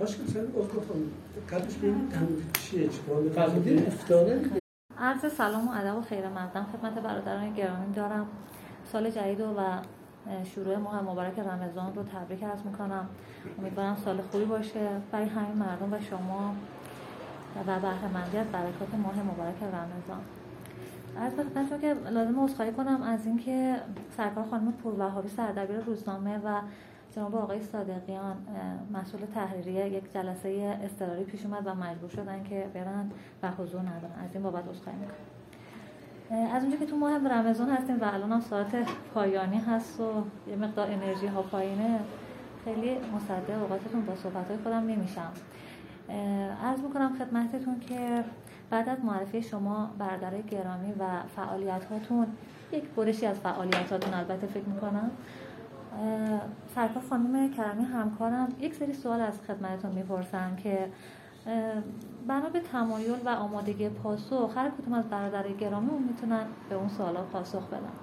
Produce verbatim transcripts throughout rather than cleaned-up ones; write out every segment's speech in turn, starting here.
کاش که مثلا گفتم قبلش ببینید تموم چیه چیکار فرمودین افتاره. عرض سلام و ادب و خیر مقدم خدمت برادران گرامی دارم. سال جدید و شروع ماه مبارک رمضان رو تبریک عرض میکنم. امیدوارم سال خوبی باشه برای همه مردم و شما و بهره مندی از برکات ماه مبارک رمضان. عرض به خدمتتون که لازم عذرخواهی کنم از اینکه سرکار خانم پوروهابی سردبیر روزنامه و جناب آقای صادقیان مسئول تحریری یک جلسه اضطراری پیش اومد و مجبور شدن که برن و حضور ندارن. از این بابت عذرخواهی میکنم. از اونجا که تو ماه رمضان هستیم و الان هم ساعت پایانی هست و یه مقدار انرژی ها پایینه، خیلی مصدق اوقاتتون با صحبت‌های خودم نمیشم. عرض میکنم خدمتتون که بعد از معرفی شما برادرای گرامی و فعالیت هاتون، یک برشی از فعالیت هاتون البته فکر میکنم، سرکار خانم کرمی همکارم یک سری سوال از خدمتتون میپرسن که بنا به تمایل و آمادگی پاسخ هر کدوم از برادرای گرامی اون میتونن به اون سوالا پاسخ بدن.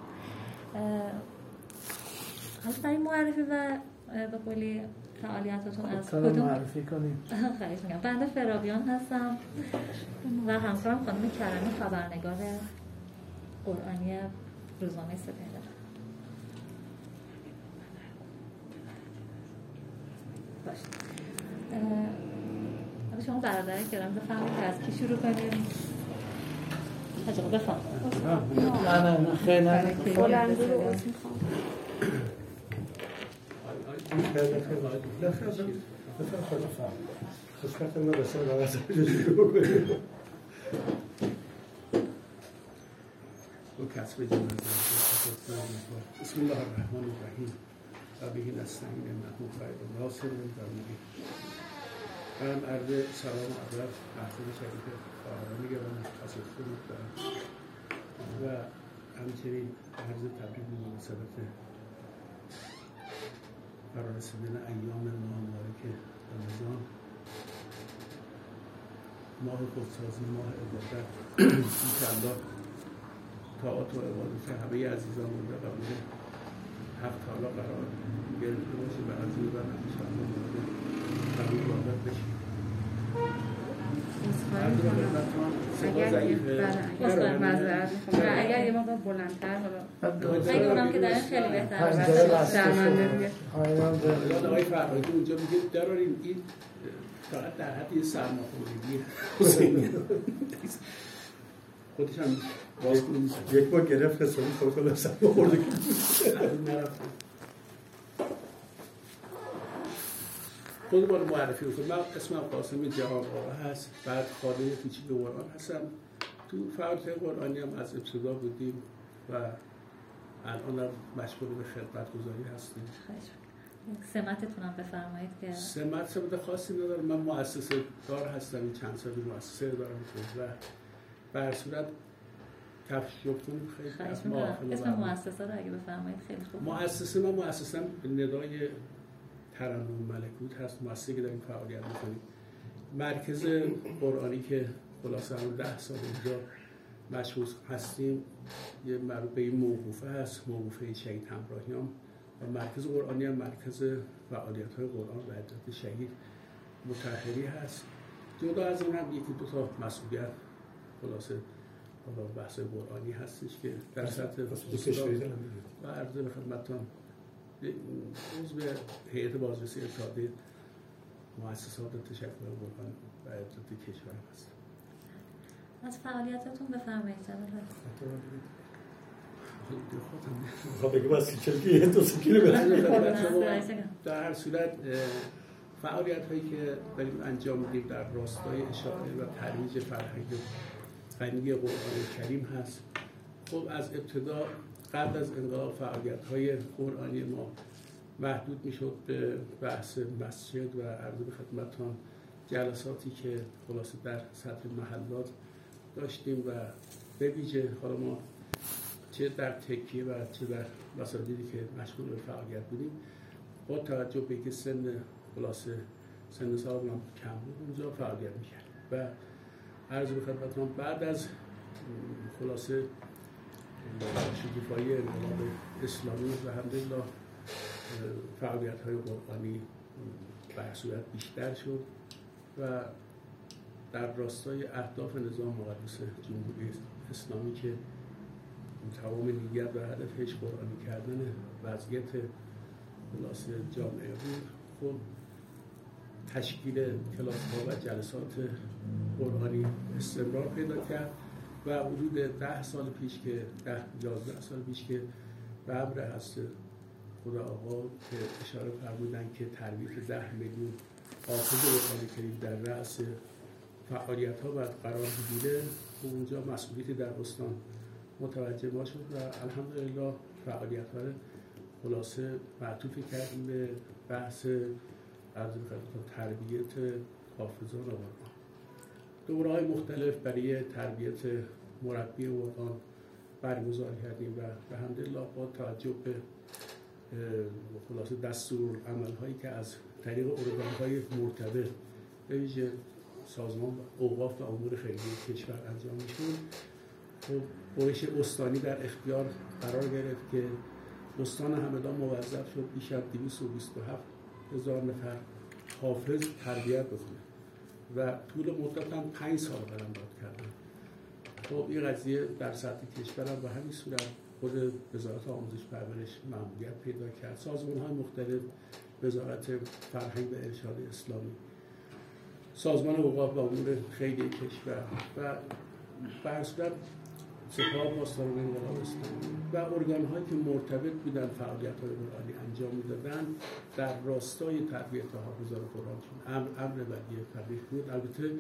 حالا برای معرفی و به قولی فعالیتاتون از کدوم معرفی کنیم؟ خواهش می‌کنم. بنده فراویان هستم و همکارم خانم کرمی خبرنگار قرآنی روزنامه سپهر. باشه. حالا شما برادرای گرامی بفرمایید که از کی شروع کنیم؟ حاج آقا بفرمایید. نه نه نه خیلی نه. بلندو رو عذر می‌خوام. خشکت ما رسول الله صلی الله علیه و سلم و کسب جنازه. بسم الله الرحمن الرحیم. و به نستعین انه خیر الناصر و المعین. من عرض سلام و ادب محضر شریف خواهران گرامی حاصل دارم و همچنین عرض تبریک به مناسبت فرارسیدن ایام ماه مبارک رمضان، ماه خودسازی، ماه عبادت. انشاءالله طاعات و عبادت همه عزیزان رو در قبول حق تعالی قرار گرفته باشه و از این بعد انشاءالله مورد قبول واقع بشیم. اگر یه معذرت میخوام اگر یه مقدار بلندتر حالا خیلی اونم که دارن خیلی بهتر باشه. شرمنده دیگه. یاد آقای فرهادی اونجا میگه دراریم این فقط در حد یه سرماخوردگی حسینی خودش هم باز کنیم. یک بار گرفت حسابی خود کنم سرماخوردگی نرفتم. خود بار معرفی رو من اسمم قاسم جهان آقا هست. بعد خادم کوچیک قرآن هستم. تو فعالیت قرآنی هم از ابتدا بودیم و الان هم مشغول به خدمت گذاری هستیم. سمتتون هم بفرمایید که سمت سمت خاصی ندارم. من مؤسسه دار هستم. این چند سالی مؤسسه دارم و به هر صورت کفش جفتون خیلی از ما اسم مؤسسه رو اگه بفرمایید خیلی خوب. مؤسسه من مؤسسم به ندای ترنم ملکوت هست. مؤسسه که داریم فعالیت می‌کنیم. مرکز قرآنی که خلاصه همون ده سال اینجا مشغول هستیم یه مربوط به این موقوفه هست، موقوفه شهید همراهیان و مرکز قرآنی هم مرکز فعالیت‌های قرآن و عدالت شهید مطهری هست. جدا از این هم یکی دو تا مسئولیت خلاصه حالا بحث قرآنی هستش که در سطح کشوری و عرض به خدمتتون عضو هیئت بازرسی اتحادیه مؤسسات تشکل قرآن و عدالت کشور هست. از فعالیتاتون بفرمایید جناب. خب بگو بس چلکی یه دو سه کیلومتر. در هر صورت فعالیت هایی که داریم انجام میدیم در راستای اشاعه و ترویج فرهنگ غنی قرآن کریم هست. خب از ابتدا قبل از انقلاب فعالیت های قرآنی ما محدود میشد به بحث مسجد و عرض به خدمتتون جلساتی که خلاصه در سطح محلات داشتیم و به ویژه حالا ما چه در تکیه و چه در مساجدی که مشغول به فعالیت بودیم با توجه به که سن خلاصه سن سال هم کم بود اونجا فعالیت میکرد و عرض به خدمتتون بعد از خلاصه شکوفایی انقلاب اسلامی و الحمدلله فعالیت های قرآنی به صورت بیشتر شد و در راستای اهداف نظام مقدس جمهوری اسلامی که تمام نیت و هدفش قرآنی کردن وضعیت خلاصه جامعه بود، خب تشکیل کلاس‌ها و جلسات قرآنی استمرار پیدا کرد و حدود ده سال پیش که ده یازده سال پیش که به امر هست خدا آقا که اشاره فرمودن که تربیت ده میلیون حافظ قرآن کریم در رأس فعالیت ها باید قرار بگیره و اونجا مسئولیتی در استان متوجه ما شد و الحمدلله فعالیت ها خلاصه معطوف کردیم به بحث از تربیت حافظان قرآن. دوره های مختلف برای تربیت مربی قرآن برگزار کردیم و به الحمدلله با توجه به خلاصه دستور عمل هایی که از طریق ارگان های مرتبط به ویژه سازمان اوقاف و امور خیریه کشور انجام میشد، خب قوش استانی در اختیار قرار گرفت که استان همدان موظف شد بیش از دویست و بیست و هفت هزار نفر حافظ تربیت بکنه و طول مدت هم پنج سال قرارداد کردن. خب این قضیه در سطح کشور هم به همین صورت خود وزارت آموزش پرورش مأموریت پیدا کرد، سازمان‌های مختلف، وزارت فرهنگ و ارشاد اسلامی، سازمان اوقاف و امور خیریه کشور و به هر صورت سپاه پاسداران انقلاب اسلامی و ارگان‌هایی که مرتبط بودن فعالیت‌های قرآنی انجام می‌دادن در راستای تربیت حافظان قرآن چون امر امر بدیع فقیه بود. البته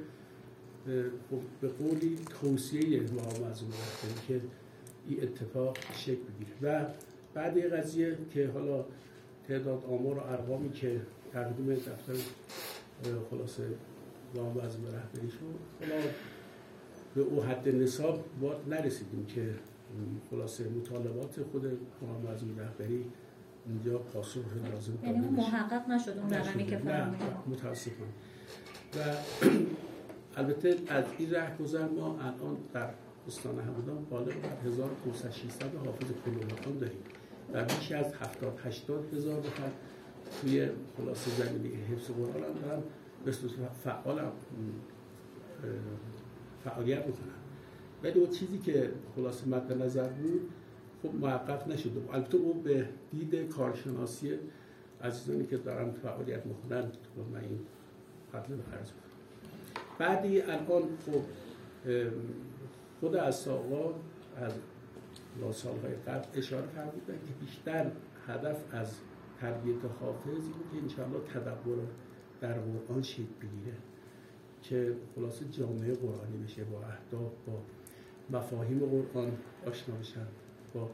به قولی توصیه مقام معظم رهبری که این اتفاق شکل بگیره و بعد این قضیه که حالا تعداد آمار و ارقامی که تقدیم دفتر خلاصه مقام معظم رهبری شد، حالا به او حد نصاب وارد نرسیدیم که خلاصه مطالبات خود مقام معظم رهبری اینجا پاسخ لازم داده یعنی محقق نشد اون رقمی که فرمودید؟ متاسفم. و البته از این رهگذر ما الان در استان همدان بالغ بر هزار و پانصد ششصد حافظ کل داریم و بیش از هفتاد هشتاد هزار نفر توی خلاصه زمینه حفظ قرآن هم دارن به صورت فعال هم فعالیت میکنن. ولی اون چیزی که خلاصه مد نظر بود خب محقق نشده. البته اون به دید کارشناسی عزیزانی که دارن فعالیت میکنن من این قتل به خرج میکنم. بعدی الان خب خود از آقا از سالهای قبل اشاره فرمودن که بیشتر هدف از تربیت حافظ این که انشاءالله تدبر در قرآن شکل بگیره که خلاصه جامعه قرآنی بشه، با اهداف، با مفاهیم قرآن آشنا بشن، با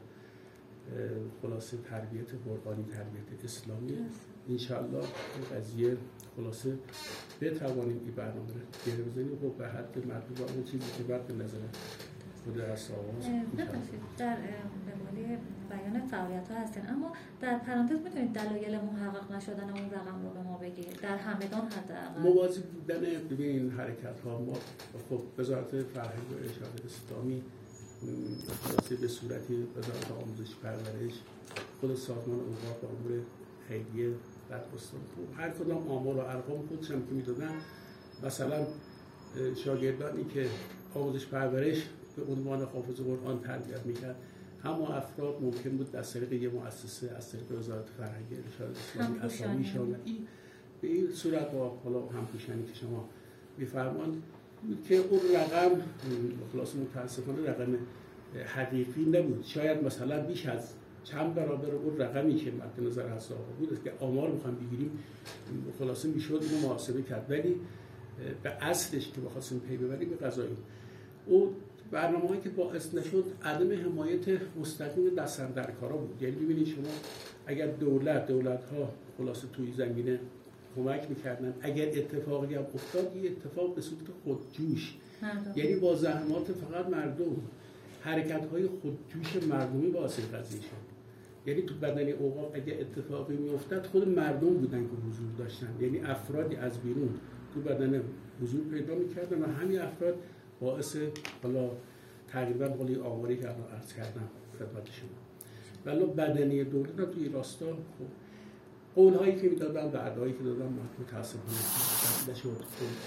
خلاصه تربیت قرآنی، تربیت اسلامی. انشاءالله این قضیه خلاصه بتوانیم این برنامه رو گره بزنیم و به حد مطلوب اون چیزی که بعد به نظر خود از آغاز ببخشید در قبالی بیان فعالیت ها هستین، اما در پرانتز میتونید دلایل محقق نشدن اون رقم رو به ما بگید در همدان حداقل؟ موازی بودن ببین حرکت ها ما خب وزارت فرهنگ و ارشاد اسلامی خلاصه به صورتی وزارت آموزش پرورش خود سازمان اوقاف و امور خیریه در استان هر کدام آمار و ارقام خودش هم که میدادن، مثلا شاگردانی که آموزش پرورش به عنوان حافظ قرآن تربیت میکرد همه افراد ممکن بود از طریق یه مؤسسه از طریق وزارت فرهنگ ارشاد اسلامی اسامیشون این به این صورت با حالا همپوشانی که شما میفرمان که اون رقم خلاص متاسفانه رقم حقیقی نبود. شاید مثلا بیش از چند برابر اون رقمی که مد نظر هست بود است که آمار میخوام بگیریم خلاصه میشد اینو محاسبه کرد، ولی به اصلش که بخواستیم پی ببریم به قضایی او برنامه‌ای که باعث نشد عدم حمایت مستقیم دستاندرکارا بود. یعنی ببینید شما اگر دولت دولت‌ها خلاصه توی زمینه کمک میکردن، اگر اتفاقی هم افتاد یه اتفاق به صورت خودجوش مردم. یعنی با زحمات فقط مردم، حرکت‌های خودجوش مردمی باعث قضیه شد. یعنی تو بدن اوقاف اگه اتفاقی میافتاد خود مردم بودن که حضور داشتن، یعنی افرادی از بیرون تو بدن حضور پیدا میکردن و همین افراد باعث حالا تقریبا قولی آماری که عرض کردم خدمت شما. ولی بدنی دولت توی راستا خب قول‌هایی که میدادم، وعده‌هایی که دادم متأسفانه نشد.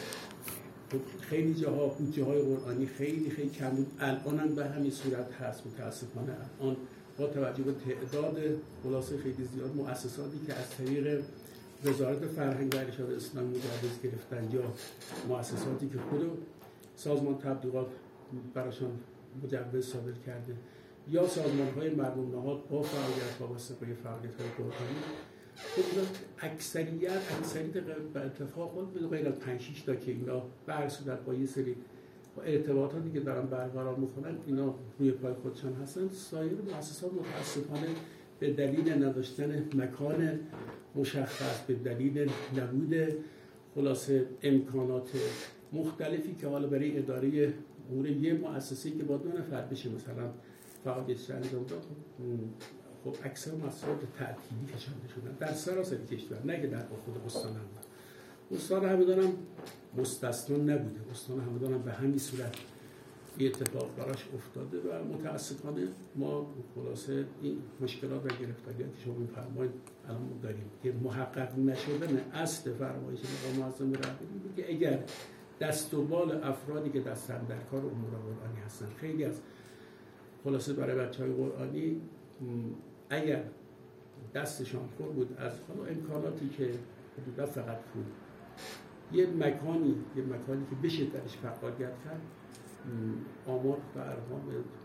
خیلی جاها بودجه‌های قرآنی خیلی خیلی کم بود، الان هم به همین صورت هست متأسفانه. الان با توجه به تعداد خلاصه خیلی زیاد مؤسساتی که از طریق وزارت فرهنگ و ارشاد اسلامی مجوز گرفتن یا مؤسساتی که خود سازمان تبلیغات براشون مجوز صادر کرده یا سازمان‌های مربوط نهاد با فعالیت‌ها و سپری فعالیت‌های قرآنی، خب اکثریت اکثریت به اتفاق خود به غیر از پنج شش تا که اینا به هر صورت با یه سری با ارتباطاتی که دارن برقرار میکنن اینا روی پای خودشان هستن، سایر مؤسسات متاسفانه به دلیل نداشتن مکان مشخص، به دلیل نبود خلاصه امکانات مختلفی که حالا برای اداره امور یه مؤسسه‌ای که با دو نفر بشه مثلا فعالیتش انجام داد، خب اکثر مؤسسات تعطیلی کشانده شدن در سراسر کشور، نه که در خود استان هم. استان همدان هم مستثنا نبوده. استان همدان هم به همین صورت این اتفاق براش افتاده و متاسفانه ما خلاصه این مشکلات و گرفتاری‌هایی که شما می‌فرمایید الان ما داریم که محقق نشدن اصل فرمایش آقای معظم رهبری بود که اگر دست و بال افرادی که دستن در کار امور قرآنی هستن، خیلی از خلاصه برای بچه‌های قرآنی اگر دستشان پر بود از امکاناتی که حدودا فقط پول، یه مکانی یه مکانی که بشه درش فعالیت کرد، آمار و ارقام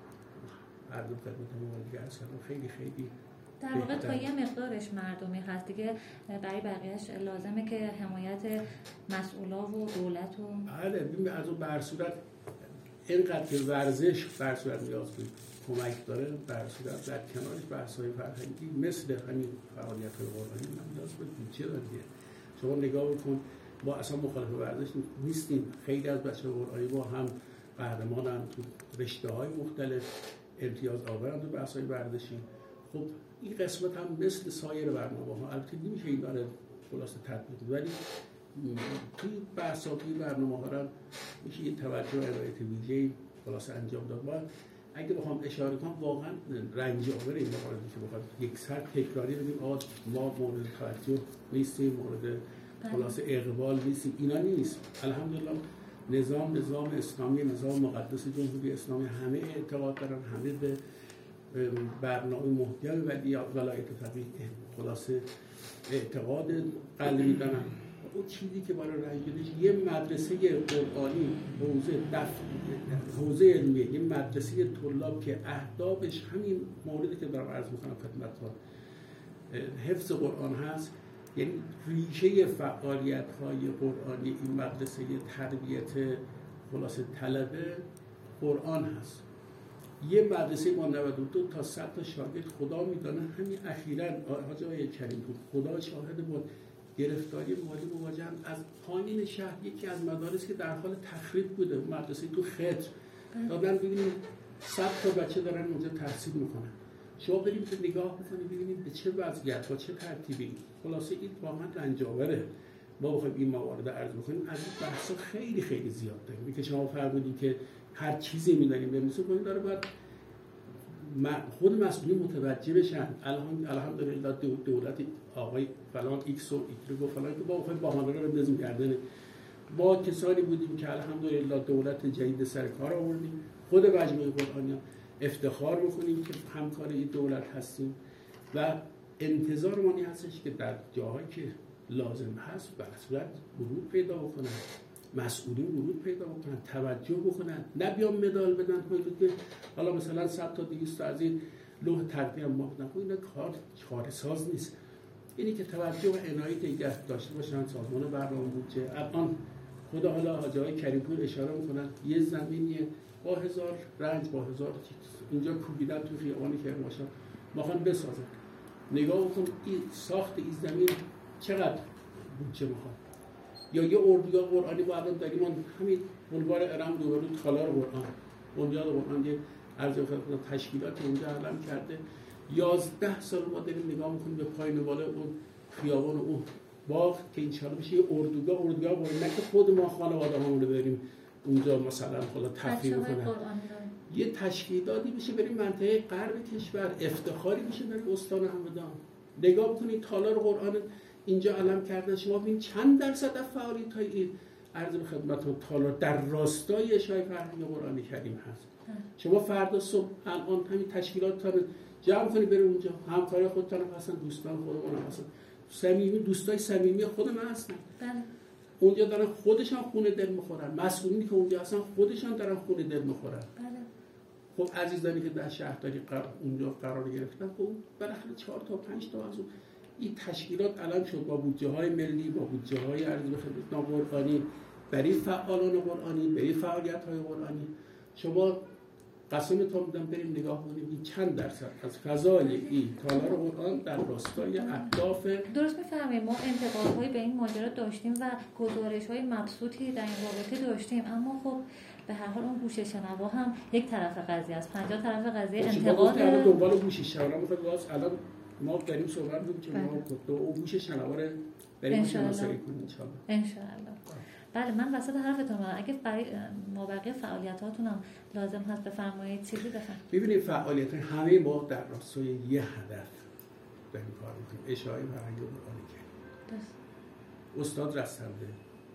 عرض خدمت موالیه هستن خیلی خیلی در واقع تا یه مقدارش مردمی هست دیگه، برای بقیهش لازمه که حمایت مسئولا و دولت و بله ببین از اون بر صورت اینقدر که ورزش بر صورت نیاز بود کمک داره، بر صورت در کنارش بحث‌های فرهنگی مثل همین فعالیت‌های قرآنی هم نیاز به بودجه داره. شما نگاه بکن، ما اصلا مخالف ورزش نیستیم، خیلی از بچه‌های قرآنی با هم قهرمانن تو رشته‌های مختلف، امتیاز آورن تو بحث‌های ورزشی. خب این قسمت هم مثل سایر برنامه‌ها البته نمیشه این داره خلاصه تطبیق، ولی توی بحث‌ها توی برنامه‌ها هم میشه این توجه و عنایت ویژه‌ای خلاصه انجام داد. ما اگه بخوام اشاره کنم واقعا رنج آور این موردی که بخوام یک سر تکراری بگیم آقا ما مورد توجه نیستیم، مورد خلاصه اقبال نیستیم، اینا نیست. الحمدلله نظام نظام اسلامی، نظام مقدس جمهوری اسلامی همه اعتقاد دارن، همه به برنامه محکم ولی ولایت فقیه خلاصه اعتقاد قلبی دارن. اون چیزی که برای رنجش یه مدرسه قرآنی حوزه دفع حوزه علمیه، یه مدرسه طلاب که اهدافش همین موردی که دارم عرض میکنم خدمتتون حفظ قرآن هست، یعنی ریشه فعالیت های قرآنی این مدرسه تربیت خلاصه طلبه قرآن هست. یه مدرسه ما نود و دو تا صد تا شاگرد خدا میدانه، همین اخیراً حاج آقای کریم بود خدا شاهد بود گرفتاری مالی مواجهن از پایین شهر یکی از مدارس که در حال تخریب بوده، مدرسه تو خط دادن، ببینید صد تا بچه دارن اونجا تحصیل میکنن. شما برید نگاه بکنید ببینید به چه وضعیت با چه ترتیبی. خلاصه این واقعا رنجاوره. ما بخوایم این موارد عرض بکنیم از این بحثا خیلی خیلی زیاد داریم که شما فرمودید که هر چیزی می‌داریم بنویسیم کنید داره باید خود مسئولین متوجه بشن. الحمدلله دولت آقای فلان ایکس و ایکس و فلان که با خود بهانه رو بندازیم گردن با کسانی بودیم که الحمدلله دولت جدید سر کار آوردیم، خود مجموعه قرآنیان افتخار می‌کنیم که همکار این دولت هستیم و انتظار مانی هستش که در جاهایی که لازم هست به صورت ورود پیدا بکنن، مسئولین ورود پیدا بکنن، توجه بکنن، نه بیان مدال بدن که حالا مثلا صد تا دویست از این لوح تقدیم ما بدن. خب اینا کار کارساز نیست. اینی که توجه و عنایت نگه داشته باشن سازمان برنامه بودجه. الان خدا حالا حاج آقای کریم‌پور اشاره میکنن یه زمینی با هزار رنج با هزار اینجا کوبیدن تو خیابانی که ماشا میخوان بسازن. نگاه کن این ساخت این زمین چقدر بودجه میخواد. یا یه اردوگاه قرآنی با الان داریم همین بلوار ارم روبرو تالار قرآن بنیاد قرآن یه عرض خدمت تشکیلات اونجا علم کرده. یازده سال ما داریم نگاه میکنیم به پایین بالا اون خیابان و اون باغ که ان شاءالله بشه یه اردوگاه اردوگاه قرآنی، نه که خود ما خانواده هامون رو بریم اونجا مثلا حالا تفریح کنیم، یه تشکیلاتی بشه بریم منطقه غرب کشور، افتخاری بشه برای استان همدان. نگاه بکنید تالار قرآن اینجا علم کردن، شما ببینید چند درصد از فعالیت‌های این عرض به خدمتتون تالار در راستای اشاعه فرهنگ قرآن کریم هست. شما فردا صبح الان همین تشکیلات رو جمع کنید برید اونجا، همکارای خودتون هم هستن، دوستان خودمون هم هستن، صمیمی دوستای صمیمی خود من هستن. بله. اونجا دارن خودشان خونه دل میخورن، مسئولینی که اونجا هستن خودشان دارن خونه دل میخورن. بله. خب عزیزانی که در شهرداری قرار اونجا قرار گرفتن، خب بالاخره چهار تا پنج تا از اون این تشکیلات علم شد با بودجه‌های ملی، با بودجه‌های عرض به خدمت قرآنی، برای فعالان قرآنی، برای فعالیت‌های قرآنی. شما قسمتون میدم بریم نگاه کنیم این چند درصد از فضای این تالار قرآن در راستای اهداف. درست می‌فهمید. ما انتقادهایی به این ماجرا داشتیم و گزارش‌های مبسوطی در این رابطه داشتیم، اما خب به هر حال اون گوش شنوا هم یک طرف قضیه است، پنجاه طرف قضیه انتقاد. ما دنبال گوش شنوا می‌خواد باز الان ما داریم صحبت می‌کنیم که ما اون گوش شنوا رو بریم شناسایی کنیم ان شاءالله. ان شاءالله. بله من وسط حرفتون رو اگه برای مابقی فعالیتاتون هم لازم هست بفرمایید چیزی بفرمایید. ببینید فعالیت همه ما در راستای یه هدف داریم کار می‌کنیم، اشاعه فرهنگ قرآن کریم. استاد رستنده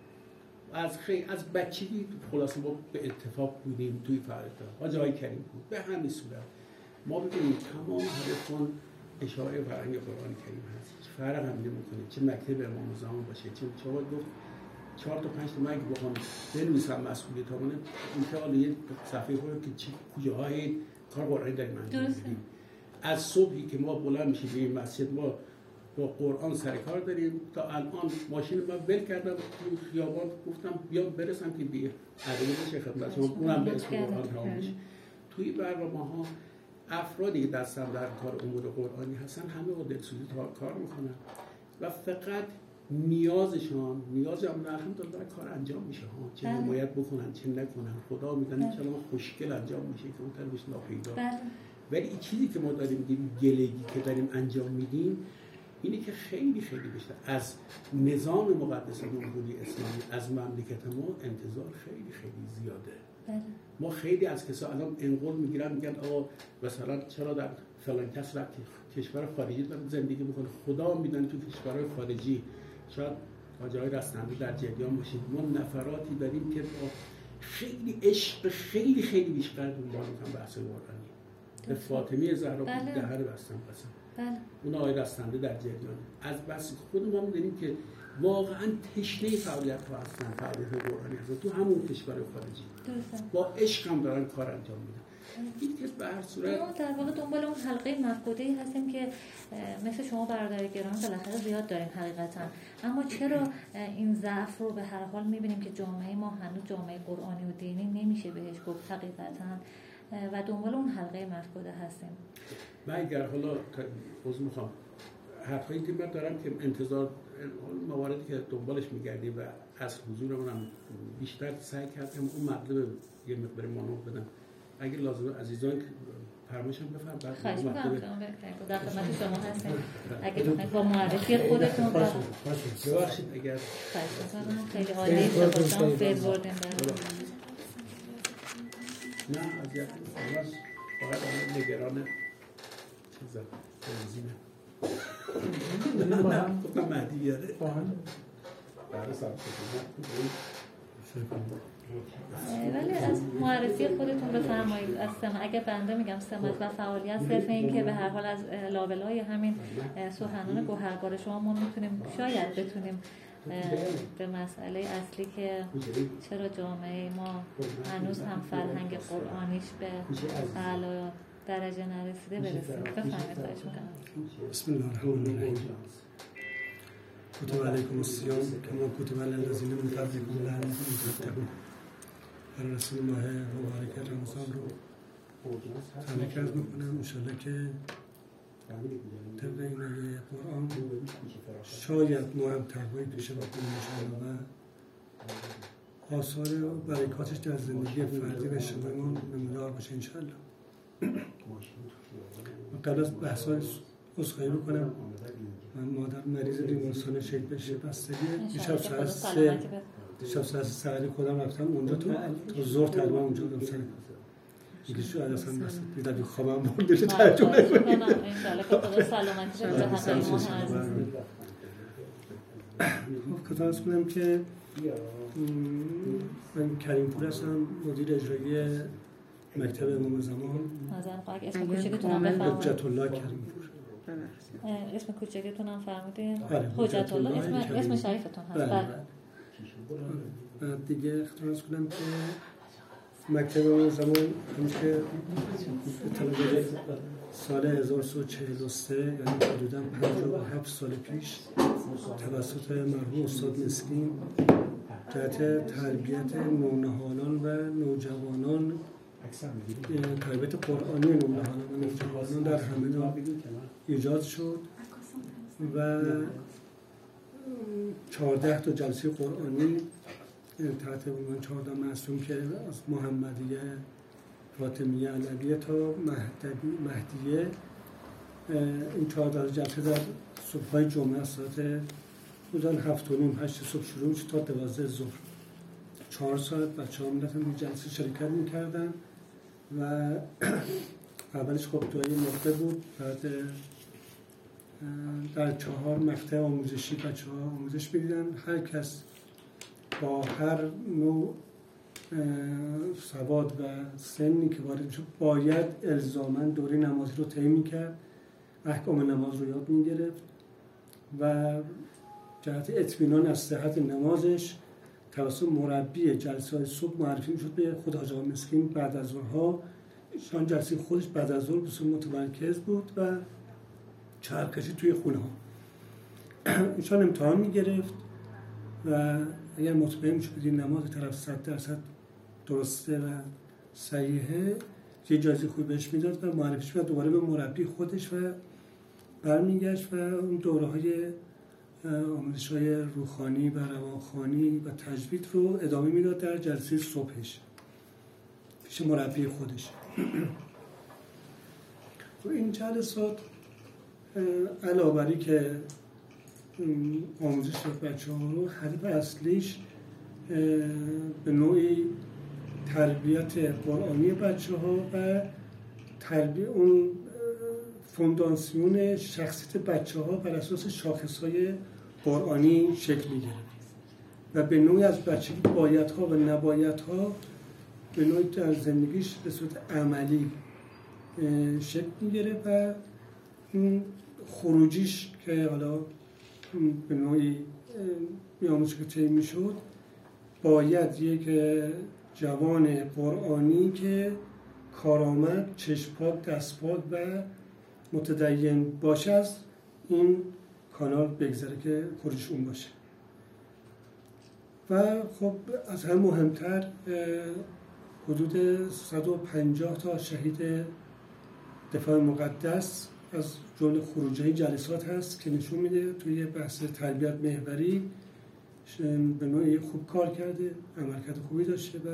از خیلی از بچگی خلاصه ما به اتفاق بودیم توی فعالیت‌ها. حاج آقای کریم بود. به همین صورت ما ببینید تمام هدفمون اشاعه فرهنگ قرآن کریم هست. هیچ فرق هم نمی‌کنه چه مکتب امام زمان باشه، چه چه گفت چهار تا پنج تا من که بخوام بنویسم مسئولیتامونه این که حالا یه صفحه خود که چی کجاهای کار قرآنی داریم انجام میدیم. از صبحی که ما بلند میشیم به این مسجد ما با قرآن سر کار داریم تا الان ماشین من ول کردم تو خیابان گفتم بیام برسم که بی عدالت چه خدمت شما اونم به اسم قرآن تمام بشه. توی برنامه‌ها افرادی که دستم در کار امور قرآنی هستن همه با دلسوزی کار میکنن و فقط نیازشان نیاز هم الحمدلله کار انجام میشه ها، چه حمایت بکنن چه نکنن خدا میدن ان شاءالله خوشگل انجام میشه که اون طرفش ناپیدا. ولی این چیزی که ما داریم میگیم گلگی که داریم انجام میدیم اینه که خیلی خیلی بیشتر از نظام مقدس جمهوری اسلامی از مملکت ما انتظار خیلی خیلی زیاده. بله. ما خیلی از کسا الان انقل میگیرن میگن آقا مثلا چرا در فلان کس رفت کشور خارجی داره زندگی میکنه، خدا میدن تو کشورهای خارجی شاید حاجای رستنده در جریان باشید. ما نفراتی داریم که با خیلی عشق خیلی خیلی بیشتر دنبال میکنن بحث قرآنی. به فاطمه زهرا بله. دهر بستم قسم. بله. اون آقای رستنده در جریان از بس خود ما می‌دونیم که واقعا تشنه فعالیت ها هستن، فعالیت قرآنی هستن تو همون کشور خارجی. درسته. با عشق هم دارن کار انجام میدن. این که به هر صورت ما در واقع دنبال اون حلقه مفقوده‌ای هستیم که مثل شما برادر گرامی بالاخره زیاد داریم حقیقتا، اما چرا این ضعف رو به هر حال می‌بینیم که جامعه ما هنوز جامعه قرآنی و دینی نمیشه بهش گفت حقیقتا و دنبال اون حلقه مفقوده هستیم. من اگر حالا عذر میخوام حرفایی که من دارم که انتظار مواردی که دنبالش میگردیم و از حضورمون هم بیشتر سعی کردم اون مطلب یه مقدار مانور بدم. اگه لازمه عزیزان فرمایشم بفرم بعد خواهش می‌کنم در خدمت شما هستیم. اگه بخواید با معرفی خودتون ببخشید اگر خواهش می‌کنم خیلی عالی شما فیل بردیم. نه اذیت نمی‌کنم، فقط اون نگران چیزا تنظیمه. نه گفتم مهدی بیاره برای سمت ولی از معرفی خودتون بفرمایید. از سمت اگه بنده میگم سمت و فعالیت صرف این که به هر حال از لابلای همین سخنان گوهربار شما ما میتونیم شاید بتونیم به مسئله اصلی که چرا جامعه ما هنوز هم فرهنگ قرآنیش به اعلی درجه نرسیده برسیم. بفرمایید. خواهش می‌کنم. بسم الله الرحمن الرحیم. کتب علیکم الصیام کما کتب علی الذین من قبلکم لعلکم تتقون. برای رسول ماه مبارک رمضان رو تبریک عرض می‌کنم. انشاءالله که طبق این قرآن شاید ما هم تقوی پیشه بکنیم انشاءالله و آثار و برکاتش در زندگی فردی و اجتماعی ما نمودار باشه انشاءالله. قبل از بحث‌های عذرخواهی بکنم، من مادر مریض بیمارستان شهید بهشت بستگی دیشب ساعت سه دیشب ساعت سه خودم رفتم اونجا تا تا ظهر تقریبا اونجا بودم سر دیگه شو از اصلا بس دیدم خوابم برده چه ترجمه کنم انشالله که خدا سلامتی بده به همه ما عزیز. خب کتاب از کنم که من کریم پور هستم، مدیر اجرایی مکتب امام زمان. نظرم اسم کوچکتونم بفرمایید. حجت الله کریم پور. اسم کوچکتونم فرمودین؟ بله حجت الله. اسم اسم شریفتون هست. بله. بعد دیگه خدمت از کنم که مکتب امام زمان همیشه طلبه سال هزار و سیصد و چهل و سه یعنی حدوداً پنجاه و هفت سال پیش توسط مرحوم استاد مسکین جهت تربیت نونهالان و نوجوانان، تربیت قرآنی نونهالان و نوجوانان در همدان ایجاد شد و چهارده تا جلسه قرآنی تحت عنوان چهارده معصوم که از محمدیه، فاطمیه، علویه تا مهدی مهدیه، این چهارده جلسه در صبح‌های جمعه ساعت بودن هفت و نیم هشت صبح شروع میشه تا دوازده ظهر. چهار ساعت بچه‌ها می‌رفتن این جلسه شرکت می‌کردن و اولش خب دعای مقطع بود، بعد در چهار مقطع آموزشی بچه‌ها آموزش می‌دیدن. هر کس با هر نوع سواد و سنی که وارد میشه باید الزاماً دوره نمازی رو طی می‌کرد، احکام نماز رو یاد می‌گرفت و جهت اطمینان از صحت نمازش توسط مربی جلسه‌های صبح معرفی می‌شد به خود حاج آقا مسکین. بعد از ظهرها شان جلسه خودش بعد از ظهر به صورت متمرکز بود و چرخشی توی خونه‌ها. ایشان امتحان می‌گرفت و اگر مطمئن می‌شد که نماز طرف صد درصد درسته و صحیحه یه جایزه خوبی بهش میداد و معرفیش و دوباره به مربی خودش و برمیگشت و اون دوره‌های آموزش‌های روحانی و روانخوانی و تجوید رو ادامه میداد در جلسه صبحش پیش مربی خودش. و این جلسات علاوه بر که آموزش بچه‌ها رو هدف اصلیش به نوعی تربیت قرآنی بچه‌ها و تربیت اون فونداسیون شخصیت بچه‌ها بر اساس شاخص‌های قرآنی شکل می‌گیره و به نوعی از بچگی بایدها و نبایدها به نوعی در زندگیش به صورت عملی شکل می‌گیره و این خروجیش که حالا به نوعی میاموزش که طی می‌شد باید یک جوان قرآنی که کارآمد، چشم‌پاک، دست‌پاک و متدین باشه از این کانال بگذره که خروجش اون باشه. و خب از هم مهمتر حدود صد و پنجاه تا شهید دفاع مقدس از جمله خروجی جلسات هست که نشون میده توی بحث تربیت محوری به نوعی خوب کار کرده، عملکرد خوبی داشته و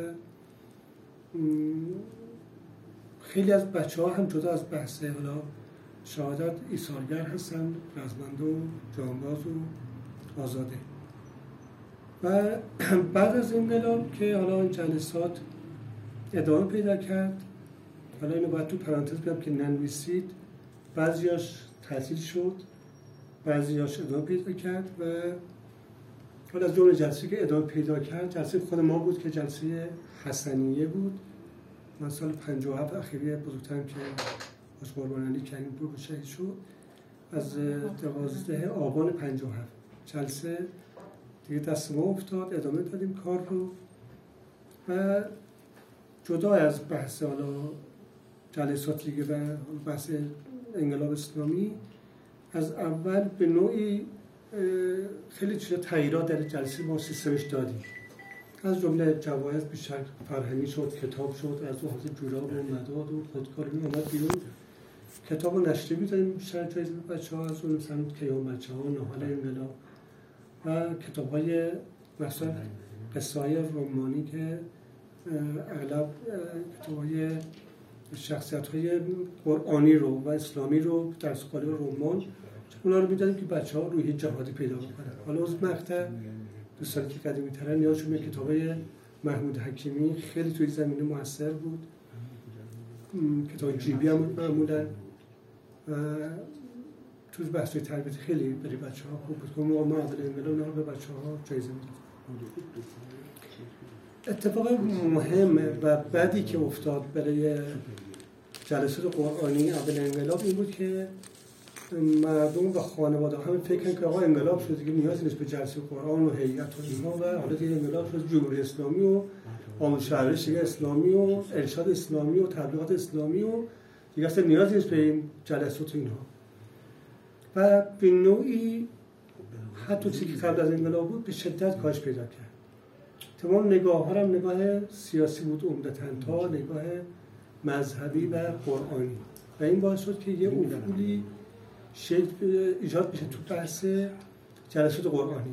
خیلی از بچه‌ها هم جدا از بحث حالا شهادت ایثارگر هستن، رزمنده و جانباز و آزاده. و بعد از انقلاب که حالا این جلسات ادامه پیدا کرد، حالا اینو باید تو پرانتز بگم که ننویسید، بعضیاش تعطیل شد، بعضیاش ادامه پیدا کرد و حالا از جمله جلسه که ادامه پیدا کرد جلسه خود ما بود که جلسه حسنیه بود. من سال پنجاه و هفت اخیری بزرگترم که از قربان علی کریم پور شهید شد از دوازده آبان پنجاه و هفت جلسه دیگه دست ما افتاد، ادامه دادیم کار رو و جدا از بحث حالا جلسات دیگه و بحث انقلاب اسلامی از اول به نوعی خیلی چیزا تغییرات در جلسه ما سیستمش دادیم. از جمله جوایز بیشتر فرهنگی شد، کتاب شد، از اون جوراب و مداد و خودکاری اومد بیرون. کتاب و نشریه می‌دادیم بیشتر جایزه به بچه‌ها، از اون مثلا کیان بچه‌ها، نهال انقلاب و کتاب‌های مثلا قصه‌های رمانی که اغلب کتاب‌های شخصیت‌های قرآنی رو و اسلامی رو در قالب رمان اونا رو می‌دادیم که بچه‌ها روحیه جهادی پیدا بکنن. حالا از مقطع دوستانی که قدیمی‌ترن یادشون میاد کتابای محمود حکیمی خیلی توی زمینه موثر بود کتاب جیبی هم معمولا و تو بحث تربیتی خیلی برای بچه‌ها خوب بود که ما اول انقلاب رو به بچه‌ها جایزه میداد. اتفاق مهم و بعدی که افتاد برای جلسات قرآنی اول انقلاب این بود که مردم و خانواده همه فکر کردن که آقا انقلاب شد دیگه نیازی نیست به جلسه قرآن و هیئت و اینها و حالا دیگه انقلاب شد جمهوری اسلامی و آموزش اسلامی و ارشاد اسلامی و تبلیغات اسلامی و دیگه اصلا نیازی نیست به این جلسات و اینها و به نوعی حتی چیزی که قبل از انقلاب بود به شدت کاهش پیدا کرد. تمام نگاه ها هم نگاه سیاسی بود عمدتاً تا نگاه مذهبی و قرآنی و این باعث شد که یه افولی شکل ایجاد بشه تو بحث جلسات قرآنی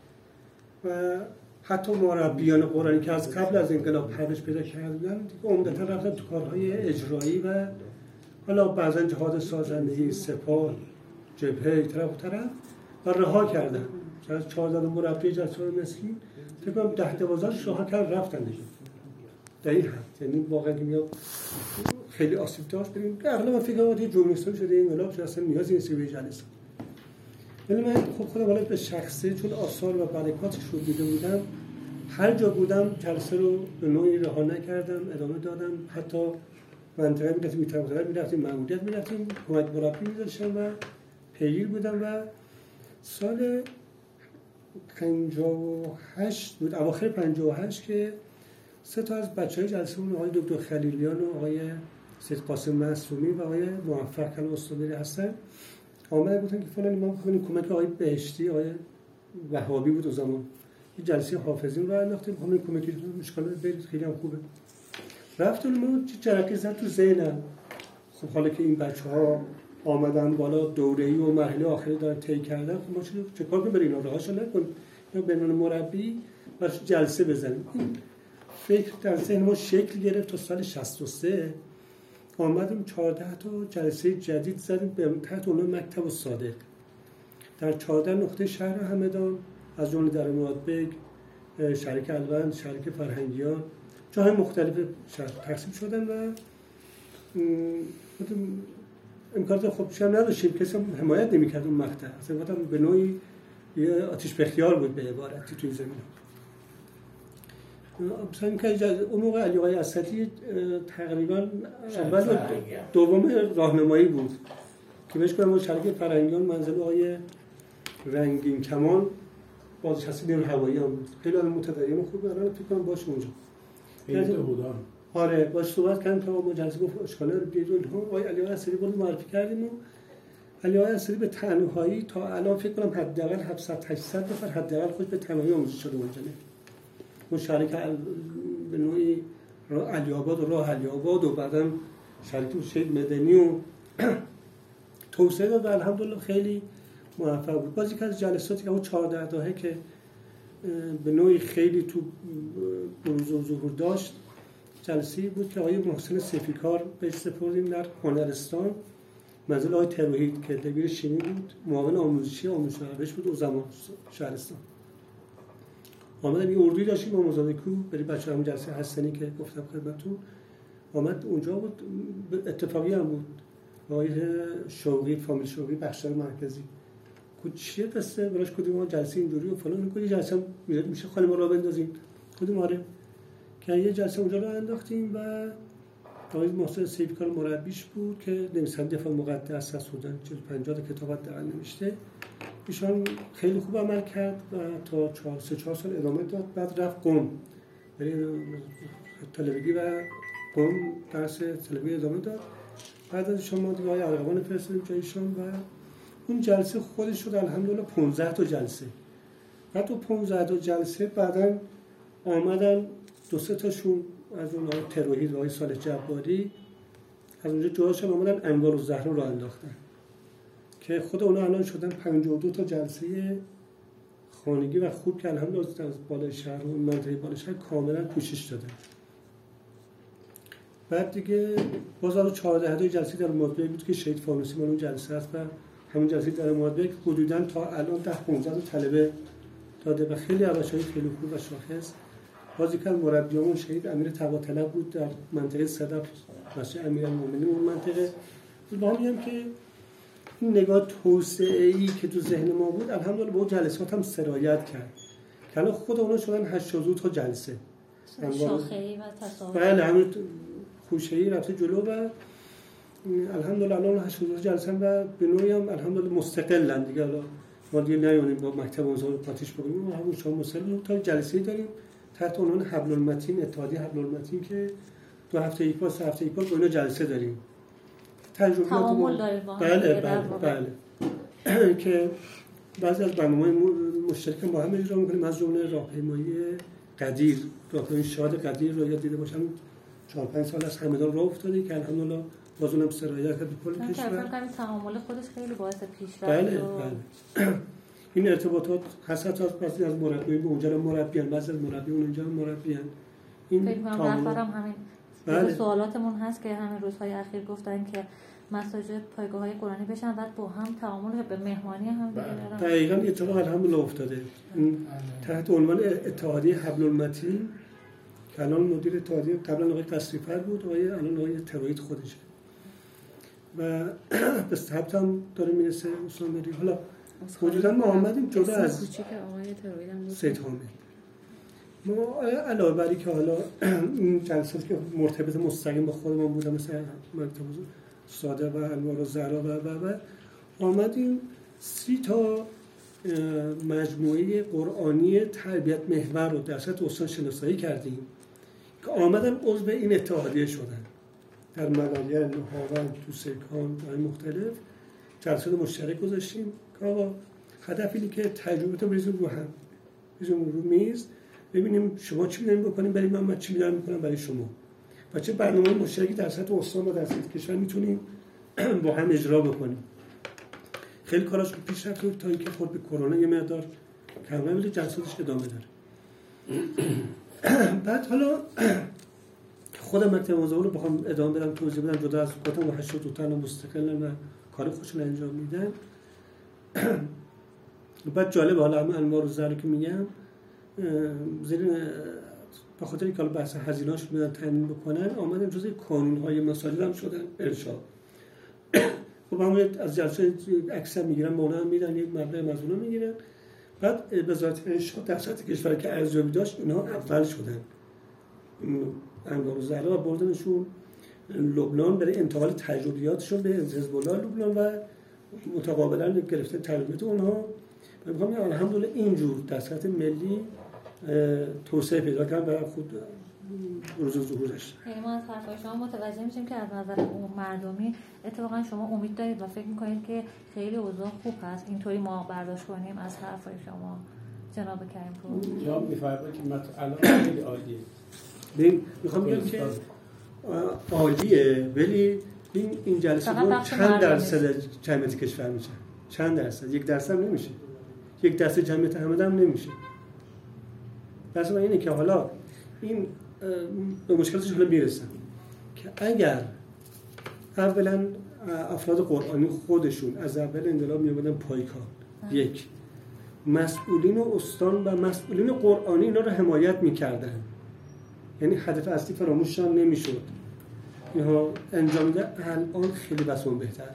و حتی مربیان قرآنی که از قبل از انقلاب پرورش پیدا کردن دیگه عمدتاً رفتن تو کارهای اجرایی و حالا بعضا جهاد سازندگی، سپاه، جبهه طرف و طرف و رها کردن. از چهارده مربی جلسات مسکین فکر کنم ده دوازده‌اش رها کردن رفتن دیگه. در این حد یعنی واقعا که میاد خیلی آسیب داشت بریم اغلب فکر کنم که جمهوری اسلامی شده انقلاب شده اصلا نیازی نیست به جلسه. ولی من خب خودم حالا به شخصه چون آثار و برکاتش رو دیده بودم هر جا بودم جلسه رو به نوعی رها نکردم ادامه دادم حتی منطقه میرفتیم میترم میرفتیم ماموریت میرفتیم کمک مربی میذاشتم و پیگیر بودم و سال پنجاه و هشت بود اواخر پنجاه و هشت که سه تا از بچهای جلسه‌مون آقای دکتر خلیلیان و آقای سید قاسم معصومی و آقای موفق کل استادری هستن آمده بودن که فلان ما می‌خوایم کمک آقای بهشتی آقای وهابی بود اون زمان یه جلسه حافظین رو انداختیم همین کمکی مشکل برید خیلی هم خوبه رفتیم ما جرقه زد تو ذهنم خب حالا که این بچه‌ها آمدن بالا دوره‌ای و مرحله آخری دارن طی کردن خب ما چه کار کنیم برای اینا راهاشو نکنیم یا به عنوان مربی براش جلسه بزنیم فکر در ذهن ما شکل گرفت تا سال شصت و سه آمدیم چهارده تا جلسه جدید زدیم به تحت عنوان مکتب الصادق در چهارده نقطه شهر همدان از جمله در مرادبگ، شریک الوند، شریک فرهنگیان جاهای مختلف شهر تقسیم شدن و امکانات خوبش هم نداشتیم کسی هم حمایت نمی‌کرد اون مقطع اصلا گفتم به نوعی یه آتش بخیار بود به عبارتی توی زمین مثلا اینکه اون موقع علی آقای اسدی تقریبا اول دوم راهنمایی بود که بهش گفتم شریک فرهنگیان منزل آقای رنگین کمان بازنشسته نیروی هوایی هم بود خیلی آدم متدین خوب الان فکر کنم باشه اونجا خیلی بودن آره باش صحبت کردیم تا ما جلسه گفت اشکاله رو بیاد اونها آقای علی آقای اسدی بود معرفی کردیم و علی آقای اسدی به تنهایی تا الان فکر کنم حداقل هفتصد هشتصد نفر حداقل خود به تنهایی آموزش شده اونجا اون شریک به نوعی علی آباد و راه علی آباد و بعدم شریک شهید مدنی و توسعه داد و الحمدلله خیلی موفق بود. باز یک از جلساتی که اون چهارده داهه که به نوعی خیلی تو بروز و ظهور داشت جلسه‌ای بود که آقای محسن سفیکار بهش سپردیم در هنرستان منزل آقای تروحید که دبیر شیمی بود معاون آموزشی آموزش پرورش بود او زمان شهرستان آمدن یه اردویی داشتیم آموزاده کو برای بچه همون جلسه حسنی که گفتم خدمتتون آمد اونجا بود اتفاقی هم بود آقای شوقی فامیل شوقی بخشار مرکزی کو چیه قصه براش کدوم ما جلسه اینجوری و فلان میگه جلسه میاد میشه خانم را بندازیم کدوم آره که یه جلسه اونجا رو انداختیم و آقای محسن سیفکار مربیش بود که نویسنده دفاع مقدس از سودان چهل پنجاه کتابت در نوشته ایشان خیلی خوب عمل کرد و تا چهار سه چهار سال ادامه داد بعد رفت قم برای تلویزی و قم درس تلویزی ادامه داد بعد از شما دیگه های ارغوان فرستادیم جایشان و اون جلسه خودش شد الحمدلله پانزده تا جلسه بعد تو پانزده تا جلسه بعداً آمدن دو سه تاشون از اون های تروحید و های صالح جباری از اونجا جوهاشون آمدن انوار الزهرا رو انداختن که خود اونا الان شدن پنجاه و دو تا جلسه خانگی و خوب که الحمدلله از بالای شهر و منطقه بالای شهر کاملا پوشش دادن. بعد دیگه باز از چهارده تا جلسه در مادبک بود که شهید فارسی مال اون جلسه هست و همون جلسه در مادبک حدوداً تا الان ده پانزده تا طلبه داده و خیلی بچه‌های خیلی خوب و شاخص بازیکن مربیامون شهید امیر طباطلب بود در منطقه صدف مسجد امیرالمومنین اون منطقه. با میگم که این نگاه توسعه‌ای که تو ذهن ما بود الحمدلله با جلسات هم سرایت کرد که الان خود اونا شدن هشتاد تا جلسه شاخه‌ای و تصاویر. بله همین خوشه‌ای رفته جلو و الحمدلله الان هشتاد تا جلسه و به نوعی هم الحمدلله مستقلن دیگه. الان ما دیگه نیونیم با مکتب آموزش پاتیش بگیم ما همون شما مستقل تا جلسه‌ای داریم تحت عنوان حبل المتین، اتحادیه حبل المتین که دو هفته یک بار سه هفته یک بار با اینا جلسه داریم. تجربیات تعامل داریم با هم. بله بله بله که بعضی از برنامه‌های مشترک با هم اجرا می‌کنیم از جمله راهپیمایی قدیر، راهپیمایی شاد قدیر رو یاد دیده باشم چهار پنج سال از همدان راه افتاده که الحمدلله باز اونم سرایت کرد به کل کشور. فکر کنم تعامل خودش خیلی باعث پیشرفت. بله بله این ارتباطات حسرت از بعضی از مربیان به اونجا مربیان، بعضی از مربیان اونجا مربیان. این فکر کنم رهبرم همین بله. سوالاتمون هست که همین روزهای اخیر گفتن که مساجد پایگاه‌های قرآنی بشن بعد با هم تعامل به مهمانی هم دیگه دارن. دقیقاً اتفاق الحمدلله افتاده. تحت عنوان اتحادیه حبل المتین که الان مدیر اتحادیه قبلا آقای قصری‌فر بود، آقای الان آقای تروید خودشه و به ثبت هم داره میرسه اسامری. حالا وجوداً ما آمدیم جدا از کوچیک آقای تروید هم بود سید حامد. ما علاوه بر که حالا این جلساتی که مرتبط مستقیم با خودمون بودن مثل مکتب ساده و انوار و زهرا و و و آمدیم سی تا مجموعه قرآنی تربیت محور رو در سطح استان شناسایی کردیم که آمدن عضو این اتحادیه شدن در ملالیه، نهاوند، دوسکان و مختلف جلسات مشترک گذاشتیم که آقا هدف اینه که تجربه بریزیم رو هم بریزیم رو میز ببینیم شما چی می‌دونید بکنیم برای من من چی می‌دونم می‌کنم برای شما و چه برنامه مشترکی در سطح استان و در سطح کشور میتونیم با هم اجرا بکنیم. خیلی کاراش پیش رفت تا اینکه خود به کرونا یه مقدار کمرنگ ولی جلساتش ادامه داره. بعد حالا خود مکتب آموزش رو بخوام ادامه بدم توضیح بدم جدا از گفتم با هشتاد دو تا مستقلن و کار خودشون انجام میدن. بعد جالب حالا همه انوار و زهرا که میگم زیر به خاطر اینکه بحث هزینه‌اش میدن تامین بکنن آمدن جزء کانون‌های مساجد هم شدن ارشاد. خب همون از جلسه اکثر میگیرن با اونها میدن یک مبلغ از اونها میگیرن بعد وزارت ارشاد در سطح کشور که ارزیابی داشت اینها اول شدن انوار و زهرا و بردنشون لبنان برای انتقال تجربیاتشون به حزب الله لبنان و متقابلا گرفتن تجربیات اونها. من میگم الحمدلله اینجور در سطح ملی توسعه پیدا کرد و خود روز ظهورش. یعنی ما از حرفای شما متوجه میشیم که از نظر اون مردمی اتفاقا شما امید دارید و فکر میکنید که خیلی اوضاع خوب هست اینطوری ما برداشت کنیم از حرفای شما جناب کریم پور. جناب میفرمایید که مت الان خیلی عالیه. ببین میخوام بگم که عالیه ولی این این جلسه چند درصد جمعیت کشور میشه؟ چند درصد؟ یک درصد نمیشه. یک درصد جمعیت همه هم نمیشه. پس من اینه که حالا این به مشکلاتش حالا میرسن که اگر اولا افراد قرآنی خودشون از اول انقلاب میومدن پایکار یک مسئولین استان و مسئولین قرآنی اینا رو حمایت میکردن یعنی هدف اصلی فراموششان نمیشد اینها انجام میده الان خیلی بسون بهتر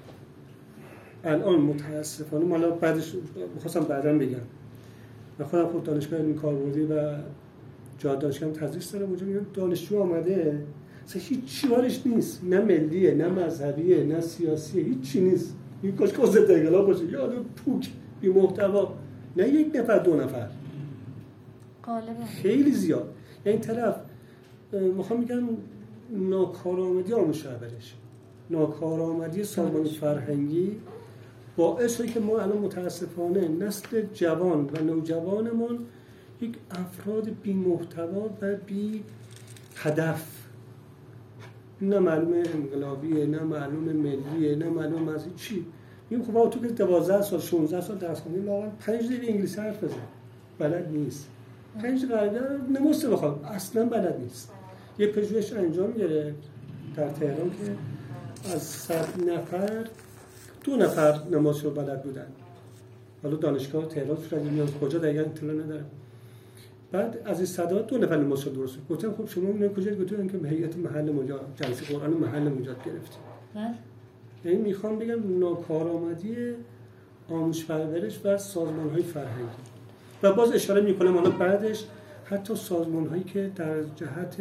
الان متاسفانه مالا بعدش میخواستم بعداً بگم من خودم خود دانشگاه علمی کاربردی و جا دانشگاه تدریس دارم اونجا میگم دانشجو آمده اصلا هیچ چی بارش نیست نه ملیه نه مذهبیه نه سیاسیه هیچ چی نیست این کاش که ضد انقلاب باشه یاد پوک بی محتوا نه یک نفر دو نفر غالبا خیلی زیاد یعنی این طرف میخوام میگم ناکارآمدی آموزش پرورش ناکارآمدی سازمان فرهنگی باعث شده که ما الان متاسفانه نسل جوان و نوجوانمون یک افراد بی محتوا و بی هدف نه معلوم انقلابیه نه معلوم ملیه نه معلوم از چی میگم خب تو که دوازده سال شانزده سال درس خوندی لااقل پنج دقیقه انگلیسی حرف بزن بلد نیست پنج دقیقه نموسته بخوام اصلا بلد نیست یه پژوهش انجام گرفت در تهران که از صد نفر دو نفر نماز رو بلد بودن حالا دانشگاه تهران شده میاد کجا دقیقاً اطلاع ندارم بعد از این صدا دو نفر نماز درست گفتم خب شما اون کجا گفتن که هیئت محل مجاد جلسه قرآن محل مجاد گرفتیم. بله. یعنی میخوام بگم ناکارآمدی آموزش پرورش بر سازمان‌های فرهنگی و باز اشاره میکنم حالا بعدش حتی سازمان‌هایی که در جهت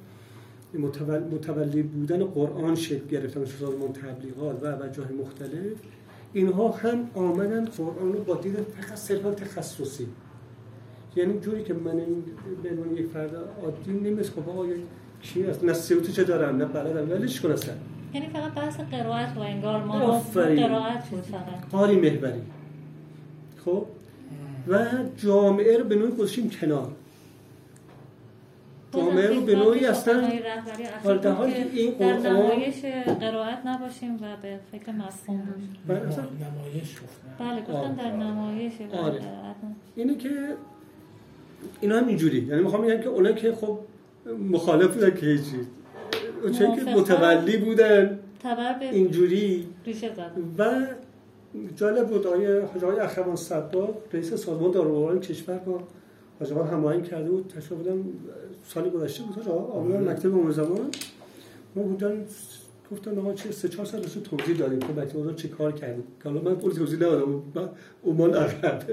متولی بودن قرآن شکل گرفتن مثل سازمان تبلیغات و و جای مختلف، اینها هم آمدن قرآن رو با دید فقط صرفا تخصصی، یعنی جوری که من این به عنوان یک فرد عادی نمی‌خوام خب آقا کی هست نه سیوتی چه دارم نه بلدم ولیش کنم اصلا، یعنی فقط بحث قرائت و انگار ما قرائت بود فقط قاری محوری. خب و جامعه رو به نوعی گذاشتیم کنار، جامعه رو به نوعی اصلا در حالی که این در نمایش قرائت نباشیم و به فکر مفهوم باشیم. بله اصلا نمایش گفتن. بله گفتن در نمایش و آره. قرائت. اینه که اینا هم اینجوری، یعنی میخوام بگم که اونا که خب مخالف بودن که هیچی، اونچه که متولی بودن اینجوری ریشه زدن. و جالب بود آقای حاج آقای اخوان صباغ رئیس سازمان دارالقرآن کشور با حاج آقا هماهنگ کرده بود، تشریف بودن سال گذشته بود آقا آموزان مکتب عمر زمان ما بودن گفتن آقا چه سه چهار سال داشت توضیح دادیم که مکتب عمر چه کار کردیم، حالا من پول توضیح ندادم عمان عقب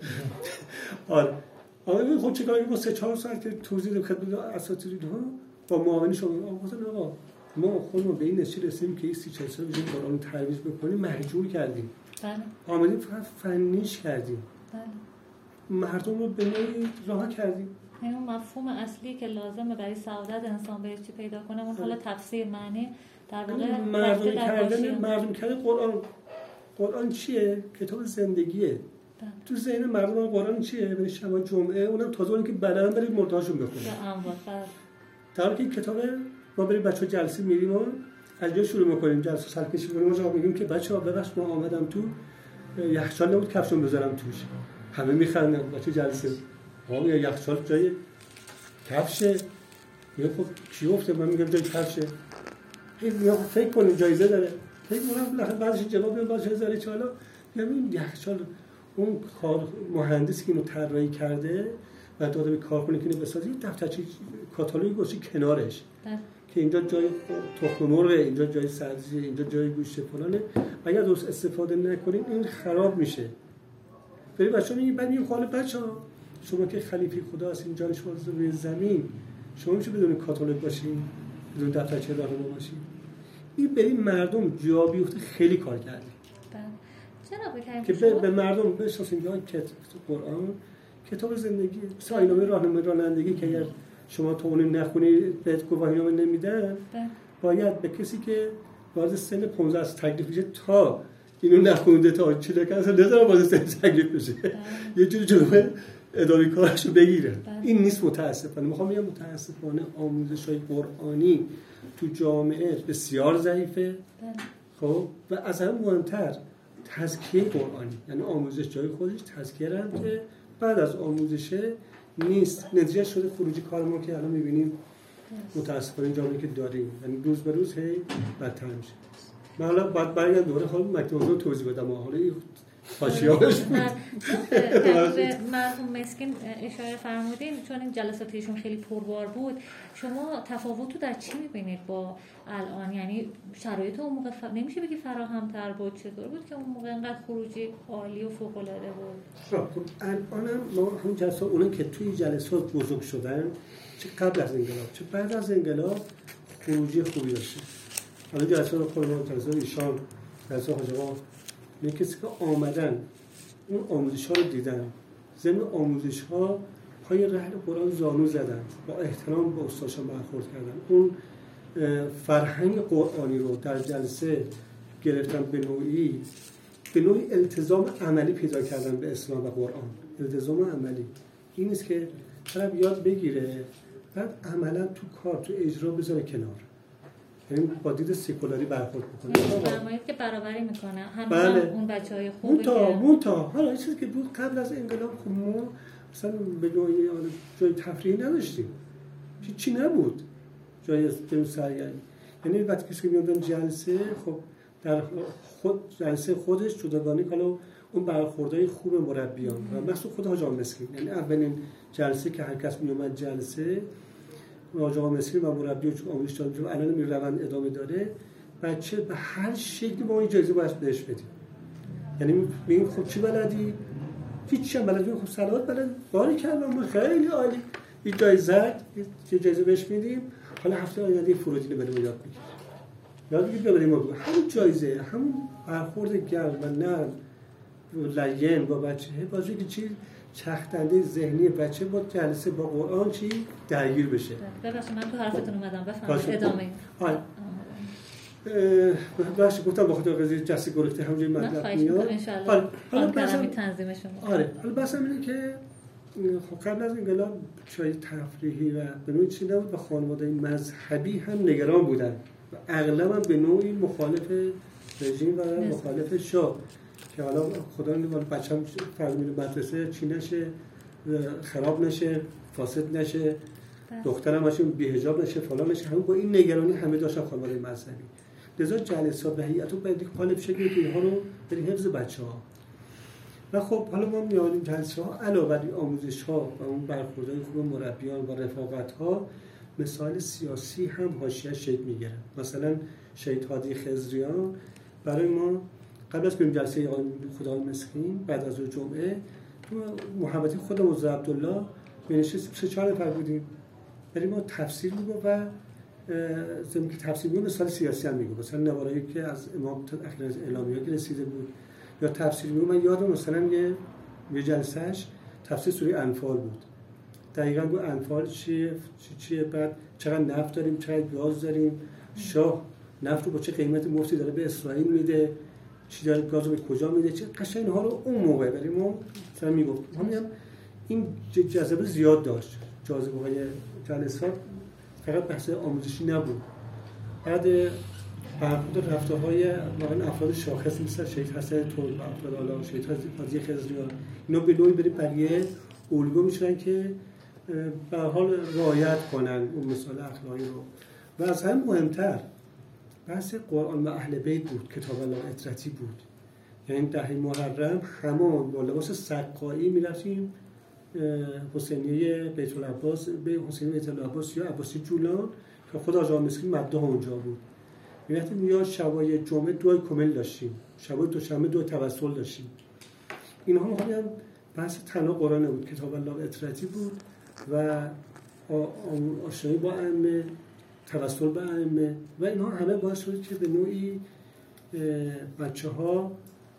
آره آقا خب چه کاری ما سه چهار سال که توضیح دادیم خدمت اساتید ها با معاون شما آقا ما خودمون به این نتیجه رسیدیم که این سی چهل سال بجیم قرآن ترویج بکنیم مهجور کردیم. بله. آمدیم فقط فنیش کردیم. بله. مردم رو به نوعی رها کردیم. این اون مفهوم اصلی که لازمه برای سعادت انسان بهش چی پیدا کنه اون حالا تفسیر معنی در واقع مردم کردن مردم کردن قرآن قرآن چیه؟ کتاب زندگیه. بله. تو ذهن مردم قرآن چیه؟ به شب جمعه اونم تازه اون که بلدن برید مرتاشون بخونن. در حالی که کتاب ما بریم بچه‌ها جلسه میریم و از جا شروع می‌کنیم جلسه سرکشی می‌کنیم ما جواب میگیم که بچه‌ها ببخش ما آمدم تو یخچال نبود کفشم بذارم توش، همه میخندن بچه جلسه آقا یا یخچال جای کفشه، میگه خب کی گفته؟ من میگم جای کفشه. میگم فکر کنیم جایزه داره، فکر می‌کنم بالاخره بعدش جواب میاد باشه هزار چالا ببین یخچال اون کار مهندسی که اینو طراحی کرده و داده به کارکنی که اینو بسازه دفترچه کاتالوگ گذاشته کنارش ده. که اینجا جای تخم مرغه، اینجا جای سبزی، اینجا جای گوشت فلانه و اگر درست استفاده نکنیم این خراب میشه. ولی بچه‌ها میگن بعد میگم خاله بچه‌ها شما که خلیفه خدا هستین جان شما روی زمین شما میشه بدون کاتالوگ باشین بدون دفترچه راهنما باشین. این بریم مردم جا بیفته خیلی کار کردیم. که به, به مردم بشناسیم که قرآن کتاب زندگی ساینامه راهنمای رانندگی که اگر شما تو اون نخونی بهت گواهینامه نمیدن باید به کسی که وارد سن پانزده از تکلیف بشه تا اینو نخونده تا چه لکه اصلا نذاره وارد سن تکلیف بشه یه جوری جلوه اداره کارشو بگیره. این نیست متاسفانه. میخوام بگم متاسفانه آموزش‌های قرآنی تو جامعه بسیار ضعیفه. خب و از هم مهمتر تزکیه قرآنی، یعنی آموزش جای خودش تزکیه هم که بعد از آموزشه نیست. نتیجه شده خروجی کار ما که الان می‌بینیم متأسفانه این جامعه که داریم، یعنی روز به روز هی بدتر میشه. من حالا بعد برگردم دوره خود مکتب رو توضیح بدم حالا این خاصیاتش بود. به مرحوم مسکین اشاره فرمودین چون این جلسات ایشون خیلی پربار بود، شما تفاوت رو در چی می‌بینید با الان؟ یعنی شرایط اون موقع ف... نمیشه بگی فراهم‌تر بود، چطور بود که اون موقع انقدر خروجی عالی و فوق‌العاده بود؟ خب الان ما همون جلسات اونم که توی جلسات بزرگ شدن چه قبل از انقلاب چه بعد از انقلاب خروجی خوبی داشته. حالا جلسات خودمون جلسات ایشان جلسات حاج آقا یه کسی که آمدن اون آموزش‌ها رو دیدن، ضمن آموزش‌ها پای رحل قرآن زانو زدن، با احترام با استادشان برخورد کردن، اون فرهنگ قرآنی رو در جلسه گرفتن، به نوعی به نوعی التزام عملی پیدا کردن به اسلام و قرآن. التزام عملی این نیست که طرف یاد بگیره بعد عملا تو کار تو اجرا بذاره کنار، یعنی با دید سکولاری برخورد بکنه. فرمایید که برابری میکنه همه بله. اون بچهای خوبی مونتا که مونتا حالا این چیزی که بود قبل از انقلاب خب ما مثلا به نوعی جای تفریحی نداشتیم، چی نبود جای بریم سرگرمی. یعنی وقتی کسی که میادن جلسه خب در خود جلسه خودش جداگانه کالا اون برخوردهای خوب مربیان و مثلا خود حاج آقا مسکین، یعنی اولین جلسه که هر کس میومد جلسه حاج آقا مسکین و مربی و آموزش دادن الان می روند ادامه داره، بچه به هر شکلی ما اجازه باید بهش بدیم. یعنی میگیم خب چی بلدی؟ هیچ هم بلد. خب صلوات بلد، باری کردم، خیلی عالی، این جایزه یه جایزه بهش میدیم، حالا هفته آینده فرودینه بریم یاد بگیر، یاد بگیر ببریم ما همون جایزه، همون برخورد گرم و نرم و لین با بچه، بازوی که چی چختنده ذهنی بچه با جلسه با قرآن چی درگیر بشه. ببخشید من تو حرفتون اومدم، بفرمایید ادامه. آره باشه گفتم با خاطر قضیه جلسه گرفته همونجوری مطلب میاد ان شاء الله. حالا برنامه تنظیم شما. آره حالا بحث اینه که خب قبل از انقلاب چای تفریحی و به نوعی چیزی نبود و خانواده مذهبی هم نگران بودن و اغلب هم به نوعی مخالف رژیم و مخالف شاه که حالا خدا نمی‌دونه بچه‌م فرض می‌کنه مدرسه چی نشه، خراب نشه، فاسد نشه، دخترم باشون بی‌حجاب نشه، فلان نشه. همون با این نگرانی همه داشتن خانواده مذهبی. لذا جلسات و هیئت باید قالب شکلی که اینها رو برای حفظ بچه‌ها. و خب حالا ما می‌بینیم جلسه‌ها علاوه بر آموزش‌ها و اون برخوردهای خوب مربیان و رفاقت‌ها، مسائل سیاسی هم حاشیه شکل می‌گیره. مثلا شهید هادی خضریان برای ما قبل از بریم جلسه خدای مسکین بعد از جمعه تو محبتی خودم و عبدالله می‌نشستیم، سه چهار نفر بودیم، برای ما تفسیر میگو و زمین که تفسیر میگو مثال سیاسی هم میگو، مثلا نوارایی که از امام اخیر از اعلامیه که رسیده بود یا تفسیر میگو. من یادم مثلا یه یه جلسهش تفسیر سوره انفال بود، دقیقاً گفت انفال چیه چی چیه، بعد چقدر نفت داریم، چقدر گاز داریم، شاه نفت رو با چه قیمت مفتی داره به اسرائیل میده، چی داره گاز رو به کجا میده، چه قشنگ ها رو اون موقع برای ما مثلا میگفت. همین این جذبه زیاد داشت. جاذبه های جلسات فقط بحث آموزشی نبود، بعد برخورد رفتارهای واقعا افراد شاخص مثل شهید حسن تند و افراد آلا، شهید هادی خضریان، اینا به نوعی برای بقیه الگو میشن که به هر حال رعایت کنن اون مثال اخلاقی رو. و از هم مهمتر بحث قرآن و اهل بیت بود، کتاب الله اطرتی بود. یعنی دهه محرم همون با لباس سقایی میرفتیم حسینیه بیت العباس به حسینیه بیت العباس یا عباسی جولان که خود آقا مسکین مبدا اونجا بود. میرفتیم یا شبای جمعه دوای کامل داشتیم، شبای دوشنبه دو توسل داشتیم. اینها هم همین بحث تنها قرآن بود، کتاب الله اطرتی بود و آشنایی با ائمه، توسل به ائمه و اینها همه باعث شد که به نوعی بچه‌ها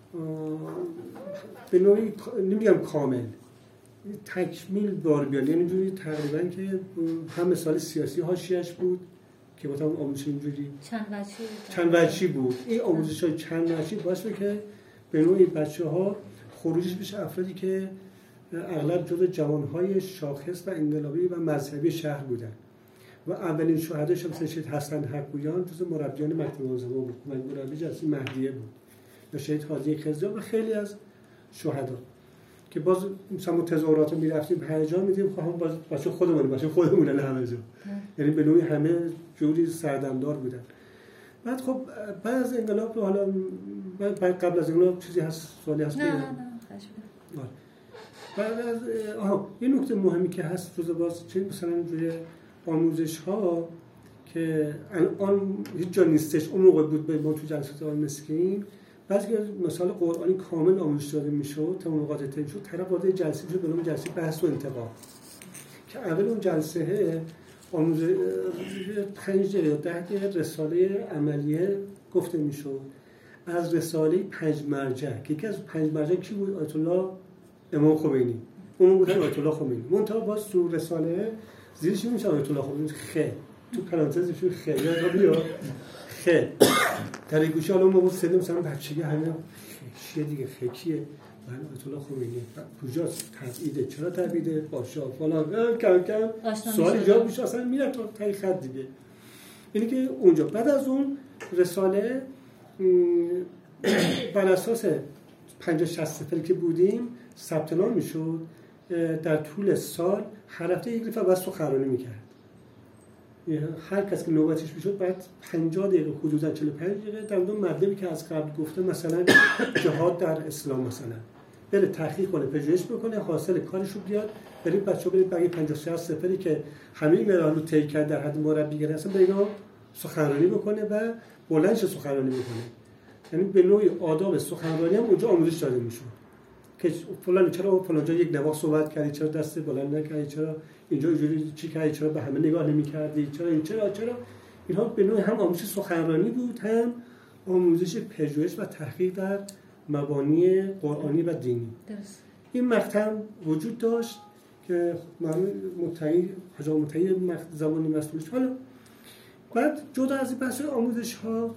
به نوعی نمیگم کامل تکمیل بار بیاد، یعنی اینجوری تقریبا که هم مثال سیاسی حاشیه‌اش بود که با هم آموزش اینجوری چند وجهی چند وجهی بود. این آموزش‌های چند وجهی باعث شد که به نوعی بچه‌ها خروجش بشه افرادی که اغلب جزو جوان‌های شاخص و انقلابی و مذهبی شهر بودن و اولین شهداش هم شهید حسن حقویان جزو مربیان مکتب منظمه بود و مربی جلسه مهدیه بود و شهید هادی خضریان و خیلی از شهدا که باز مثلا تظاهرات رو می‌رفتیم هیجان می‌دیم، خب هم باز بچه خودمون باشه خودمون همه جا، یعنی به نوعی همه جوری سردمدار بودن. بعد خب بعد از انقلاب حالا بعد قبل از انقلاب چیزی هست سوالی هست؟ نه نه خشم. بعد از آها یه نکته مهمی که هست روز باز چه مثلا روی آموزش‌ها که الان هیچ جا نیستش، اون موقع بود به ما تو جلسات آقای مسکین بعضی که مثال قرآنی کامل آموزش داده میشد تا نقاط تعیین شد، طرف وارد جلسه میشد به نام جلسه بحث و انتقاد که اول اون جلسه آموزش پنج دقیقه یا ده دقیقه رساله عملیه گفته میشد از رساله پنج مرجع که یکی از پنج مرجع کی بود؟ آیت الله امام خمینی. اون بودن آیت الله خمینی. منتها باز تو رساله زیرش میشه آیت الله خمینی خ تو پرانتز میشه خ یا بیا خ در گوشه حالا ما بود سه مثلا بچگی همه چیه دیگه خکیه من آیت الله خمینی کجاست تبعیده چرا تبعیده باشا فلان کم کم سوال ایجاد میشه اصلا میره تا تای خط دیگه. یعنی که اونجا بعد از اون رساله بر اساس پنجاه شصت صفحه‌ای که بودیم ثبت نام میشد، در طول سال هر هفته یک نفر بس سخنرانی میکرد هر کس که نوبتش میشد بعد پنجاه دقیقه حدودا چهل و پنج دقیقه در اون مطلبی که از قبل گفته مثلا جهاد در اسلام مثلا بره تحقیق کنه، پژوهش بکنه، حاصل کارش رو بیاد، بریم بچه‌ها برید بقیه پنجاه شصت سفری که همه مراحل رو طی کرد در حد مربیگری اصلا به اینا سخنرانی بکنه و بلندش سخنرانی بکنه. یعنی به نوعی آداب سخنرانی هم اونجا آموزش داده میشه که فلان چرا فلان جا یک نواخت صحبت کردی، چرا دست بلند نکردی، چرا اینجا اینجوری چی کردی، چرا به همه نگاه نمی‌کردی، چرا این چرا چرا اینها به نوعی هم آموزش سخنرانی بود، هم آموزش پژوهش و تحقیق در مبانی قرآنی و دینی. درست. این مقطع وجود داشت که معلوم متعی حجام متعی زبانی مسئولش. حالا بعد جدا از این بحث آموزش ها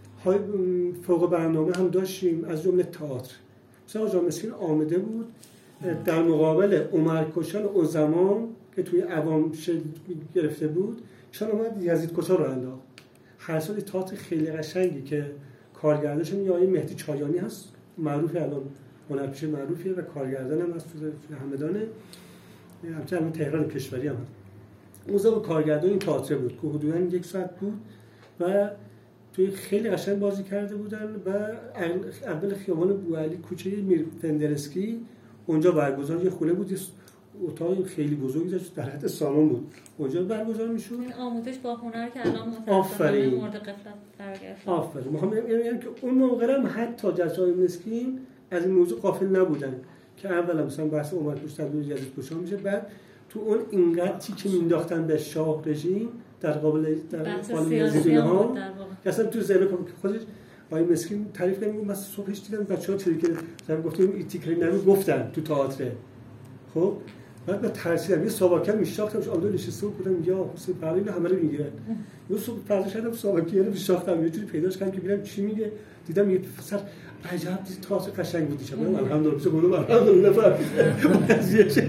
فوق برنامه هم داشتیم، از جمله تئاتر. مثلا حجام مسکین آمده بود در مقابل عمر کشان اون زمان که توی عوام شکل گرفته بود، چون اومد یزید کشا رو انداخت. هر سال تئاتر خیلی قشنگی که کارگردانش هم آقای مهدی چایانی هست، معروفه، الان هنرپیشه معروفیه و کارگردان هم هست توی همدانه، همچنین الان تهران کشوری هم هست. اون زمان کارگردان این تئاتر بود که حدوداً یک ساعت بود و توی خیلی قشنگ بازی کرده بودن و اول خیابان بوعلی کوچه میر فندرسکی اونجا برگزار یه خونه بود، اتاق خیلی بزرگی داشت، در حد سالن بود، اونجا برگزار میشد. این آموزش با هنر که الان آفرین مورد قفلت قرار گرفت. آفرین. میخوام بگم که اون موقع هم حتی جلسه‌های مسکین از این موضوع غافل نبودن که اولا مثلا بحث عمر کش تبدیل یزید کشا میشه، بعد تو اون اینقدر تیکه مینداختن به شاه رژیم در قابل در قالب یزیدی ها که اصلا تو ذهن خودش آقای مسکین تعریف کردن. من صبحش دیدم بچه‌ها چیزی که مثلا گفتیم این تیکری نمی گفتن تو تئاتر. خب بعد با ترسیدم یه ساواکر میشاختمش آمده نشسته بودم یا حسین پروین همه رو میگیرن. یه صبح فردا شدم ساواکر رو میشاختم یه جوری پیداش کردم که ببینم چی میگه، دیدم یه پسر عجب تئاتر قشنگ بود دیشب. الحمدلله چه گفتم الحمدلله فهمیدم.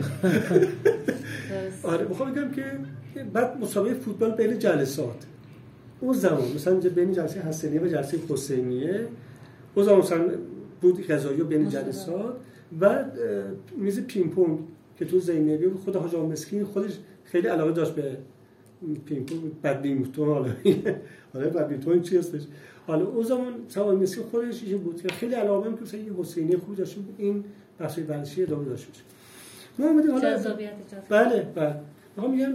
آره میخوام بگم که بعد مسابقه فوتبال بین جلسات اون زمان مثلا بین جلسه حسینیه و جلسه حسینیه اون زمان مثلا بود قضایی بین جلسات و میز پینگ پونگ که تو زینبی خود حاجی مسکین خودش خیلی علاقه داشت به پینگ پونگ، بدمینتون. حالا حالا بدمینتون چی هستش؟ حالا اون زمان حاجی مسکین خودش چیزی بود که خیلی علاقه داشت که مثلا حسینی خوب داشت، این بحث ورزشی ادامه داشت. ما اومدیم حالا بله بله ما میگم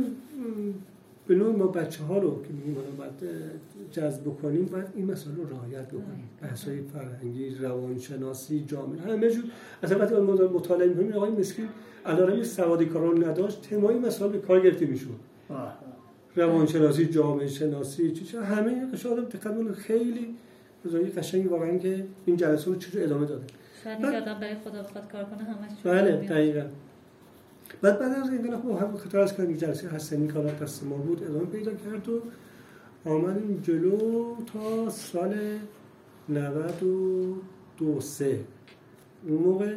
به نوع ما بچه‌ها رو که میگیم حالا باید جذب کنیم، باید این مسائل رو رعایت بکنیم. بحث‌های فرهنگی، روانشناسی، جامعه، همه جور. اصلا وقتی ما مطالعه می‌کنیم آقای مسکین علیرغم سوادی کاران نداشت، تمامی مسائل به کار گرفته میشد. روانشناسی، جامعه شناسی، چی همه اشاره تقدم خیلی بزرگی قشنگی واقعا که این جلسه رو چجوری ادامه داده. شاید اینکه آدم برای خدا بخواد کار کنه همش. بله دقیقاً. بعد بعد از انقلاب ما هم خطر از کردیم جلسه حسنی کارا دست ما بود ادامه پیدا کرد و آمدیم جلو تا سال نود و دو سه. اون موقع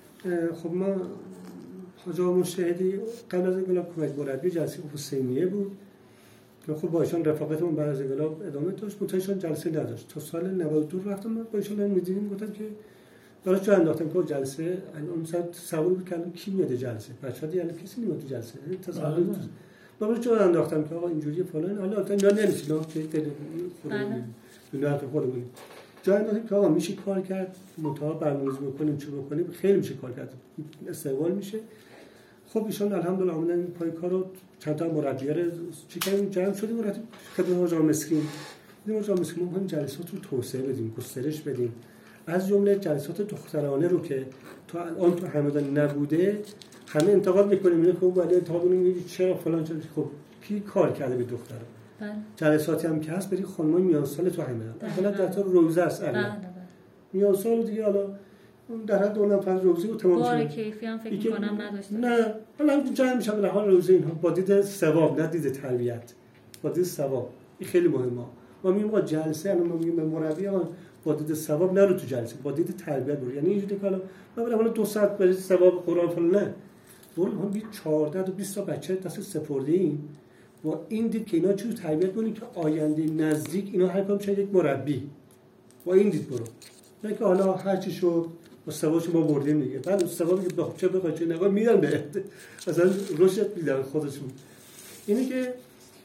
خب ما حاجی مشهدی قبل از انقلاب کمک مربی جلسه حسینیه بود که خب با ایشان رفاقتمون بعد از انقلاب ادامه داشت، متأسفانه جلسه نداشت. تا سال نود و دو رفتم با ایشان می‌دیدیم، گفتم که براش جا انداختم که جلسه اون ساعت سوال بود که کی میاد جلسه، بچه‌ها دیگه کسی نمیاد تو جلسه، تصور بود. براش جا انداختم که آقا اینجوریه فلان، حالا البته اینا نمیشه نه که خودمون دونه خودمون جا انداختیم که آقا میشه کار کرد، مطالعه برنامه‌ریزی بکنیم چه بکنیم، خیلی میشه کار کرد، استقبال میشه. خب ایشان الحمدلله اومدن پای کارو چند تا مربیار چی کردیم جمع شدیم و رفتیم خدمت حاجی مسکین. دیدیم حاجی مسکین ما هم جلسات رو توسعه بدیم، گسترش بدیم. از جمله جلسات دخترانه رو که تا الان تو همدان نبوده همه انتقاد میکنیم، میگه خب ولی انتقاد میگه چرا فلان چرا. خب کی کار کرده به دخترها؟ بله. جلساتی هم که هست برای خانمای میان سال تو همدان. مثلا در تا روزه است الان. بله. میان سال دیگه حالا در حد اون فاز روزی و تمام بار کیفی هم فکر می‌کنم نداشته. نه، حالا جمع میشم به حال روزی اینها با دید ثواب، نه دید تربیت. با دید ثواب. این خیلی مهمه. ما میگیم با جلسه الان ما میگیم به مربی با دید ثواب نرو تو جلسه، با دید تربیت برو. یعنی اینجوری که حالا من برام دو ساعت برای ثواب قرآن فلان نه. برو هم بی چهارده تا بیست تا بچه دست سپردیم با این دید که اینا چجوری تربیت کنیم که آینده نزدیک اینا هر کدوم چه یک مربی. با این دید برو. نه که حالا هر چی شد با ثوابش ما بردیم دیگه. بعد ثوابی که بخواد چه بخواد چه نگاه میدن به مثلا روشت میدن خودشون. اینه که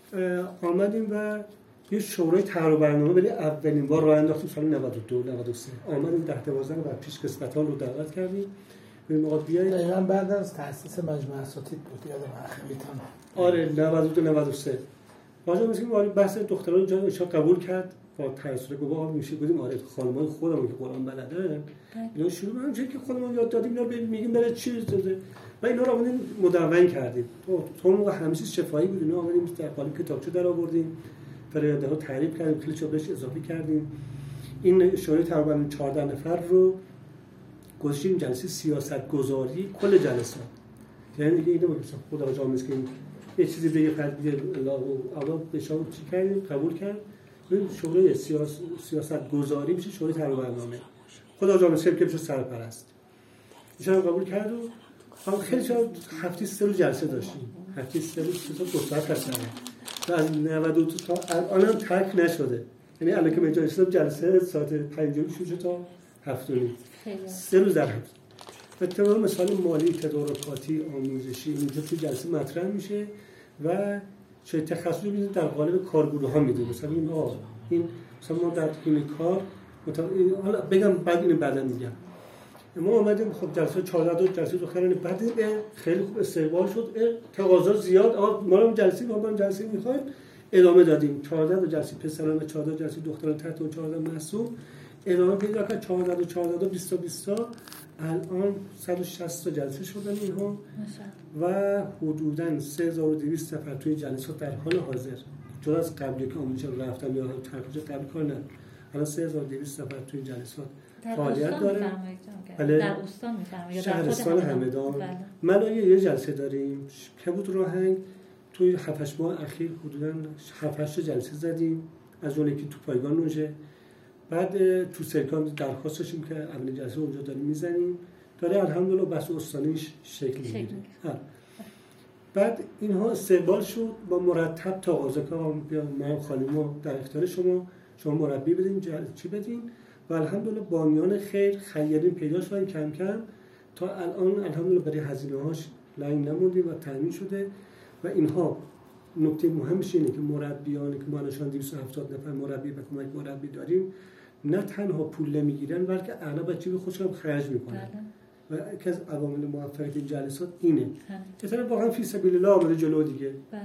آمدیم و یه شورای طرح و برنامه برای اولین بار راه انداختیم سال نود و دو نود و سه. آمدیم ده دوازده و پیش قسمت‌ها رو دعوت کردیم ببین آقا بیایید. دقیقاً بعد از تأسیس مجمع اساتید بود یادم خیلیتون. آره نود و دو نود و سه. واجب می‌شیم وارد بحث دختران جان ایشان قبول کرد با تأثیر گفت آقا میشه بودیم آره خانم‌های خودمون که قرآن بلدن اینا شروع کردن چه که خودمون یاد دادیم اینا میگیم برای چی داده و اینا رو آمدیم مدون کردیم. تو تو موقع همیشه شفاهی بود اینا آمدیم در قالب کتابچه در آوردیم فریاده ها تعریف کردیم کلی چاپش اضافه کردیم. این شورای تقریبا چهارده نفر رو گذاشتیم جلسه سیاست گذاری کل جلسات. یعنی دیگه اینو مثلا خدا جا میسکیم یه چیزی بگه فرد بگه الله به شما چی کردیم قبول کرد. این شورای سیاست سیاست گذاری میشه شورای طرح و برنامه. خدا جا میسکیم که بشه سرپرست. ایشون قبول کرد و هم خیلی شد هفته سه روز جلسه داشتیم. هفته سه روز سه تا دو ساعت هستن. و از نود و دو تا الان هم ترک نشده. یعنی الان که مجلس جلسه ساعت پنج شروع تا هفت و نیم. سه روز در هفته. و تمام مثال مالی، تدارکاتی، آموزشی اینجا تو جلسه مطرح میشه و چه تخصصی میدید در قالب کارگروه ها میدید. مثلا این ها این مثلا ما در این کار حالا بگم بعد اینو بعدا میگم. ما اومدیم خب جلسه چهارده تا جلسه دختران بعد خیلی خوب استقبال شد. تقاضا زیاد آ ما هم جلسه ما هم جلسه میخوایم ادامه دادیم. چهارده تا جلسه پسران و چهارده تا جلسه دختران تحت اون چهارده معصوم ادامه پیدا کرد. چهارده تا چهارده تا بیست تا بیست تا الان صد و شصت تا جلسه شدن اینها و حدوداً سه هزار و دویست نفر توی جلسات در حال حاضر جدا از قبلی که آموزش رفتن یا ترکیب قبلی کار نه الان سه هزار و دویست نفر توی جلسات فعالیت داره. بله. در استان میفرمایید شهرستان همدان. ملایه یه جلسه داریم که بود راهنگ توی هفت هشت ماه اخیر حدوداً هفت هشت جلسه زدیم از جمله که تو پایگان نوژه. بعد تو سرکان درخواست داشتیم که اولین جلسه اونجا داریم میزنیم داره الحمدلله بحث استانیش شکل میگیره. بعد اینها استقبال شد با مرتب تقاضا که من خانم‌ها در اختیار شما شما مربی بدین چی بدین و الحمدلله بانیان خیر خیرین پیدا شدن کم کم تا الان الحمدلله برای هزینه‌هاش لنگ نموندیم و تامین شده و اینها نکته مهمش اینه که مربیانی که ما الان دویست و هفتاد نفر مربی و کمک مربی داریم نه تنها پول نمیگیرن بلکه اعلی بچه‌ی خودشون خرج میکنن. و یکی از عوامل موفقیت این جلسات اینه. مثلا واقعا فی سبیل الله آمده جلو دیگه. بله.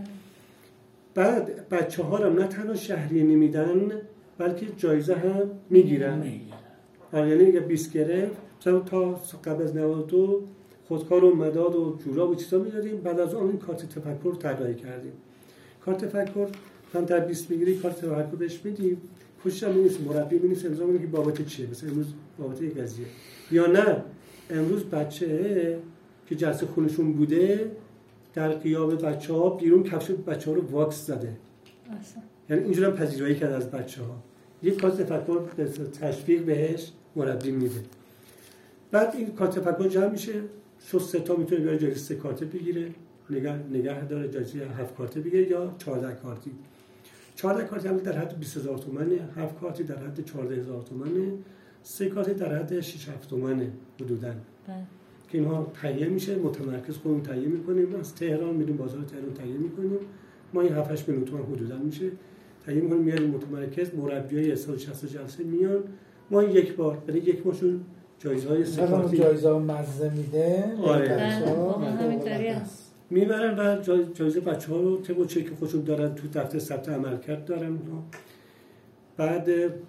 بعد بچه‌ها هم نه تنها شهریه نمیدن بلکه جایزه هم میگیرن. یعنی اگه بیست گرفت مثلا تا قبل از نود و دو خودکار و مداد و جوراب و چیزا میدادیم. بعد از اون این کارت تفکر رو طراحی کردیم. کارت تفکر هم در بیست میگیری کارت تفکر بهش میدیم. خوشش هم نیست مربی می‌نویسه امضا می‌کنه که بابت چیه مثلا امروز بابت یک قضیه یا نه امروز بچه که جلسه خونشون بوده در غیاب بچه‌ها بیرون کفش بچه‌ها رو واکس زده اصلا. یعنی اینجوری هم پذیرایی کرد از بچه‌ها. یک کارت تفکر تشویق بهش مربی میده. بعد این کارت تفکر جمع میشه شو سه تا میتونه بیاره جایزه سه کارت بگیره نگه نگه داره جایزه هفت کارت بگیره یا چهارده کارتی. چهارده کارتی هم در حد بیست هزار تومانه، هفت کارتی در حد چهارده هزار تومانه، سه کارتی در حد شش هفت تومانه حدوداً. که اینها تهیه میشه متمرکز خودمون تهیه میکنیم از تهران میریم بازار تهران تهیه میکنیم ما این هفت هشت میلیون تومان حدوداً میشه تهیه میکنیم میاریم متمرکز مربیای صد و شصت جلسه میان ما یک بار برای یک ماشون جایزه‌های سه کارتی جایزه مزه میده. آره همینطوریه میبرن و جایزه بچه ها رو طبق چکی خودشون دارن تو دفتر ثبت عملکرد دارن بعد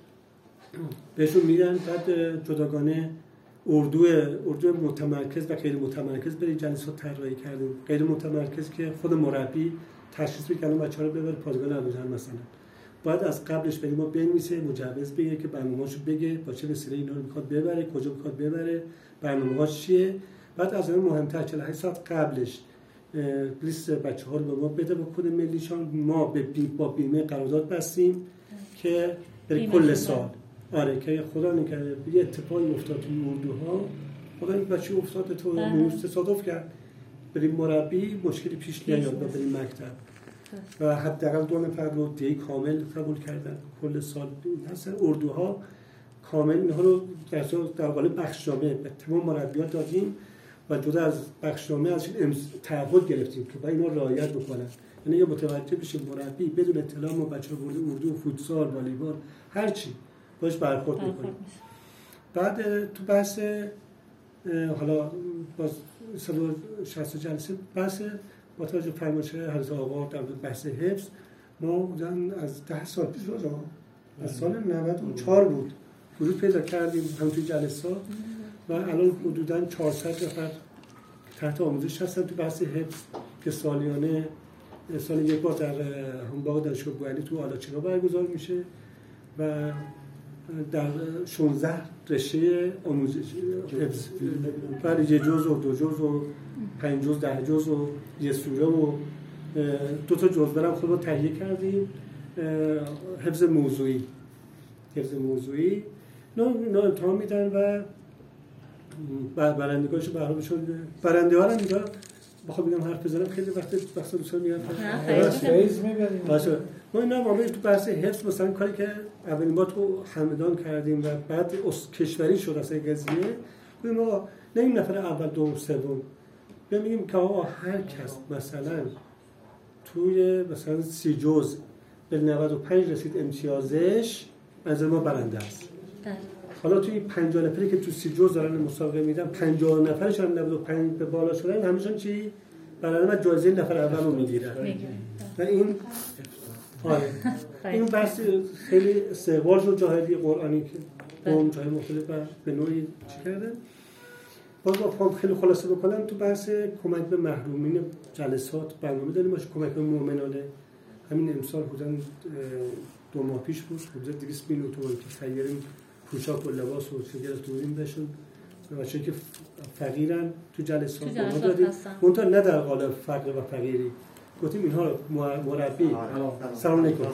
بهشون میدن. بعد جداگانه اردو اردو متمرکز و غیر متمرکز برای جلسات طراحی کردیم. غیر متمرکز که خود مربی تشخیص میده که بچه‌ها رو ببره پادگان ابوذر مثلا بعد از قبلش برای ما بنویسه مجوز بگه که برنامه‌اشو بگه با چه وسیله اینا رو میخواد ببره کجا میخواد ببره برنامه‌هاش چیه. بعد از اون مهمتر چهل و هشت ساعت قبلش لیست بچه‌ها رو به ما بده با کد ملیشان ما به بی با بیمه قرارداد بستیم که برای کل سال آره که خدا نکرده یه اتفاقی افتاد توی اردوها خدا این بچه افتاد تو تصادف کرد برای مربی مشکلی پیش نیاد با برای مکتب و حداقل دو نفر رو دی کامل قبول کردن کل سال. مثلا اردوها کامل اینها رو در در قالب بخشنامه به تمام مربیات دادیم و جدا از بخشنامه ازشون تعهد گرفتیم که باید اینا رعایت بکنن. یعنی یه متوجه بشه مربی بدون اطلاع ما بچه‌ها برده اردو، فوتسال، والیبال، هر چی باش برخورد می‌کنیم. بعد تو بحث حالا باز صد و شصت جلسه بحث با توجه فرمایش حضرت آقا در بحث حفظ ما بودن از ده سال پیش رو از سال نود و چهار بود ورود پیدا کردیم هم توی جلسات و الان حدوداً چهارصد نفر تحت آموزش هستن تو بحث حفظ که سالیانه سال یک بار در همباغ دانشگاه بوعلی تو آلاچیقا برگزار میشه و در شانزده رشته آموزش حفظ برای یه جزء و دو جزء و پنج جزء ده جزء و یه سوره و دو تا جزء برام خود رو تهیه کردیم حفظ موضوعی حفظ موضوعی نه امتحان میدن و برندگاهش برنامه‌شون برنده ها رو میگه بخوام بگم حرف بزنم خیلی وقت وقت دوستان میگن فیض میبریم باشه ما اینا واقعا تو بحث حفظ مثلا کاری که اولین بار تو همدان کردیم و بعد کشوری شد اصلا قضیه ببین ما نه این نفر اول دوم سوم میگیم که آقا هر کس مثلا توی مثلا سی جزء به نود و پنج رسید امتیازش از ما برنده است. حالا توی پنجاه نفری که تو سی جزء دارن مسابقه میدن پنجاه نفرشون نود و پنج به بالا شدن همشون چی برنده جایزه نفر اول رو میگیرن. و این آره این بحث خیلی استقبال شد جاهلی قرآنی که قوم جای مختلف به نوعی چی کردن. باز با خیلی خلاصه بکنم تو بحث کمک به محرومین جلسات برنامه داریم باشه کمک به مؤمنانه همین امسال حدوداً دو ماه پیش بود حدود دویست میلیون تومان که خیریم پوشاک و لباس و چیزی دوریم بهشون بچه‌ای که فقیرن تو جلسات ما دادیم منتها نه در قالب فقر و فقیری گفتیم اینها رو مربی سلام علیکم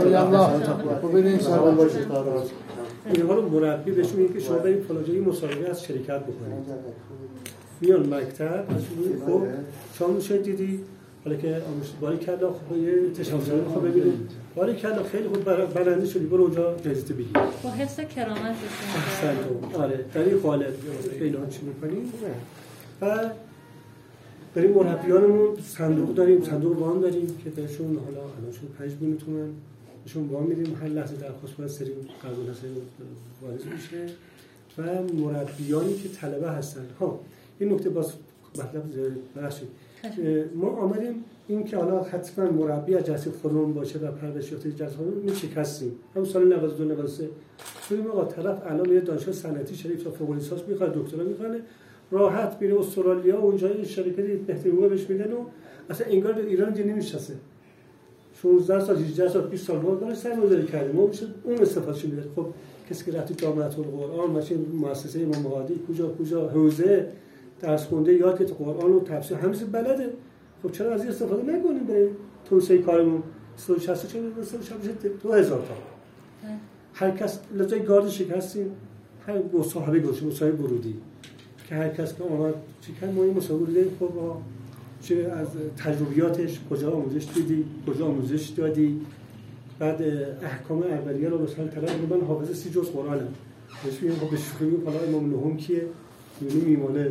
ببینید سلام باشید اینها رو مربی بهشون میگه که شما برید فلان جایی مسابقه از شرکت بکنید میان مکتب خب شما میشه دیدی حالا که آموزش باری کلا خب یه تشاور خب ببینید باری کلا خیلی خوب برنده شدی برو اونجا جایزه بگیر با حفظ کرامت احسنتون آره در این قالب اعلان چی می‌کنیم و بریم مربیانمون صندوق داریم صندوق وام داریم که بهشون حالا الانشون پنج میلیون تومان بهشون وام میدیم هر لحظه درخواست باید سری قبول هست وارد میشه و مربیانی که طلبه هستن ها این نکته باز مطلب بخشید ما آمدیم این که حالا حتما مربی از جنس خودمون باشه و پرورشیافته جنس خودمون میشکستیم همون سال نود و دو نود و سه ببینیم آقا طرف الان یه دانشگاه صنعتی شریف تا فوق لیسانس میخواد دکترا میخواد راحت میره استرالیا و اونجا این شرکت بهترین حقوق بهش میدن و اصلا انگار به ایران دیگه نمیشناسه شانزده سال هجده سال بیست سال بعد داره سرمایه‌گذاری کرده ما میشه اون استفادهش می‌کنه. خب کسی که رفت جامعه القرآن ماشین مؤسسه امام مهدی کجا کجا حوزه درس خونده یاد که قرآن و تفسیر همیشه بلده خب چرا از این استفاده نکنیم به توسعه کارمون صد و شصت چهل صد و شصت دو هزار تا هر کس لذای گارد شکستیم هر مصاحبه گوشه مصاحبه ورودی که هر کس که آمد چی کنه ما این مصاحبه ورودی خب چه از تجربیاتش کجا آموزش دیدی کجا آموزش دادی بعد احکام اولیه رو مثلا طرف من حافظ سی جز قرآنم بهش میگم خب به شوخی میگم حالا امام نهم کیه یعنی میمونه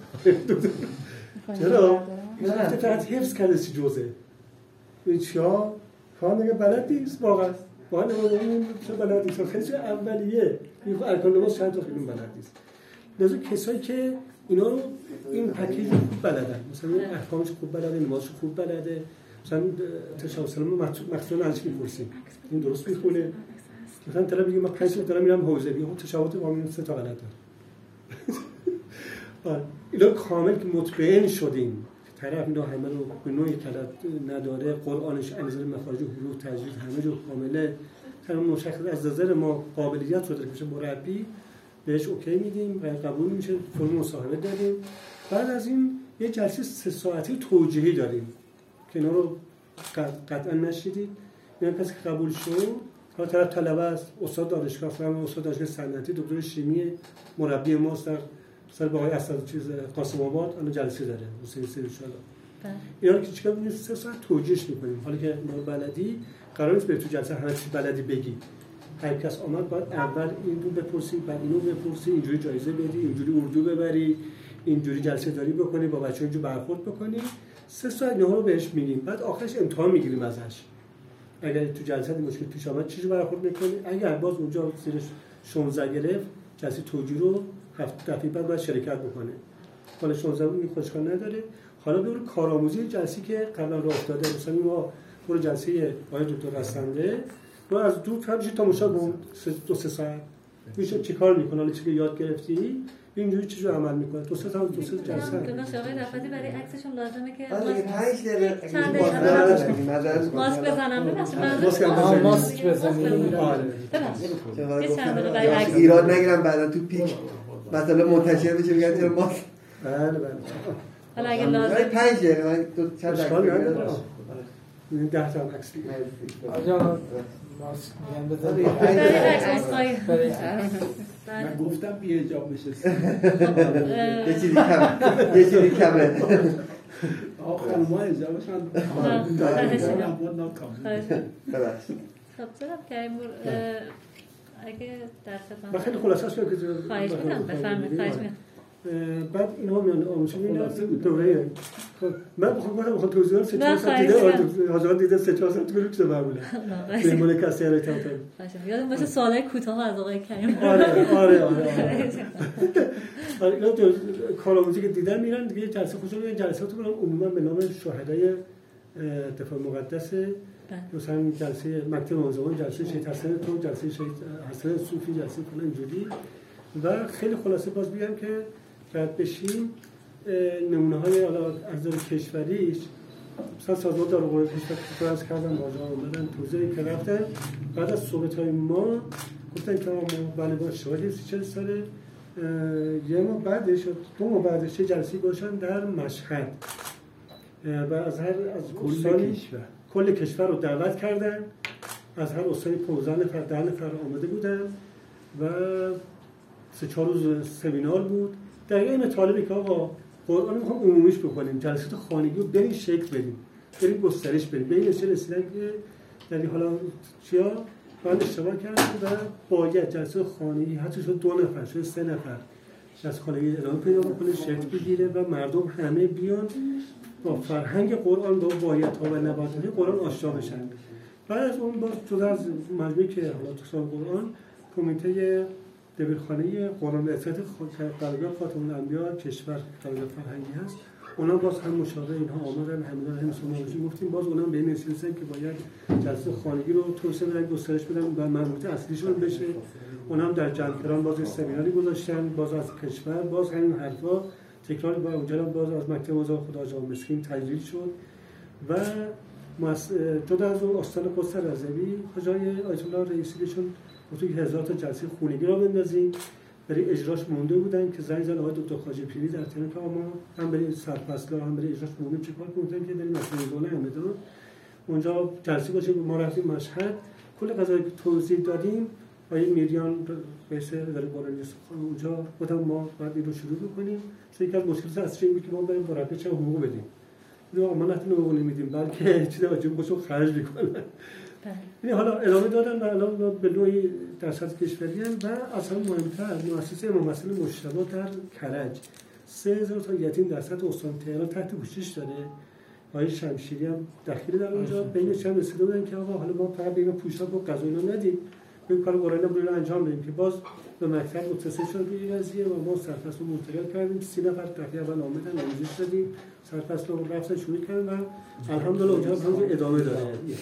چرا این فقط حفظ کرده سی جزه این چیا خواهد نگه بلد نیست واقعا واقعا این چه بلد نیست خیلی چه اولیه این ارکان نماز چند تا خیلی بلد نیست لذا کسایی که اینا رو این پکیج رو خوب بلدن مثلا احکامش خوب بلده نمازش خوب بلده مثلا تشهد سلام مخصوصا ازش میپرسیم این درست میخونه مثلا طرف میگه من پنج سال دارم میرم حوزه میگم تشهد وامین سه تا غلطه اینا کامل که مطمئن شدیم طرف اینا همه رو به نوعی غلط نداره قرآنش از نظر مخارج حروف تجوید همه رو کامله طرف مشخص از نظر ما قابلیت رو داره که مربی بهش اوکی میدیم و قبول میشه فرم مصاحبه داریم بعد از این یه جلسه سه ساعتی توجیهی داریم که اینا رو قطعا نشیدید این کسی که قبول شد حالا طرف طلبه است استاد دانشگاه فرم استاد دانشگاه صنعتی دکتر شیمی مربی ماست در سر با آقای اسد چیز قاسم آباد الان جلسه داره حسین سید ان شاء الله اینا که چیکار می‌کنیم سه ساعت توجیهش می‌کنیم حالا که ما بلدی قرار نیست به تو جلسه همه چی بلدی بگی هر کس آمد باید اول این رو بپرسی بعد اینو بپرسی اینجوری جایزه بدی اینجوری اردو ببری اینجوری جلسه داری بکنی، با بچه‌ها اینجوری برخورد بکنی. سه ساعت اینها رو بهش میگیم، بعد آخرش امتحان میگیریم ازش. اگر تو جلسه مشکل پیش آمد چیزی برخورد میکنی، اگر باز اونجا زیرش شانزده گرفت جلسه توجیه رو هفت دفعه بعد باید شرکت بکنه. حالا شانزده می خوشکار نداره. حالا به اون کارآموزی جلسه که قبلا راه افتاده، مثلا ما برو جلسه آقای دکتر رسنده رو از دور فرض تا مشابه اون دو سه ساعت میشه چیکار میکنه، حالا چیزی که یاد گرفتی اینجوری چیزو عمل میکنه. دو سه تا دو سه جلسه درست آقای رفعتی برای عکسشون لازمه که آره پنج دقیقه چند دقیقه ماسک بزنم. ببخشید ماسک ماسک بزنید. آره ببخشید ایراد نگیرم بعدا تو پیک مثلا منتشر بشه بگن چرا ماسک. بله بله. حالا اگه لازم پنج دقیقه من دو چند دقیقه این ده تا عکس دیگه. آجا ماسک میگن بزن. برای عکس ماسکای من گفتم بی حجاب نشست. یه چیزی کمه. یه چیزی کمه. آخر ما حجابشان ببخشید. خب چرا کریم بود اگه در من خیلی خلاصه است که خواهش می‌کنم بفرمایید. خواهش می‌کنم. بعد اینا میان آموزش میدن دوره. من بخوام گفتم بخوام توضیح بدم سه چهار ساعت دیده حاضر دیده سه چهار ساعت طول می‌کشه معمولا. به مال کسی رو تام تام. یادم باشه سوالای کوتاه از آقای کریم. آره آره آره. آره اینا تو کارآموزی که دیدن میرن دیگه جلسه خصوصی میرن جلسات رو عموما به نام شهدای دفاع مقدس مثلا جلسه مکتب منظمان، جلسه شهید حسن تو، جلسه شهید حسن صوفی، جلسه فلان اینجوری. و خیلی خلاصه باز میگم که رد بشیم نمونه های حالا از نظر کشوریش مثلا سازمان داروغ کشور که فرض کردن باجا اومدن توضیحی که رفتن بعد از صحبت های ما گفتن که ما بله با شواهد سی چل ساله یه ما بعدش دو ما بعدش چه جلسی باشن در مشهد و از هر از کل کشور کل کشور رو دعوت کردن، از هر استانی پانزده نفر ده نفر آمده بودن و سه چهار روز سمینار بود. دقیقا این طالبی که آقا قرآن میخوام عمومیش بکنیم، جلسات خانگی رو بریم شکل بدیم، بریم گسترش بدیم. به این نتیجه رسیدن که یعنی حالا چیا من اشتباه کردم و باید جلسات خانگی حتی شد دو نفر شد سه نفر جلسات خانگی ادامه پیدا بکنه، شکل بگیره و مردم همه بیان با فرهنگ قرآن با بایدها و نباتهای قرآن آشنا بشن. بعد از اون باز جدا از مجموعی که حالا تو سال قرآن کمیته دبیرخانه قرآن به اطلاعات قرارگاه خاتم الانبیا کشور قرارگاه فرهنگی هست، اونا باز هم مشاوره اینها آمدن همین هم سوماجی گفتیم باز اونا به این رسیدن که باید جلسه خانگی رو توسعه بدن، گسترش بدن و مربوط اصلیشون بشه. اونا هم در جمکران باز سمیناری گذاشتن، باز از کشور باز همین حرفا تکرار با اونجا باز از مکتب مزار خدا جان مسکین تجلیل شد و جدا از اون استان قدس رضوی کجای آیت الله رئیسیشون گفتن که هزار تا جلسه خونگی را بندازیم. برای اجراش مونده بودن که زنگ زد آقای دکتر خواجه پیری در تلفن که ما هم برای سرفصل هم برای اجراش مونده چیکار کنیم که بریم مثلا زونه همدان اونجا جلسه باشه. ما رفتیم مشهد کل قضایی که توضیح دادیم آقای میریان رئیس اداره بارنجستان اونجا گفتم ما باید این رو شروع بکنیم. چون یک از مشکلات اصلی این بود که ما بریم مربی چه حقوق بدیم. ما ما نه حقوق نمیدیم بلکه چیزا واجب گوشو خرج میکنن. یعنی حالا ادامه دادن و الان به نوعی در سطح کشوری هم و اصلا مهمتر مؤسسه امام حسن مجتبی در کرج سه هزار تا یتیم در سطح استان تهران تحت پوشش داره. آقای شمشیری هم دخیل در اونجا بینش هم رسیده بودن که آقا حالا ما فقط بگیم پوشاک و غذا اینا ندیم، این کار قرآن رو انجام بدیم که باز به مکتب متصل شد این قضیه و ما سرفصل رو منتقل کردیم. سی نفر دفعه اول آمدن آموزش دادیم، سرفصل رو رفتن شروع کردن و الحمدلله اونجا هم ادامه داره.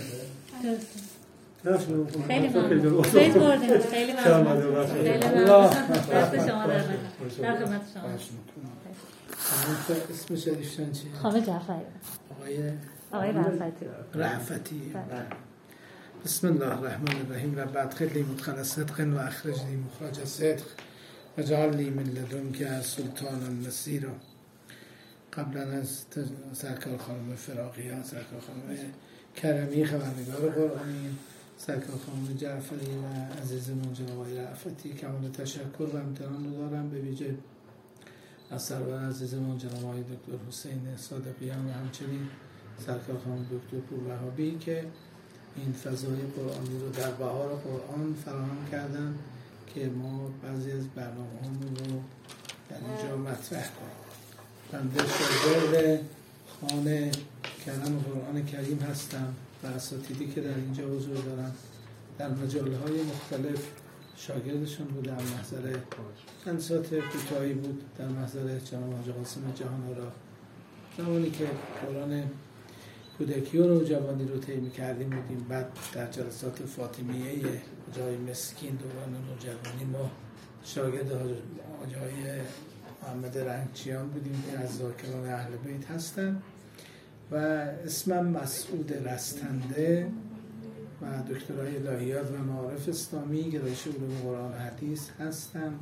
خیلی ممنون. خیلی ممنون. خیلی ممنون. خیلی ممنون. دست شما در در خدمت شما. اسم شریفتان چیه؟ خانم جعفری. آقای آقای رفعتی. رفعتی. بسم الله الرحمن الرحیم. رب ادخلنی مدخل صدق و اخرجنی مخرج صدق و اجعلنی من لدنک سلطانا نصیرا. قبلا از سرکار خانم فراقیان، سرکار خانم کرمی خبرنگار قرآنی، سرکار خانم جعفری و عزیزمون جناب آقای رفعتی کمال تشکر و امتنان رو دارم. به ویژه از سرور عزیزمون جناب آقای دکتر حسین صادقیان و همچنین سرکار خانم دکتر پوروهابی که این فضای قرآنی رو در بهار قرآن فراهم کردن که ما بعضی از برنامه‌هامون رو در اینجا مطرح کنیم. بنده شاگرد خانه کرم قرآن کریم هستم و اساتیدی که در اینجا حضور دارم در مجالهای مختلف شاگردشون بودم. محضر چند ساعت کوتاهی بود در محضر جناب حاج قاسم جهان‌آرا، زمانی که دوران کودکی و نوجوانی رو طی می‌کردیم بودیم. بعد در جلسات فاطمیه جای مسکین دوران نوجوانی ما شاگرد آقای محمد رنگچیان بودیم که از ذاکران اهل بیت هستن و اسمم مسعود رستنده و دکترای الهیات و معارف اسلامی گرایش علوم قرآن حدیث هستم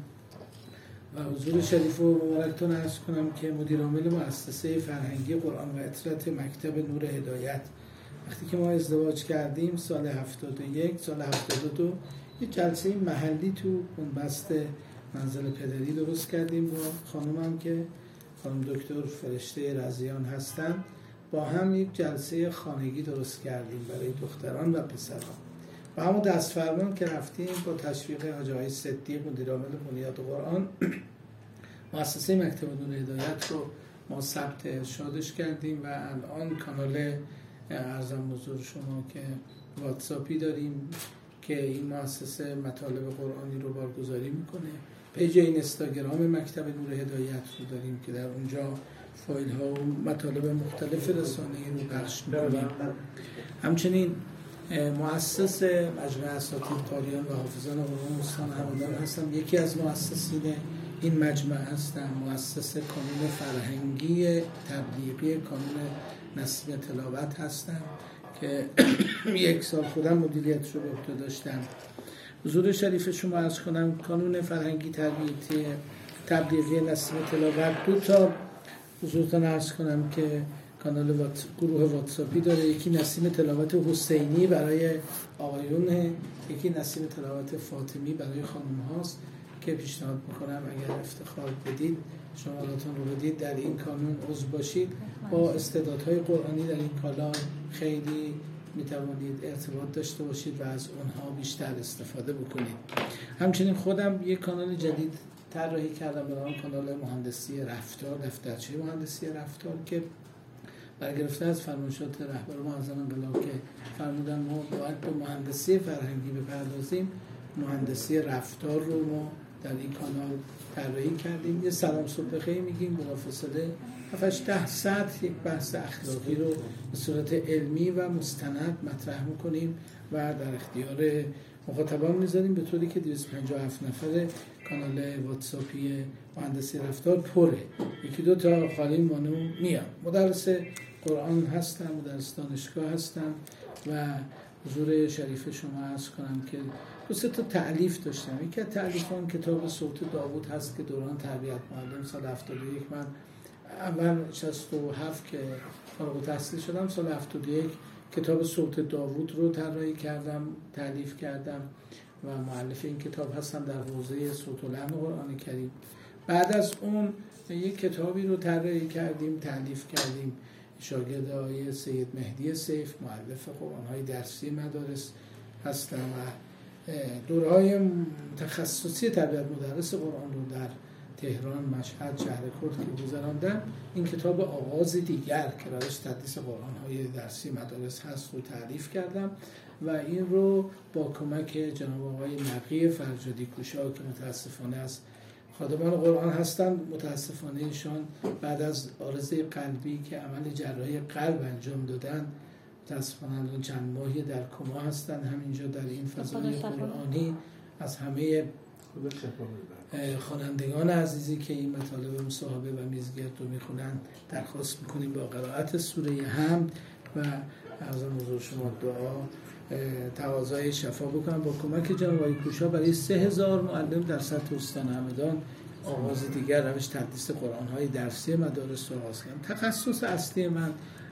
و حضور شریف و مبارکتون عرض کنم که مدیر عامل مؤسسه فرهنگی قرآن و عطرت مکتب نور هدایت. وقتی که ما ازدواج کردیم سال هفتاد و یک، سال هفتاد و دو یه جلسه محلی تو بنبست منزل پدری درست کردیم با خانومم که خانم دکتر فرشته رضیان هستن، با هم یک جلسه خانگی درست کردیم برای دختران و پسران و همون دست فرمان که رفتیم با تشویق حاج آقای صدیق مدیر عامل بنیاد قرآن مؤسسه مکتب نور هدایت رو ما ثبت ارشادش کردیم و الان کانال ارزم حضور شما که واتساپی داریم که این مؤسسه مطالب قرآنی رو بارگذاری میکنه. پیج اینستاگرام مکتب نور هدایت رو داریم که در اونجا فایل ها و مطالب مختلف رسانه‌ای رو پخش میکنیم. همچنین مؤسس مجمع اساتید قاریان و حافظان قرآن استان همدان هستم، یکی از مؤسسین این مجمع هستم. مؤسس کانون فرهنگی تبلیغی کانون نسیم تلاوت هستم که یک سال خودم مدیریتش رو به عهده داشتم. حضور شریف شما عرض کنم کانون فرهنگی تربیتی تبلیغی نسیم تلاوت دو تا حضورتان عرض کنم که کانال وات... گروه واتساپی داره. یکی نسیم تلاوت حسینی برای آقایون، یکی نسیم تلاوت فاطمی برای خانم هاست که پیشنهاد میکنم اگر افتخار بدید شماراتون رو بدید در این کانون عضو باشید. با استعدادهای قرآنی در این کانال خیلی میتوانید ارتباط داشته باشید و از اونها بیشتر استفاده بکنید. همچنین خودم یک کانال جدید طراحی کردم به نام کانال مهندسی رفتار، دفترچه مهندسی رفتار که برگرفته از فرمایشات رهبر معظم انقلاب که فرمودن ما باید به مهندسی فرهنگی بپردازیم. مهندسی رفتار رو ما در این کانال طراحی کردیم. یه سلام صبح خیر میگیم، بلافاصله هفت ده ساعت یک بحث اخلاقی رو به صورت علمی و مستند مطرح میکنیم و در اختیار مخاطبان میذاریم به طوری که دویست و پنجاه و هفت نفر کانال واتساپی مهندسی رفتار پره. یکی دو تا خالی مانو میام. مدرس قرآن هستم، مدرس دانشگاه هستم و حضور شریف شما عرض کنم که دو سه تا تألیف داشتم. یکی از تألیفان کتاب صوت داوود هست که دوران تربیت معلم سال هفتاد و یک، من اول شصت و هفت که فارغ التحصیل شدم، سال هفتاد و یک کتاب صوت داوود رو طراحی کردم، تألیف کردم و مؤلف این کتاب هستم در حوزه صوت و لحن قرآن کریم. بعد از اون یک کتابی رو طراحی کردیم، تألیف کردیم. شاگرد آقای سید مهدی سیف مؤلف قرآن‌های درسی مدارس هستم و دوره‌های تخصصی تربیت مدرس قرآن رو در تهران، مشهد، شهر کرد که گذراندم. این کتاب آغاز دیگر که برایش تدریس قرآن‌های درسی مدارس هست رو تعریف کردم و این رو با کمک جناب آقای نقی فرجادی کوشا که متاسفانه از خادمان قرآن هستند، متاسفانه ایشان بعد از عارضه قلبی که عمل جراحی قلب انجام دادن متاسفانه الان چند ماهی در کما هستند. همینجا در این فضای قرآنی از همه خوانندگان عزیزی که این مطالب مصاحبه و میزگرد رو میخونن درخواست میکنیم با قرائت سوره حمد و عرضم حضور شما دعا تقاضای شفا بکنم با کمک جناب آقای کوشا برای سه هزار معلم در سطح استان همدان آغاز دیگر روش تدریس قرآن‌های درسی مدارس رو آغاز کردم. تخصص اصلی من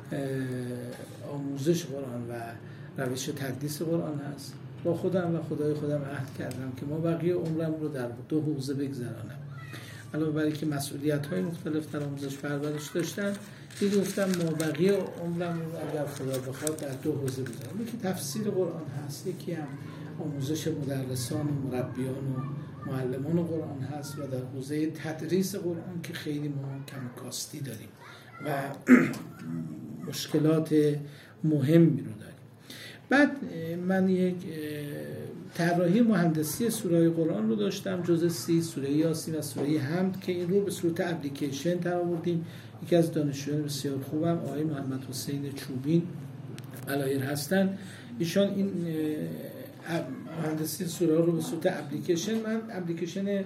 آموزش قرآن و روش تدریس قرآن هست. با خودم و خدای خودم عهد کردم که ما بقیه عمرم رو در دو حوزه بگذرانم. علاوه بر اینکه مسئولیت‌های مختلف در آموزش پرورش داشتم، دیگه گفتم ما بقیه عمرم رو اگر خدا بخواد در دو حوزه بگذارم. یکی تفسیر قرآن هست، یکی هم آموزش مدرسان و مربیان و معلمان قرآن هست و در حوزه تدریس قرآن که خیلی ما کم کاستی داریم و مشکلات مهمی رو داریم. بعد من یک طراحی مهندسی سوره قرآن رو داشتم، جزء سی، سوره یاسین و سوره حمد، که این رو به صورت اپلیکیشن در آوردیم. یکی از دانشجویان بسیار خوبم آقای محمد حسین چوبین علایر هستن، ایشان این مهندسی سوره رو به صورت اپلیکیشن، من اپلیکیشن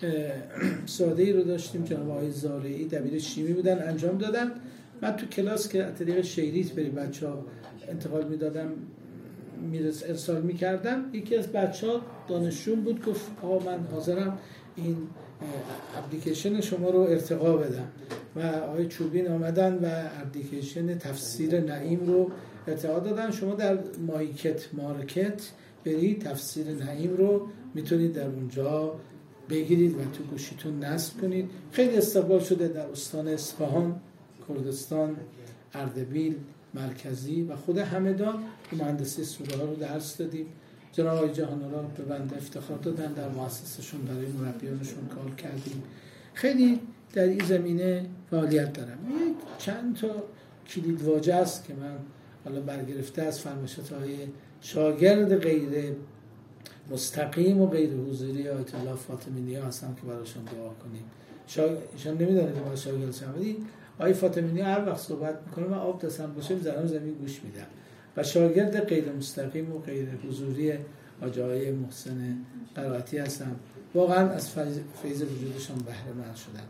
ساده ای رو داشتیم که آقای زارعی دبیر شیمی بودن انجام دادن. من تو کلاس که از طریق شیریت برای بچه‌ها انتقال میدادم میرس ارسال میکردم، یکی از بچه‌ها دانشجوم بود گفت آقا من حاضرم این اپلیکیشن شما رو ارتقا بدم و آقای چوبین آمدن و اپلیکیشن تفسیر نعیم رو ارتقا دادن. شما در مایکت مارکت برید تفسیر نعیم رو میتونید در اونجا بگیرید و تو گوشیتون نصب کنید. خیلی استقبال شده در استان اصفهان، کردستان، اردبیل مرکزی و خود همدان مهندسی سوره ها رو درس دادیم. جناب آقای جهان‌آرا به بنده افتخار دادن، در مؤسسه‌شون برای مربیانشون کار کردیم. خیلی در این زمینه فعالیت دارم. یک چند تا کلید واژه است که من حالا برگرفته از فرمایشات های شاگرد غیر مستقیم و غیر حضوری آیت الله فاطمی نیا هستم که براشون دعا کنیم. ایشان نمیدونه که ما شاگرد شدیم، ولی آقای فاطمی نیا هر وقت صحبت میکنه من آب دستم باشه میذارم زمین گوش میدم و شاگرد غیر مستقیم و غیر حضوری آقای محسن قرائتی هستم. واقعا از فیض وجودشان بهره مند شدم.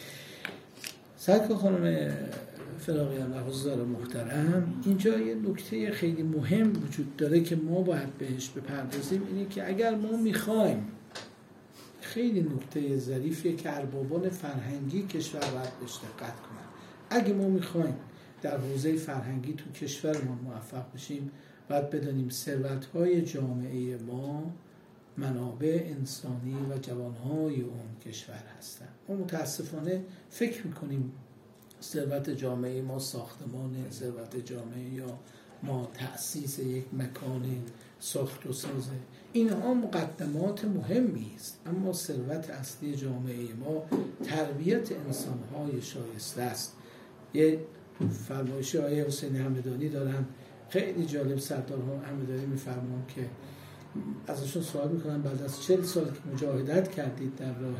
سعادت خانم فراقیان و حضار محترم، اینجا یه نکته خیلی مهم وجود داره که ما باید بهش بپردازیم، اینه که اگر ما میخوایم، خیلی نکته ظریفیه که اربابان فرهنگی کشور باید بهش دقت کنن، اگه ما میخوایم در حوزه فرهنگی تو کشورمون موفق بشیم باید بدانیم ثروت‌های جامعه ما منابع انسانی و جوانهای اون کشور هستن. ما متاسفانه فکر میکنیم ثروت جامعه ما ساختمان، ثروت جامعه یا ما تأسیس یک مکان ساخت و سازه، اینها مقدمات مهمی است، اما ثروت اصلی جامعه ما تربیت انسانهای شایسته است. یه فرمایش آقای حسین همدانی دارن خیلی جالب، سردار همدانی میفرمان که ازشون سوال میکنن بعد از چهل سال که مجاهدت کردید در راه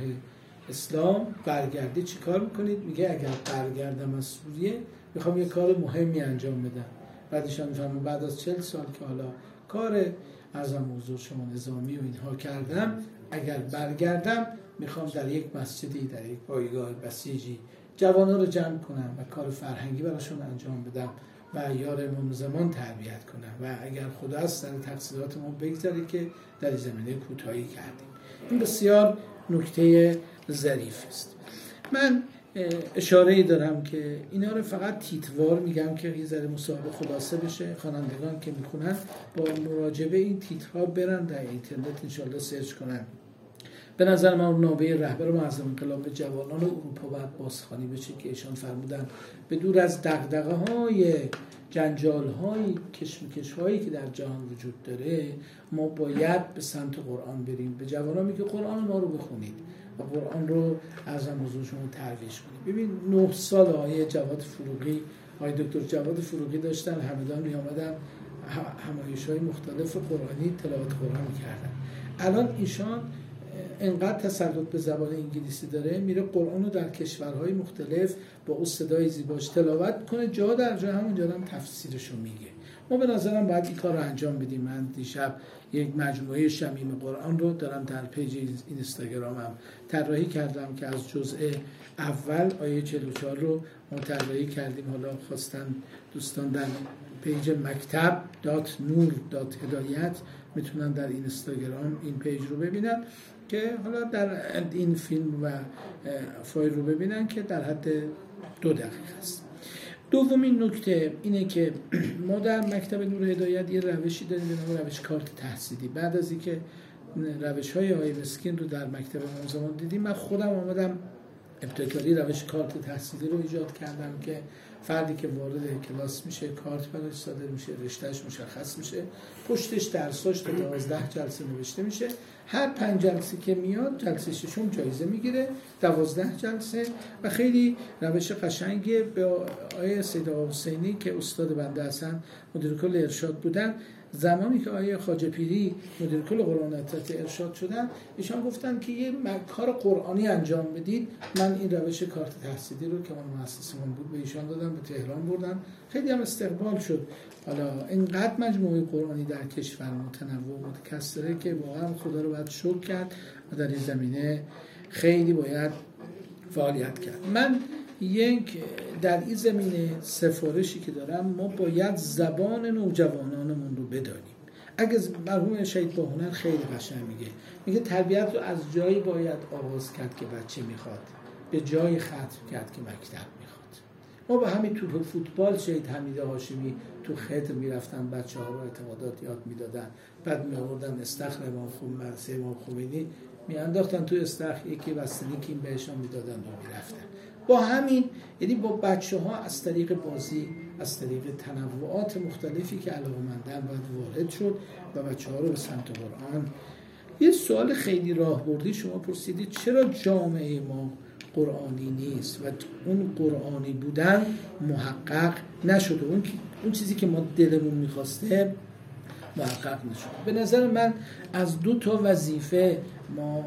اسلام برگردید چی کار میکنید؟ میگه اگر برگردم از سوریه میخوام یه کار مهمی انجام بدم. بعدشان میفرمان بعد از چهل سال که حالا کار ارزم حضور شما نظامی و اینها کردم، اگر برگردم میخوام در یک مسجدی، در یک پایگاه بسیجی جوانان رو جمع کنم و کار فرهنگی براشون انجام بدم و یار امام زمان تربیت کنم و اگر خدا از سر تقصیرات ما بگذاره که در زمینه کوتاهی کردیم. این بسیار نکته ظریف است. من اشاره‌ای دارم که اینا رو فقط تیتروار میگم که یه ذره مصاحبه خلاصه بشه، خوانندگان که میخونن با مراجعه این تیترها برن در اینترنت انشالله سرچ کنن. به نظر من نامه رهبر معظم انقلاب جوانان اروپا باید بازخوانی بشه که ایشان فرمودن به دور از دغدغه‌های جنجال‌های کشمکش‌هایی که در جهان وجود داره ما باید به سمت قرآن بریم، به جوانان میگه قرآن ما رو بخونید و قرآن رو اعظم حضور شما ترویج کنید. ببین نه سال آقای جواد فروغی، آقای دکتر جواد فروغی داشتن همدان می آمدن همایش‌های مختلف قرآنی تلاوت قرآن می‌کردن. الان ایشان انقدر تسلط به زبان انگلیسی داره میره قرآن رو در کشورهای مختلف با اون صدای زیباش تلاوت کنه، جا در جا همونجا هم تفسیرشو میگه. ما به نظرم باید این کار رو انجام بدیم. من دیشب یک مجموعه شمیم قرآن رو دارم در پیج اینستاگرامم طراحی کردم که از جزء اول آیه چهل و چهار رو ما طراحی کردیم. حالا خواستن دوستان در پیج مکتب دات نور دات هدایت میتونن در اینستاگرام این پیج رو ببینن که حالا در این فیلم و فایل رو ببینن که در حد دو دقیقه است. دومین نکته اینه که ما در مکتب نور هدایت یه روشی داریم به نام روش کارت تحصیلی. بعد از اینکه روش‌های آقای مسکین رو در مکتب امام زمان دیدیم، من خودم آمدم ابتکاری روش کارت تحصیلی رو ایجاد کردم که فردی که وارد کلاس میشه کارت براش صادر میشه، رشتهش مشخص میشه، پشتش درساش تا دوازده جلسه نوشته میشه، هر پنج جلسه که میاد جلسه ششم جایزه میگیره، دوازده جلسه. و خیلی روش قشنگی. به آقای سید حسینی که استاد بنده هستن مدیر کل ارشاد بودن، زمانی که آقای خواجه پیری مدیر کل قرآن اطلاعات ارشاد شدن، ایشان گفتن که یه کار قرآنی انجام بدید. من این روش کارت تحصیلی رو که من مؤسسمون بود به ایشان دادم، به تهران بردن، خیلی هم استقبال شد. حالا اینقدر مجموعه قرآنی در کشور متنوع و متکثره که واقعا خدا رو باید شکر کرد و در این زمینه خیلی باید فعالیت کرد. من یک در این زمینه سفارشی که دارم، ما باید زبان نوجوانانمون رو بدانیم. اگه مرحوم شهید باهنر خیلی قشنگ میگه، میگه تربیت رو از جایی باید آغاز کرد که بچه میخواد، به جای ختم کرد که مکتب میخواد. ما با همین تو فوتبال شهید حمید هاشمی تو خط میرفتن، بچه ها رو اعتمادات یاد میدادن، بعد میآوردن استخر امام خمینی، مدرسه امام خمینی میانداختن تو استخر، یکی بستنی که این بهشون میدادن و میرفتن. با همین، یعنی با بچه ها از طریق بازی، از طریق تنوعات مختلفی که علاقه‌مندن باید وارد شد و بچه ها رو به سمت قرآن. یه سوال خیلی راهبردی شما پرسیدید، چرا جامعه ما قرآنی نیست و اون قرآنی بودن محقق نشده، اون اون چیزی که ما دلمون میخواسته محقق نشده. به نظر من از دو تا وظیفه ما،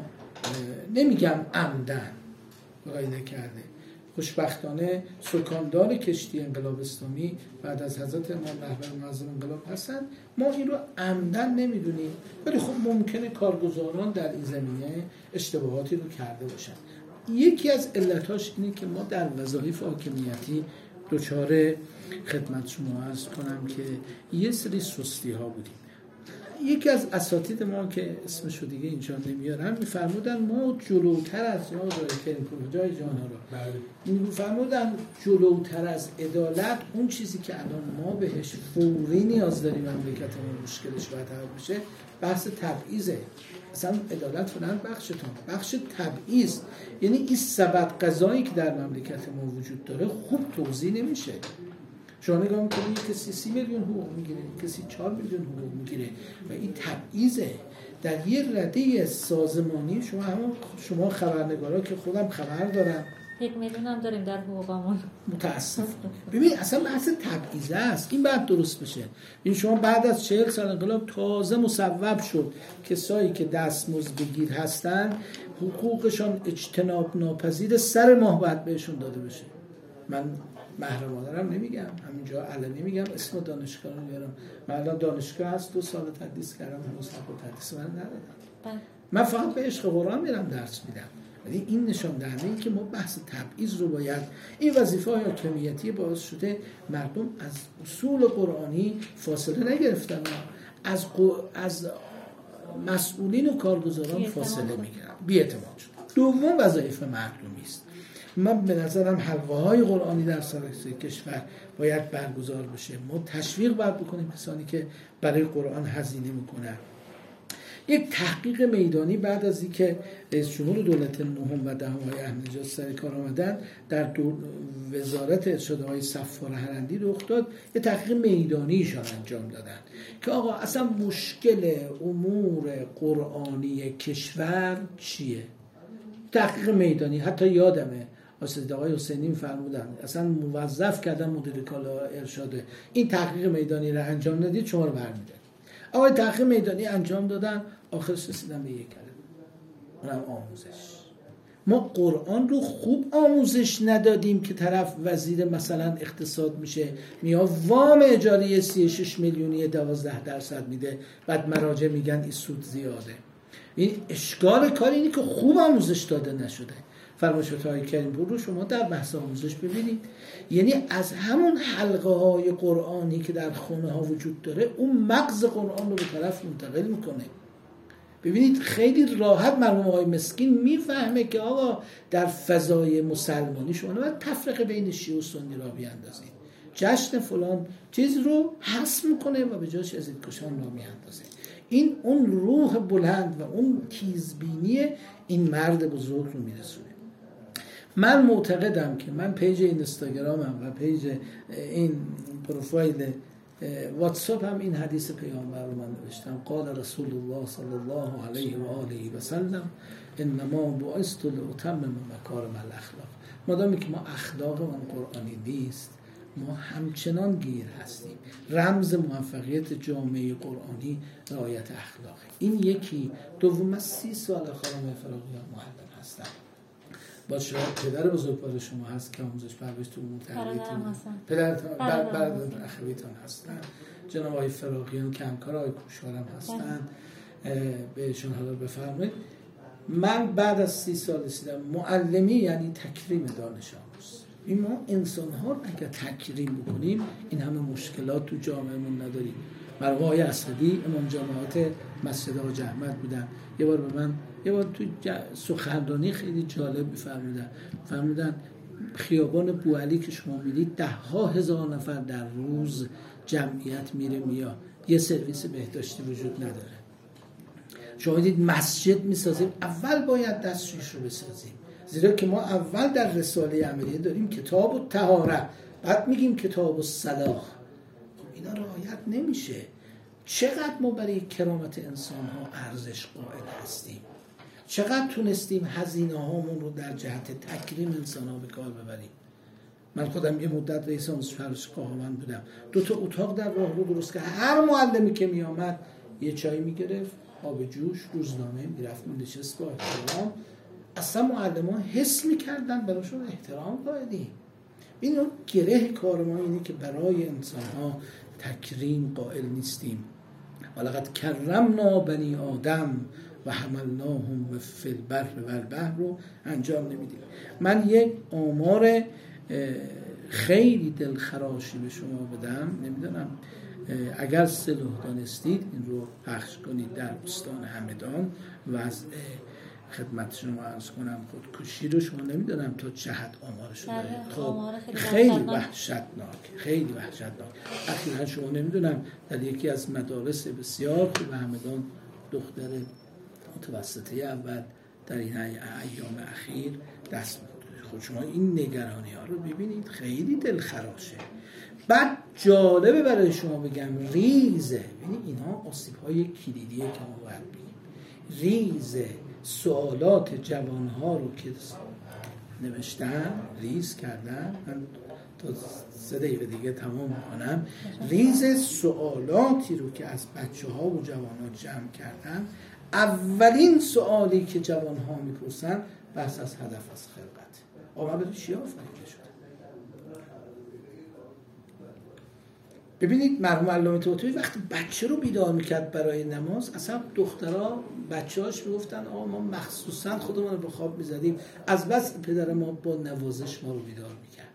نمیگم عمدن رای نکرده، خوشبختانه سکاندار کشتی انقلاب اسلامی بعد از حضرت امام رهبر معظم انقلاب هستن، ما این رو عمدن نمیدونیم، ولی خب ممکنه کارگزاران در این زمینه اشتباهاتی رو کرده باشن. یکی از علتاش اینه که ما در وظایف حاکمیتی دوچار خدمت شما عرض کنم که یه سری سستی ها بودیم. یکی از اساتید ما که اسمشو دیگه اینجا نمیارم میفرمودن ما جلوتر از جای کریم جای جانا رو میفرمودن جلوتر از عدالت، اون چیزی که الان ما بهش فوری نیاز داریم مملکتمون مشکلش باید حل بشه، بحث تبعیضه. اصلا عدالت فلان بخشتون بخش تبعیض، یعنی این سبد قضایی که در مملکت ما وجود داره خوب توضیح نمیشه. شما نگاه میکنید کسی سی میلیون حقوق میگیره، کسی چهار میلیون حقوق میگیره و این تبعیضه. در یه رده سازمانی شما همون شما خبرنگارا که خودم خبر دارم یک میلیون هم داریم در حقوقمون، متاسف. ببین اصلا بحث تبعیضه است، این باید درست بشه. این شما بعد از چهل سال انقلاب تازه مصوب شد کسایی که دستمزد بگیر هستن حقوقشان اجتناب ناپذیر سر ماه باید بهشون داده بشه. من مهر مادرم نمیگم، همینجا علنی میگم، اسم دانشگاه رو میارم. من الان دانشگاه هست، دو سال تدریس کردم، هنوز حق تدریس من ندادم. من فقط به عشق قرآن میرم درس میدم. ولی این نشان دهنده این که ما بحث تبعیض رو باید، این وظیفه های حاکمیتی باعث شده مردم از اصول قرآنی فاصله نگرفتن، از از مسئولین و کارگزاران فاصله میگیرن، بی‌اعتماد شد. دوم وظایف مردمی است. من به نظرم حلقه های قرآنی در سراسر کشور باید برگزار بشه. ما تشویق باید بکنیم کسانی که برای قرآن هزینه میکنن. یک تحقیق میدانی بعد از اینکه رئیس جمهور دولت نهم و دهم های احمدی نژاد سر کار آمدن در وزارت ارشادهای صفار هرندی رخ داد، یک تحقیق میدانیشان انجام دادن که آقا اصلا مشکل امور قرآنی کشور چیه. تحقیق میدانی، حتی یادمه استاد آقای حسینی می‌فرمودن اصلا موظف کردن مدیر کالا ارشاد این تحقیق میدانی را انجام ندید شما رو برمی‌دارن. آقای تحقیق میدانی انجام دادن، آخرش رسیدن به یک کلمه، اونم آموزش. ما قرآن رو خوب آموزش ندادیم که طرف وزیر مثلا اقتصاد میشه، میاد وام اجاره سی و شش میلیونی دوازده درصد میده، بعد مراجع میگن این سود زیاده. این اشکال کار اینه که خوب آموزش داده نشده. فرمایشات های کریم پور رو شما در بحث آموزش ببینید، یعنی از همون حلقه های قرآنی که در خونه ها وجود داره اون مغز قرآن رو به طرف منتقل میکنه. ببینید خیلی راحت مرحوم آقای مسکین میفهمه که آقا در فضای مسلمانی شما نباید تفرقه بین شیعه و سنی را بیاندازید، جشن فلان چیز رو حذف میکنه و به جاش یزیدکشان را میاندازه. این اون روح بلند و اون تیزبینی این مرد بزرگ رو میرسونه. من معتقدم که من پیج اینستاگرامم و پیج این پروفایل واتساپ هم این حدیث پیامبر رو من نوشتم. قال رسول الله صلی الله علیه و آله و سلم انما بعثت لاتمم مکارم الاخلاق. مادامی که ما اخلاقمون قرآنی نیست ما همچنان گیر هستیم. رمز موفقیت جامعه قرآنی رعایت اخلاق. این یکی. دوم، من سی سال خانم فراقیان معلم هستم. با شاید پدر بزرگوار شما هست که آموزش پرورش تو امور تربیتی پدر برادران اخویتان هستن، جناب آقای فراقیان که همکار آقای کوشارم هستن، بهشون حالا بفرمایید. من بعد از سی سال رسیدم. معلمی یعنی تکریم دانش آموز. این ما انسان ها رو اگر تکریم بکنیم این همه مشکلات تو جامعهمون نداریم. مرحوم آقای اسدی امام جماعت مسجد آقا احمد بودن. یه بار به من یه بار تو سخنرانی خیلی جالب می‌فرمودن. فرمودن خیابان بوعلی که شما می‌بینید ده ها هزار نفر در روز جمعیت میره میاد. یه سرویس بهداشتی وجود نداره. شما می‌دید مسجد می‌سازیم، اول باید دستشویش رو بسازیم. زیرا که ما اول در رساله عملیه داریم کتاب الطهاره، بعد میگیم کتاب الصلاح. اینا رعایت نمیشه. چقدر ما برای کرامت انسان ها ارزش قائل هستیم، چقدر تونستیم هزینه هامون رو در جهت تکریم انسان ها به کار ببریم. من خودم یه مدت رئیس آموزش پرورش کاهمند بودم. دو تا اتاق در راه رو درست که هر معلمی که می آمد یه چای می گرفت، آب جوش، روزنامه، میرفت نشست با احترام. اصلا معلم ها حس می کردن براشون احترام قائلیم. این گره کار ما اینه که برای انسان ها تکریم قائل نیستیم. ولقد کرمنا بنی آدم و حملناهم فی البر والبحر رو انجام نمیدیم. من یک آمار خیلی دلخراشی به شما بدم، نمیدونم اگر صلح دانستید این رو پخش کنید در استان همدان. وضع خدمت شما عرض کنم خودکشی رو شما نمیدونم تا چه حد آمارش داره. خب خیلی وحشتناک، خیلی وحشتناک. اخیراً شما نمیدونم در یکی از مدارس بسیار خوب همدان دختر متوسطه اول در این ایام اخیر دست می‌خوره. خب شما این نگرانی ها رو ببینید، خیلی دلخراشه. بعد جالبه برای شما بگم ریزه، یعنی اینها آسیب های کلیدیه که ما باید بگیم. ریزه سوالات جوانها رو که نوشتن ریز کردن، من تا سه دقیقه دیگه تمام میکنم. ریز سوالاتی رو که از بچه ها و جوان ها جمع کردن، اولین سوالی که جوان ها میپرسن بحث از هدف از خلقت. آقا من چی آفریده شده؟ ببینید مرحوم علامه طوطی وقتی بچه رو بیدار میکرد برای نماز، اصلا دخترها بچه‌هاش میگفتن آقا ما مخصوصا خودمون رو به خواب میزدیم، از بس پدر ما با نوازش ما رو بیدار میکرد.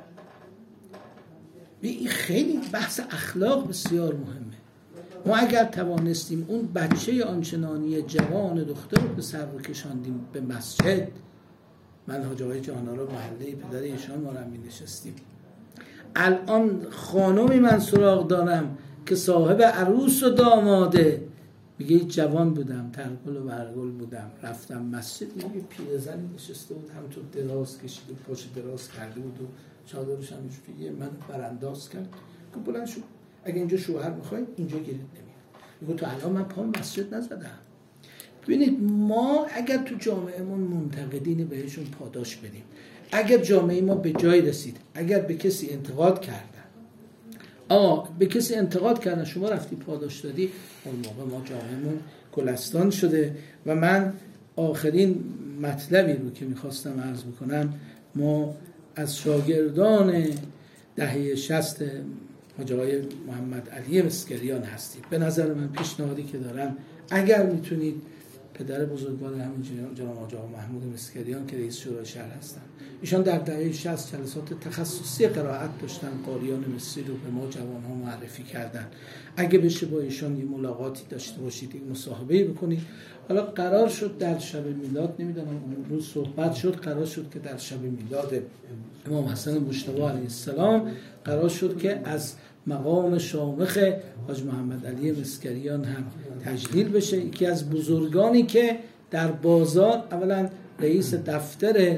این خیلی بحث اخلاق بسیار مهمه. ما اگر توانستیم اون بچه آنچنانی جوان دختر رو به سر رو کشاندیم به مسجد. من حاج آقای جهان‌آرا محله پدر ایشان ما رو هم نشستیم. الان خانومی من سراغ دارم که صاحب عروس و داماده، میگه جوان بودم، ترگل و برگل بودم، رفتم مسجد، میگه پیرزنی نشسته بود همونطور دراز کشیده، پاش دراز کرده بود و چادرش هم اینجوری من برانداز کرد که بلند شد اگه اینجا شوهر میخواید اینجا گیرید نمیاد. میگه تو الان من پا مسجد نزدم. ببینید ما اگر تو جامعهمون منتقدین بهشون پاداش بدیم، اگر جامعه ما به جای رسید، اگر به کسی انتقاد کردن، آه به کسی انتقاد کردن شما رفتی پاداش دادی، اون موقع ما جامعهمون گلستان شده. و من آخرین مطلبی رو که میخواستم عرض بکنم، ما از شاگردان دهه شصت حاج آقای محمد علی مسکریان هستیم. به نظر من پیشنهادی که دارم اگر میتونید پدر بزرگوار همین جناب حاج آقا محمود مسکریان که رئیس شورای شهر هستن، ایشان در دهه شصت جلسات تخصصی قرائت داشتن، قاریان مصری رو به ما جوان ها معرفی کردن. اگه بشه با ایشان یه ملاقاتی داشته باشید، یک مصاحبه بکنید. حالا قرار شد در شب میلاد، نمیدونم اون روز صحبت شد، قرار شد که در شب میلاد امام حسن مجتبی علیه السلام قرار شد که از مقام شامخ حاج محمد علی مسکریان هم تجلیل بشه. یکی از بزرگانی که در بازار اولا رئیس دفتر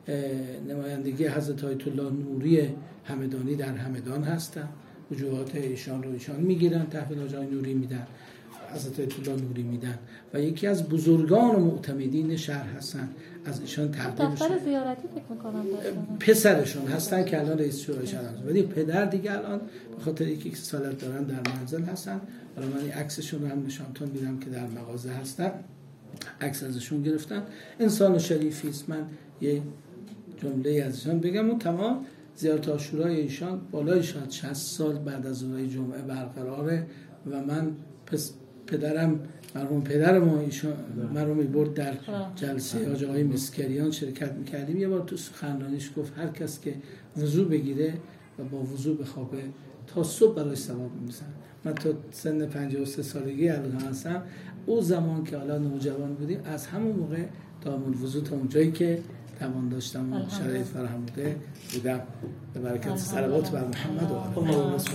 نمایندگی حضرت آیت الله نوری همدانی در همدان هستن، وجوهات ایشان رو ایشان میگیرن، تحویل آقای نوری میدن، حضرت آیت الله نوری میدن و یکی از بزرگان و معتمدین شهر هستن، از ایشان تقدیم دفتر شد. زیارتی فکر می‌کنم داشتن. پسرشون هستن که الان رئیس شورای شهر هستن، ولی پدر دیگه الان به خاطر اینکه سالت دارن در منزل هستن. حالا من این عکسشون رو هم نشانتون میدم که در مغازه هستن، عکس ازشون گرفتن. انسان شریفی است. من یه جمله ازشون بگم و تمام. زیارت عاشورای ایشان بالای شاید شصت سال بعد از روز جمعه برقراره و من پس پدرم مرحوم پدر ما ایشان من رو می‌برد در جلسه حاج آقای مسکریان شرکت می‌کردیم. یه بار تو سخنرانیش گفت هر کس که وضو بگیره و با وضو بخوابه تا صبح برای ثواب می‌رسن. من تا سن پنجاه و سه سالگی الان هستم. او زمان که حالا نوجوان بودیم از همون موقع تا همون وضو تا اونجایی که توان داشتم و شرایط فراهم بوده بودم. به برکت صلوات بر محمد و آل محمد.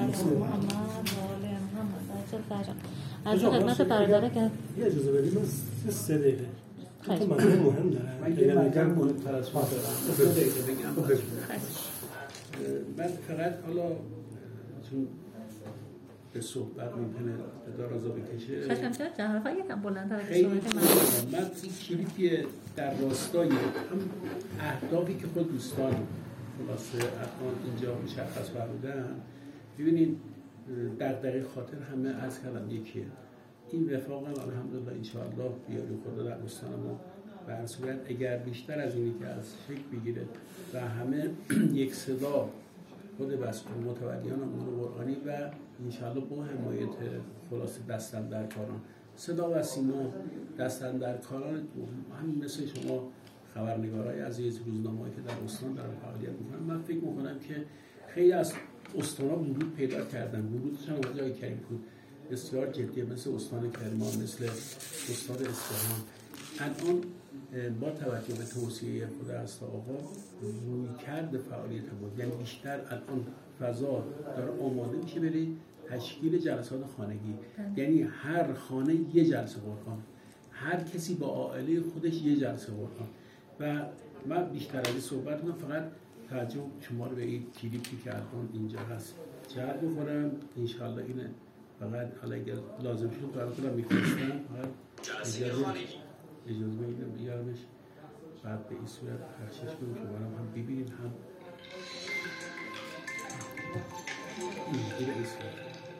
از خدمت برادره که یه اجازه بدید من سه دقیقه خیلی مطلب مهم دارم. من یه مطلب مهمتر از ما دارم. سه دقیقه بگم. من فقط حالا چون به صحبت ممکنه درازا بکشه. خشم چرا جهرفا یکم بلندتر از خیلی صحبت من. من این کلیپی در راستای هم اهدافی که خود دوستان خلاصه الان اینجا مشخص فرمودن. ببینید در دقیق خاطر همه از کلم یکیه. این رفاق هم الحمدلله انشاءالله بیاری خدا در دوستان ما به هر صورت اگر بیشتر از اینی که از شکل بگیره و همه یک صدا خود بس متولیان امور قرآنی و انشاءالله با حمایت خلاصه دستن در کاران صدا و سیما دستن در کاران همین مثل شما خبرنگارای عزیز روزنامه‌ای که در استان دارن فعالیت میکنن. من فکر میکنم که خیلی از استان‌ها ورود پیدا کردن. ورودش هم آقای کریم بود بسیار جدیه، مثل استان کرمان، مثل استان اصفهان. الان با توجه به توصیه خود از آقا رویکرد فعالیت بود، یعنی بیشتر الان فضا داره آماده میشه برای تشکیل جلسات خانگی. یعنی هر خانه یه جلسه قرآن، هر کسی با عائله خودش یه جلسه قرآن. و من بیشتر از این صحبت من فقط توجه شما رو به این کلیپی که الان اینجا هست جلب می‌کنم. انشالله اینه فقط حالا اگر لازم شد براتون می‌فرستم. جلسه خانگی اجازه بدید بیارمش بعد به این صورت پخشش کنیم که برام هم ببینیم هم این این صورت.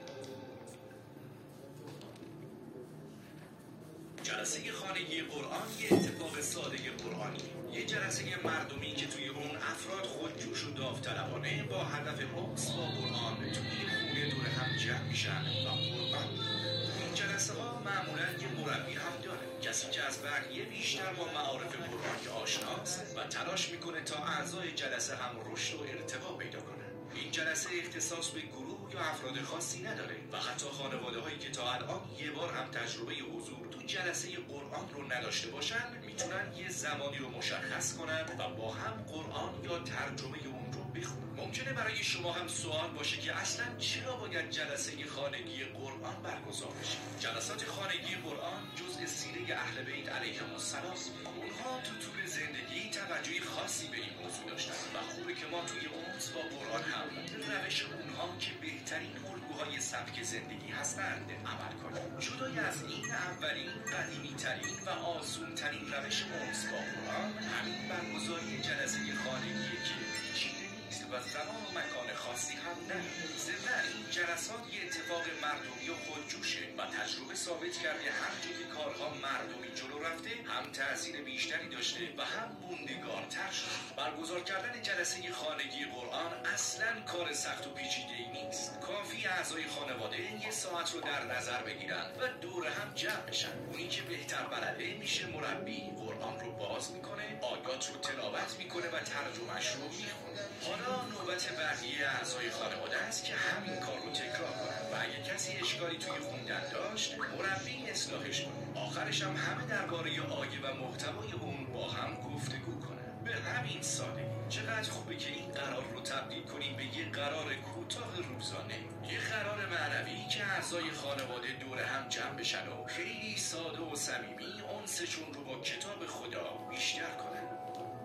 جلسه خانگی قرآن یه اتفاق ساده قرآنی، یه جلسه مردمی که توی اون افراد خودجوش و داوطلبانه با هدف انس با قرآن توی خونه دور هم جمع میشن و قرآن. این جلسه ها معمولا یه مربی هم داره، کسی که از بقیه بیشتر با معارف قرآن آشناست و تلاش میکنه تا اعضای جلسه هم رشد و ارتقا پیدا کنن. این جلسه اختصاص به گروه یا افراد خاصی نداره و حتی خانواده هایی که تا الان یه بار هم تجربه حضور تو جلسه قرآن رو نداشته باشن میتونن یه زمانی رو مشخص کنن و با هم قرآن یا ترجمه اون رو بخونن. ممکنه برای شما هم سوال باشه که اصلا چرا باید جلسه خانگی قرآن برگزار بشه؟ جلسات خانگی قرآن جزء سیره اهل بیت علیهم السلام. اونها تو طول زندگی توجهی خاصی به این موضوع داشتن و خوبه که ما توی اونس با قرآن هم روش اونها که بهترین الگوهای سبک زندگی هستند عمل کنیم. جدای از این اولین قدیمی ترین و آسون ترین روش اونس با قرآن همین برگزاری جلسه خانگی که پیچیده نیست و زمان و مکان خاصی هم نداره. ضمن این جلسات یه اتفاق مردمی و خودجوشه و تجربه ثابت کرده هر جا که کارها مردمی جلو رفته هم تأثیر بیشتری داشته و هم موندگارتر شده. برگزار کردن جلسه خانگی قرآن اصلاً کار سخت و پیچیده‌ای نیست. کافی اعضای خانواده یه ساعت رو در نظر بگیرن و دور هم جمع بشن. اونی که بهتر بلده میشه مربی، قرآن رو باز میکنه، آیات رو تلاوت میکنه و ترجمهش رو میخونه. حالا نوبت بقیه اعضای خانواده است که همین کار رو تکرار کنن و اگه کسی اشکالی توی خوندن داشت مربی اصلاحش کنه. آخرش هم همه درباره آیه و محتوای اون با هم گفتگو کنن. به همین سادگی. چقدر خوبه که این قرار رو تبدیل کنیم به یه قرار کوتاه روزانه، یه قرار معنوی که اعضای خانواده دور هم جمع بشن و خیلی ساده و صمیمی انسشون رو با کتاب خدا بیشتر کنن.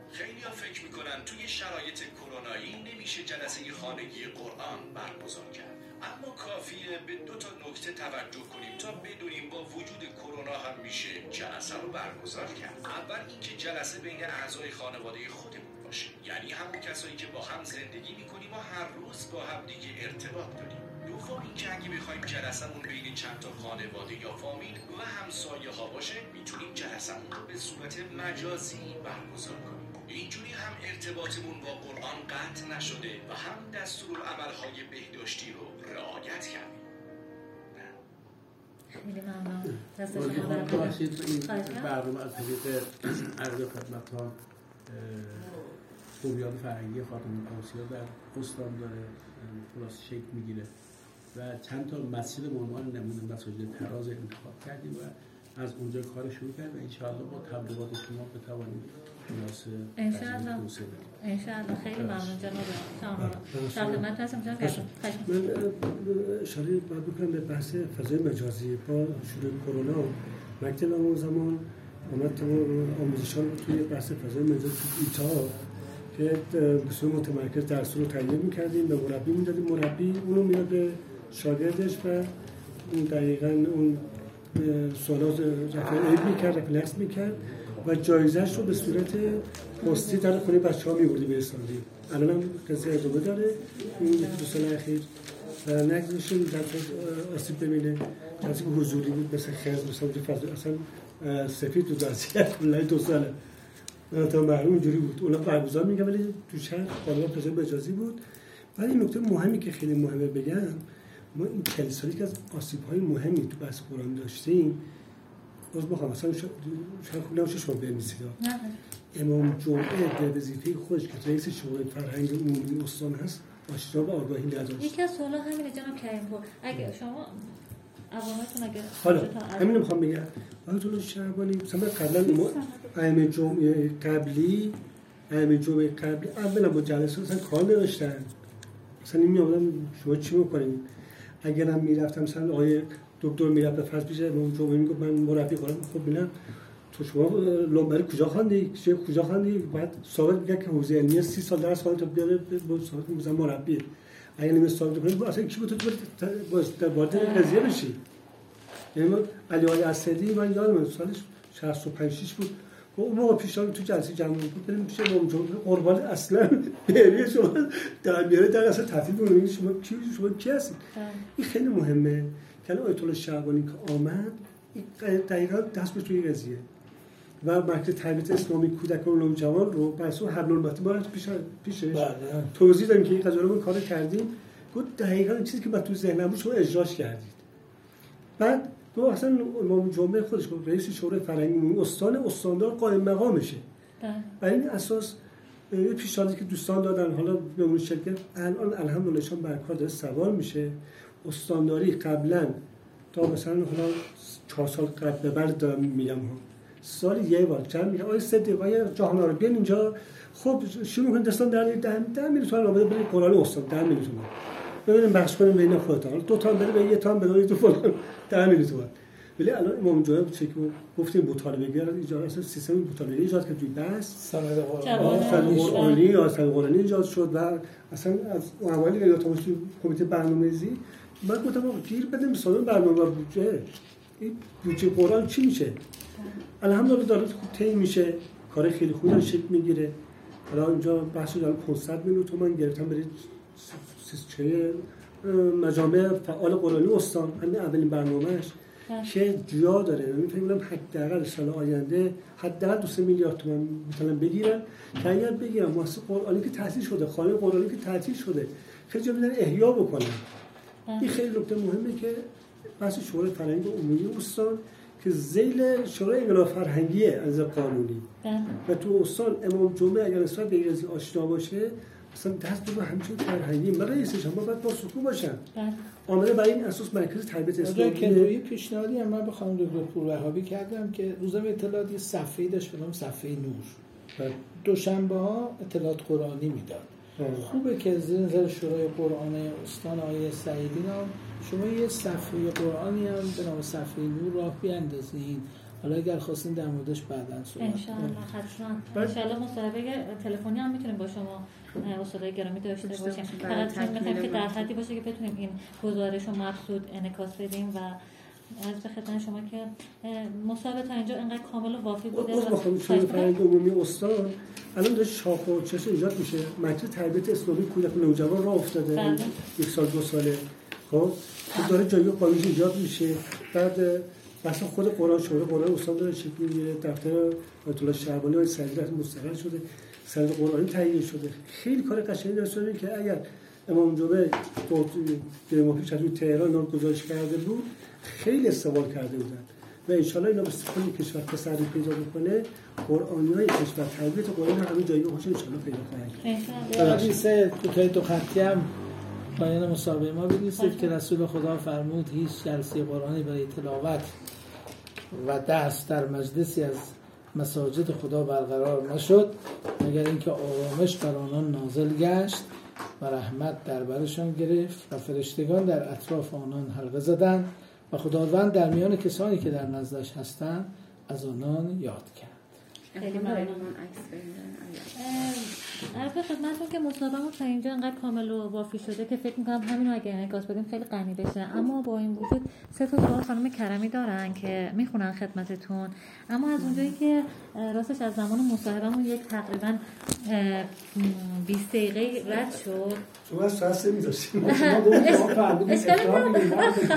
خیلی‌ها فکر میکنن توی شرایط کرونایی نمیشه جلسه خانگی قرآن برگزار کرد. اما کافیه به دو تا نکته توجه کنیم تا بدونیم با وجود کرونا هم میشه جلسه رو برگزار کرد. اول اینکه جلسه بین اعضای خانواده خودمون باشه، یعنی همون کسایی که با هم زندگی میکنیم و هر روز با هم دیگه ارتباط داریم. دوم اینکه اگه بخوایم جلسمون بین چند تا خانواده یا فامیل و همسایه ها باشه، میتونیم جلسمون رو به صورت مجازی برگزار کنیم. اینجوری هم ارتباطمون با قرآن قطع نشده و هم دستورالعمل‌های بهداشتی رو رعایت کردیم. خیلی ممنون. دست شما شما درد باشید. این خواهش برنامه از طریق عرض خدمتتان خوبیان فرهنگی خاتم قوسی‌ها در استان داره خلاص شکل میگیره و چند تا مسجد به عنوان نمونه مساجد تراز انتخاب کردیم و از اونجا کار شروع کردیم و انشاءالله با تبلیغات شما بتوانیم خلاص انشاءالله انشاءالله. خیلی ممنون جناب شما. در خدمت هستم جناب. من اشاره باید بکنم به بحث فضای مجازی. با شروع کرونا مکتب اون زمان آمد تمام آموزشان رو توی بحث فضای مجازی ایتا که به صورت متمرکز درس رو تهیه می‌کردیم، به مربی می‌دادیم، مربی اونو میاد به شاگردش و اون دقیقاً اون سوالات رفع عیب می‌کرد، رفع نقص می‌کرد و جایزه‌اش رو به صورت پستی در خونه بچه‌ها می‌بردیم به استادی. الان هم قضیه ادامه داره این دو سال اخیر و نگذاشتیم در آسیب ببینه. کسی که حضوری بود مثل خز مثلا فضا اصلا سفید تو وضعیت کلا دو ساله تا محروم اینجوری بود. اونا برگزار می‌کردن ولی تو شهر بالا فضا مجازی بود. ولی نکته مهمی که خیلی مهمه بگم، ما این کلیسایی که از آسیب‌های مهمی تو بحث قرآن داشتیم باز بخوام مثلا شاید خوب نباشه شما بنویسید. امام جمعه به وظیفه خودش که رئیس شورای فرهنگ عمومی استان هست آشنا به آگاهی نداشت. یکی از سوالا همینه جناب کریم پور. اگه شما عوامتون اگه حالا همین رو میخوام بگم آقای طول شعبانی مثلا قبلا ائمه جمعه قبلی ائمه جمعه قبلی اولا با جلسه مثلا کار نداشتن. مثلا این میامدن شما چی میکنین؟ اگر هم میرفتم مثلا آقای دکتر میرفت به فرض پیش امام جمعه میگفت من مربی کنم، خب ببینم تو شما لومبری کجا خواندی؟ چه کجا خواندی؟ بعد ثابت میگه که حوزه علمی سی سال درس خوانده تا بیاره به ثابت مثلا مربی. اگه نمی ثابت کنید اصلا کی بود تو در وارد قضیه بشی؟ یعنی علی آقای اسدی من یادم سالش شصت و پنج شش بود. اون موقع پیشنهاد تو جلسه جمعی بود بریم پیش امام جمعه قربان اصلا بهریه شما در میاره در اصلا تفصیل بگید شما کی شما کی هستید؟ این خیلی مهمه که آیت الله شعبانی که آمد دقیقاً دست به توی قضیه و مرکز تربیت اسلامی کودکان و نوجوان رو بر اساس حبل المتین ما پیش پیشش توضیح دادیم که این قضیه رو کار کردیم. گفت دقیقاً چیزی که من تو ذهنم بود شما اجراش کردید. بعد گفت اصلا امام جمعه خودش گفت رئیس شورای فرهنگی استان استاندار قائم مقامشه. بر این اساس یه پیشنهادی که دوستان دادن حالا به اون شکل الان الحمدلله شان برکار داره سوال میشه. استانداری قبلا تا مثلا حالا چهار سال قبل به بعد دارم میگم ها سال یه بار چند میگه آقای صدیق آقای جهان رو بیان اینجا خب شروع کنید دستان در ده ده میلیون تومان آمده برید قرآن استان ده میلیون تومان ببینیم بخش کنیم بین خودتون دو تا بره به یه تا بره تو فلان ده میلیون تومان. ولی الان امام جمعه چک گفتیم مطالبه گرد ایجاد اصلا سیستم مطالبه ایجاد که توی بس سند قرآنی یا سند قرآنی ایجاد شد و اصلا از اوایل ریاست مشتی کمیته برنامه‌ریزی من گفتم آقا گیر بدیم سالن برنامه بودجه این بودجه قرآن چی میشه؟ الحمدلله داره خوب طی میشه، کار خیلی خوبی داره شکل میگیره. حالا اینجا بحث داره پانصد میلیون تومان گرفتن برای چه مجامع فعال قرآنی استان همین اولین برنامه‌اش که جا داره. من فکر می‌کنم حداقل سال آینده حداقل دو سه میلیارد تومان مثلا بگیرن که اگر بگیرن مؤسسه قرآنی که تأسیس شده، خانه قرآنی که تأسیس شده خیلی جا می‌ذارن احیا بکنن. این خیلی نکته مهمه که بحث شورای فرهنگی عمومی استان که ذیل شورای انقلاب فرهنگیه از قانونی و تو استان امام جمعه اگر نسبت به این قضیه آشنا باشه مثلا دست به همچین فرهنگی من رئیسش هم باید با سکو باشم. آمده برای این اساس مرکز تربیت اسلامی کنوی پیشنهادی هم من بخوام دکتر پوروهابی کردم که روزنامه اطلاعات یه صفحه‌ای داشت به نام صفحه نور. دوشنبه ها اطلاعات قرآنی میداد. خوبه که زیر نظر شورای قرآن استان آقای سعیدی نام شما یه صفحه قرآنی هم به نام صفحه نور راه بیاندازین. حالا اگر خواستین در موردش بعداً صحبت ان شاء الله حتما. ان شاء الله مصاحبه تلفنی هم میتونیم با شما استادای گرامی داشته باشیم. فقط می‌خوایم که در حدی باشه که بتونیم این گزارش رو مبسوط انعکاس بدیم و از به خدمت شما که مصاحبه تا اینجا انقدر کامل و وافی بوده. از بخوام شروع فرهنگ عمومی استان الان داره شاخ و چش ایجاد میشه. مکتب تربیت اسلامی کودک نوجوان راه افتاده. بله. یک سال دو ساله خب داره جایی قانونی ایجاد میشه. بعد مثلا خود قرآن شورای قرآن استان داره شکل میگیره. دفتر آیت الله شعبانی های صدر مستقل شده. سند قرآنی تهیه شده. خیلی کار قشنگی داره که اگر امام جمعه دو ماه پیش از تهران نام گزارش کرده بود خیلی استقبال کرده بودن و ان شاء الله اینا به کل کشور تسری پیدا بکنه. قرآنیای کشور تربیت قرآن همه جایی خوش ان شاء الله پیدا خواهد کرد. حدیث کوتاه دو خطی هم پایان مصاحبه ما بنویسید که رسول خدا فرمود هیچ جلسه قرآنی برای تلاوت و درس در مجلسی از مساجد خدا برقرار نشد مگر اینکه آرامش بر آنان نازل گشت و رحمت در برشان گرفت و فرشتگان در اطراف آنان حلقه زدند و خداوند در میان کسانی که در نزدش هستند از آنان یاد کرد. خیلی ممنون. عکس عرض خدمتتون که مصاحبه‌مون تا اینجا انقدر کامل و وافی شده که فکر می‌کنم همین رو اگه انعکاس بدیم خیلی غنی بشه. اما با این وجود سه تا سوال خانم کرمی دارن که میخونن خدمتتون. اما از اونجایی که راستش از زمان مصاحبه‌مون یک تقریبا بیست دقیقه رد شد. شما از ساعت سه می‌ذاشتیم. ما فرمودیم اکرام بگیم.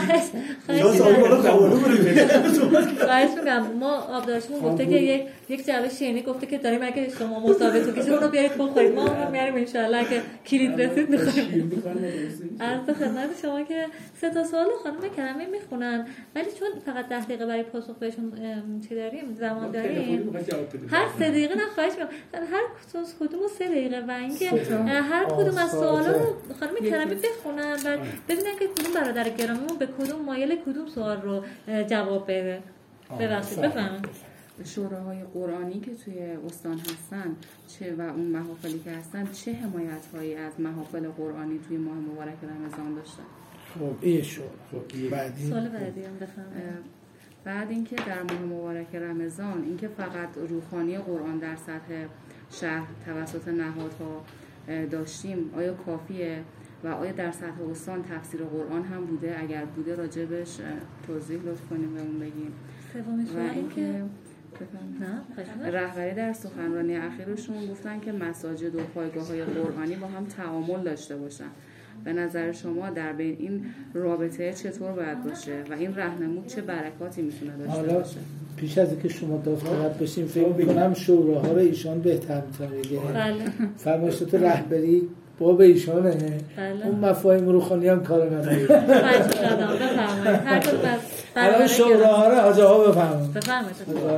خواهش می‌کنم. ما آبدارشمون گفته که یک یک جعبه شیرینی گفته که داریم اگه شما مصاحبه تو کشید اون رو بیارید بخورید. ما اون رو میاریم ان شاء الله که کلید رسید می‌خوریم. عرض خدمت شما که سه تا سوال خانم کرمی میخونن ولی چون فقط ده دقیقه برای پاسخ بهشون چی داریم زمان داریم هر سه دقیقه نه خواهش می‌کنم هر کدوم سه دقیقه و اینکه هر کدوم از سوالا رو خانم کرمی بخونن و ببینن که کدوم برادر گرامیمون به کدوم مایل کدوم سوال رو جواب بده. ببخشید بفرمایید. شوراهای قرآنی که توی استان هستن چه و اون محافلی که هستن چه حمایت‌هایی از محافل قرآنی توی ماه مبارک رمضان داشتن؟ خب این شورا خب بعدی سوال بعدی هم بفرمایید. بعد اینکه در ماه مبارک رمضان اینکه فقط روحانی قرآن در سطح شهر توسط نهادها داشتیم آیا کافیه و آیا در سطح استان تفسیر قرآن هم بوده؟ اگر بوده راجبش توضیح لطف کنیم بهمون بگیم. و اینکه رهبری در سخنرانی اخیرشون گفتن که مساجد و پایگاه‌های قرآنی با هم تعامل داشته باشن. به نظر شما در بین این رابطه چطور باید باشه و این راهنمود چه برکاتی میتونه داشته حالا باشه؟ پیش از اینکه شما داوطلب بشین فکر می‌کنم شوراها رو ایشان بهتر می‌تونه بگه. بله. فرمایشات رهبری باب ایشانه. بله. اون مفاهیم روحانی هم کار نداره. بفرمایید. هر کدوم از الان شوراها رو حاج آقا بفرمایید. بفرمایید.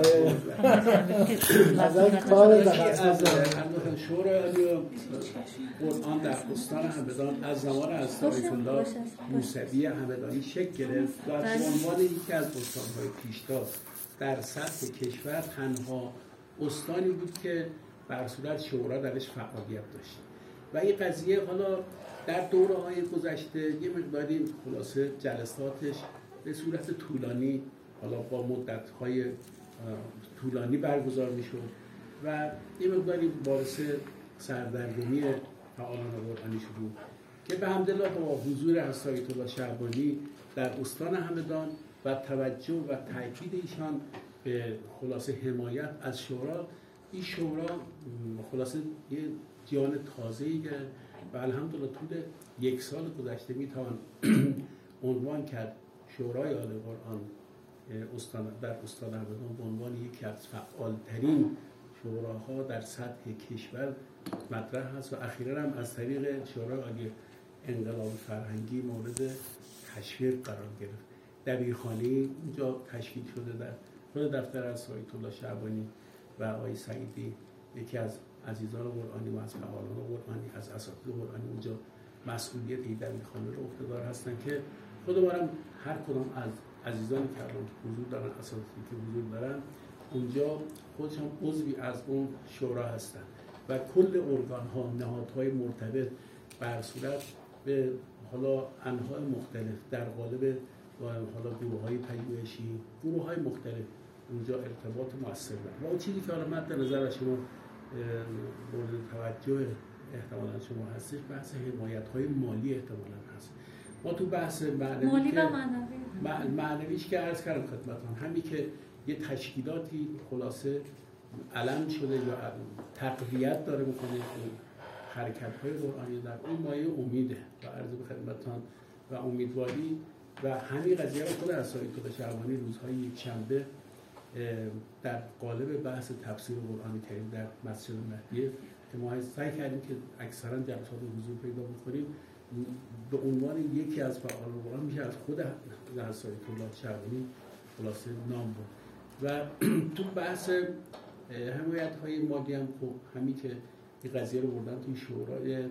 از کار شورای قرآن در استان همدان از زمان از آیت الله موسوی همدانی شکل گرفت و به عنوان یکی از استان‌های پیشتاز در سطح کشور تنها استانی بود که بر صورت شورا درش فعالیت داشت و این قضیه حالا در دوره‌های گذشته یه مقداری خلاصه جلساتش به صورت طولانی حالا با مدت‌های طولانی برگزار می‌شد و یه مقداری باعث سردرگمی فعالان قرآنی شد که به حمدالله با حضور آیت الله شعبانی در استان همدان و توجه و تاکید ایشان به خلاصه حمایت از شورا این شورا خلاصه یه جان تازه‌ای گرفت و الحمدلله طول یک سال گذشته میتوان عنوان کرد شورای آل قرآن استان در استان همدان به عنوان یکی از فعالترین شوراها در سطح کشور مطرح هست و اخیراً هم از طریق شورای عالی انقلاب فرهنگی مورد تشویق قرار گرفت. دبیرخانه‌ای اونجا تشکیل شده در خود دفتر از آیت الله شعبانی و آقای سعیدی یکی از عزیزان قرآنی و از فعالان قرآنی از اساتید قرآنی اونجا مسئولیت این دبیرخانه رو عهده‌دار هستن که خودمونم هر کدام از عزیزانی که الان حضور دارن اساتیدی که حضور دارن اونجا خودشون عضوی از اون شورا هستن و کل ارگان ها نهادهای مرتبط بر صورت به حالا انواع مختلف در قالب حالا گروه های پژوهشی گروه های مختلف اونجا ارتباط موثر دارن. و اون چیزی که حالا مد نظر شما مورد توجه احتمالاً شما هستش بحث حمایت‌های مالی احتمالاً هست. ما تو بحث معنوی مالی که و معنوی معنویش که عرض کردم خدمتتون، همین که یه تشکیلاتی خلاصه علم شده یا تقویت داره میکنه حرکت‌های قرآنی در اون مایه امیده و عرض به خدمتتون و امیدواری و همین قضیه رو خود اساتید شهبانی روزهای یکشنبه در قالب بحث تفسیر قرآن کریم در مسجد مهدیه که ما سعی کردیم که اکثرا جلسات حضور پیدا بکنیم به عنوان یکی از فعالان قرآن میشه از خود اساتید شهبانی خلاصه نام بود. و تو بحث حمایت‌های مالی هم خب همین که این قضیه رو بردن توی شورای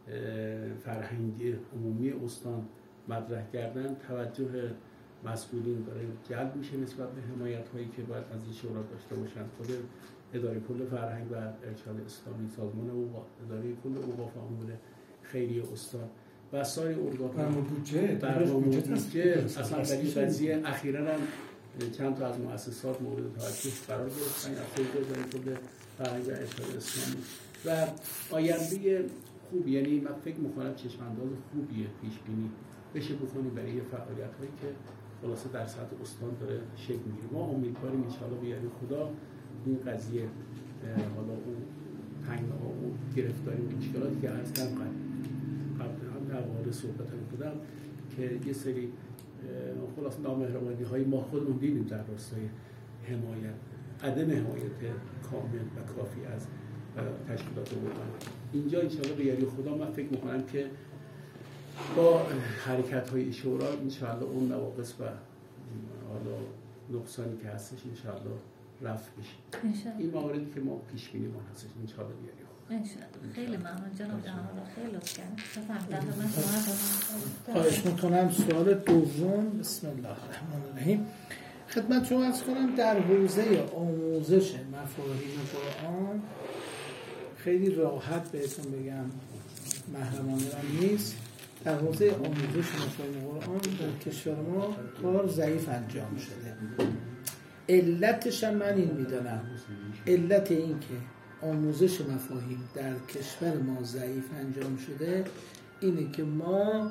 فرهنگی عمومی استان مطرح کردن، توجه مسئولین داره جلب میشه نسبت به حمایت‌هایی که باید از این شورا داشته باشن. خود اداره کل فرهنگ و ارشاد اسلامی، سازمان اوقاف، اداره کل اوقاف و امور خیریه استان و سایر ارگان‌ها، برنامه بودجه برنامه بودجه اصلا در این قضیه اخیراً هم چند تا از مؤسسات مورد توجه قرار گرفتن از اداره کل فرهنگ و ارشاد اسلامی و آینده خوب، یعنی من فکر می‌کنم چشم‌انداز خوبیه پیش بینی بشه بکنیم برای فعالیت‌هایی که خلاصه در سطح استان داره شکل می‌گیره. ما امیدواریم ان شاءالله به یاری خدا این قضیه حالا اون تنگناها و گرفتاری و مشکلاتی که عرض کردم قبل هم در مورد صحبت کردم که یه سری خلاصه نامهربانی‌های ما خودمون دیدیم در راستای حمایت، عدم حمایت کامل و کافی از تشکیلات قرآن. اینجا ان شاءالله به یاری خدا من فکر می‌کنم که با حرکت‌های شورا ان شاءالله اون نواقص و حالا نقصانی که هستش ان شاءالله رفع بشه. این مواردی که ما پیش بینی ما هستش ان شاءالله به یاری خدا. ان شاءالله. خیلی ممنون جناب جهان‌آرا، خیلی لطف کردید. بفرمایید. من شما خواهش می‌کنم. سوال دوم. بسم الله الرحمن الرحیم. خدمت شما عرض کنم در حوزه آموزش مفاهیم قرآن خیلی راحت بهتون بگم، محرمانه نیست، در حوزه آموزش مفاهیم قرآن در کشور ما کار ضعیف انجام شده. علتش هم من این میدانم، علت این که آموزش مفاهیم در کشور ما ضعیف انجام شده اینه که ما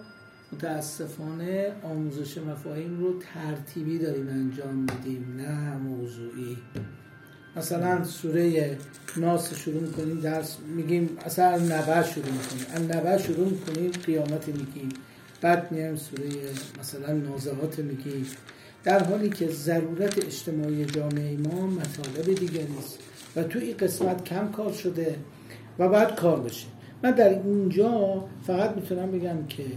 متاسفانه آموزش مفاهیم رو ترتیبی داریم انجام میدیم، نه موضوعی. مثلا سوره ناس شروع میکنیم درس میگیم اصلا نبأ شروع میکنیم، از نبأ شروع میکنیم قیامت میگیم، بعد میایم سوره مثلا نازعات میگیم، در حالی که ضرورت اجتماعی جامعه ما مطالب دیگری است و تو این قسمت کم کار شده و باید کار بشه. من در اینجا فقط میتونم بگم که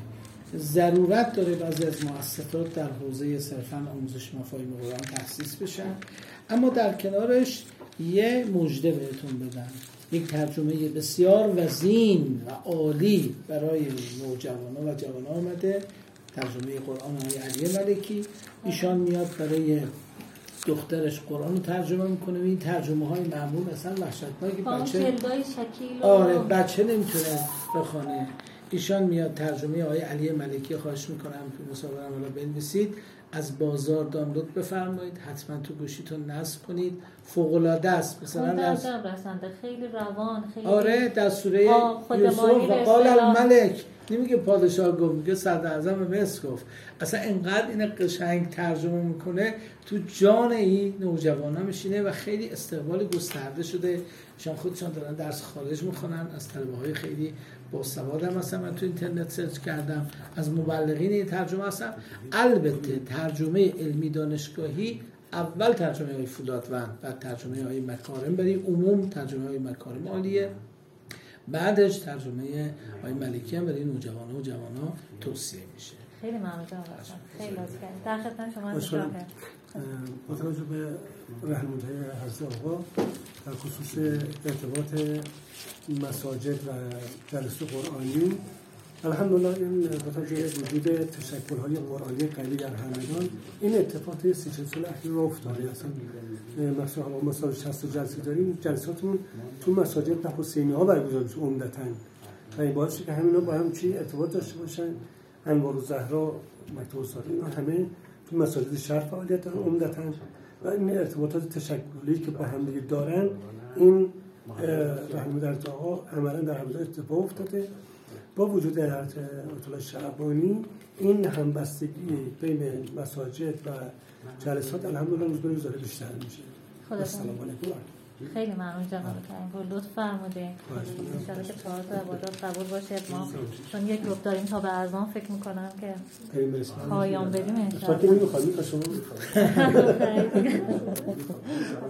ضرورت داره بعضی از مؤسسات در حوزه صرفاً آموزش مفاهیم قرآن تأسیس بشن، اما در کنارش یه مژده بهتون بدم، یک ترجمه بسیار وزین و عالی برای نوجوانان و جوانان آمده، ترجمه قرآن آقای علی ملکی. ایشان میاد برای دخترش قرآن رو ترجمه میکنه. این ترجمه های معمول اصلا وحشتناکه، بچه آره بچه نمیتونه بخونه. ایشان میاد ترجمه آقای علی ملکی، خواهش میکنم که مصاحبه رو بنویسید، از بازار دانلود بفرمایید، حتما تو گوشیتون نصب کنید، فوق العاده است. مثلا در رسنده خیلی روان، خیلی آره در سوره یوسف و قال الملک نمیگه پادشاه گفت، میگه صدر اعظم مصر گفت. اصلا انقدر این قشنگ ترجمه میکنه تو جان این نوجوانا میشینه و خیلی استقبال گسترده شده. ایشان خودشان دارن درس خارج میخونن، از طلبه های خیلی با سواد هم هستم، من تو اینترنت سرچ کردم، از مبلغین این ترجمه هستم. البته ترجمه علمی دانشگاهی اول ترجمه های فولادوند، بعد ترجمه های مکارم برای عموم، ترجمه های مکارم عالیه، بعدش ترجمه های ملکی هم برای نوجوانان و جوانان توصیه میشه. خیلی ممنون جناب. خیلی لطف کردید. در خدمت شما هستم. با توجه به راهنمایی حضرت آقا در خصوص ارتباط مساجد و جلسات قرآنی، الحمدلله این با توجه به وجود تشکل‌های قرآنی قوی در همدان، این اتفاقات سی چهل سال اخیر راه افتاده. اصلا مثلا ما مساجد شصت جلسه داریم، جلساتمون تو مساجد ده حسینی‌ها برگزار میشه عمدتاً، و این باعث که همینا با هم چی ارتباط داشته باشن. انوار الزهرا، مکتب الصادق، اینا همه تو مساجد شهر فعالیت دارن عمدتاً، و این ارتباطات تشکلی که با هم دیگه دارن، این رحمه در دعا عملا در همزه اتفاق افتاده. با وجود حضرت آیت الله شعبانی این همبستگی بین مساجد و جلسات الحمدلله روز به روز داره بیشتر میشه. السلام علیکم. خیلی ممنون جناب کریم‌پور، لطف فرمودین. ان شاءالله که چهار تا عبادات قبول باشه. ما چون یک گروه داریم تا به اذان فکر می‌کنم که پایان بدیم ان شاءالله. فاطمه می‌خواد می‌خواد شما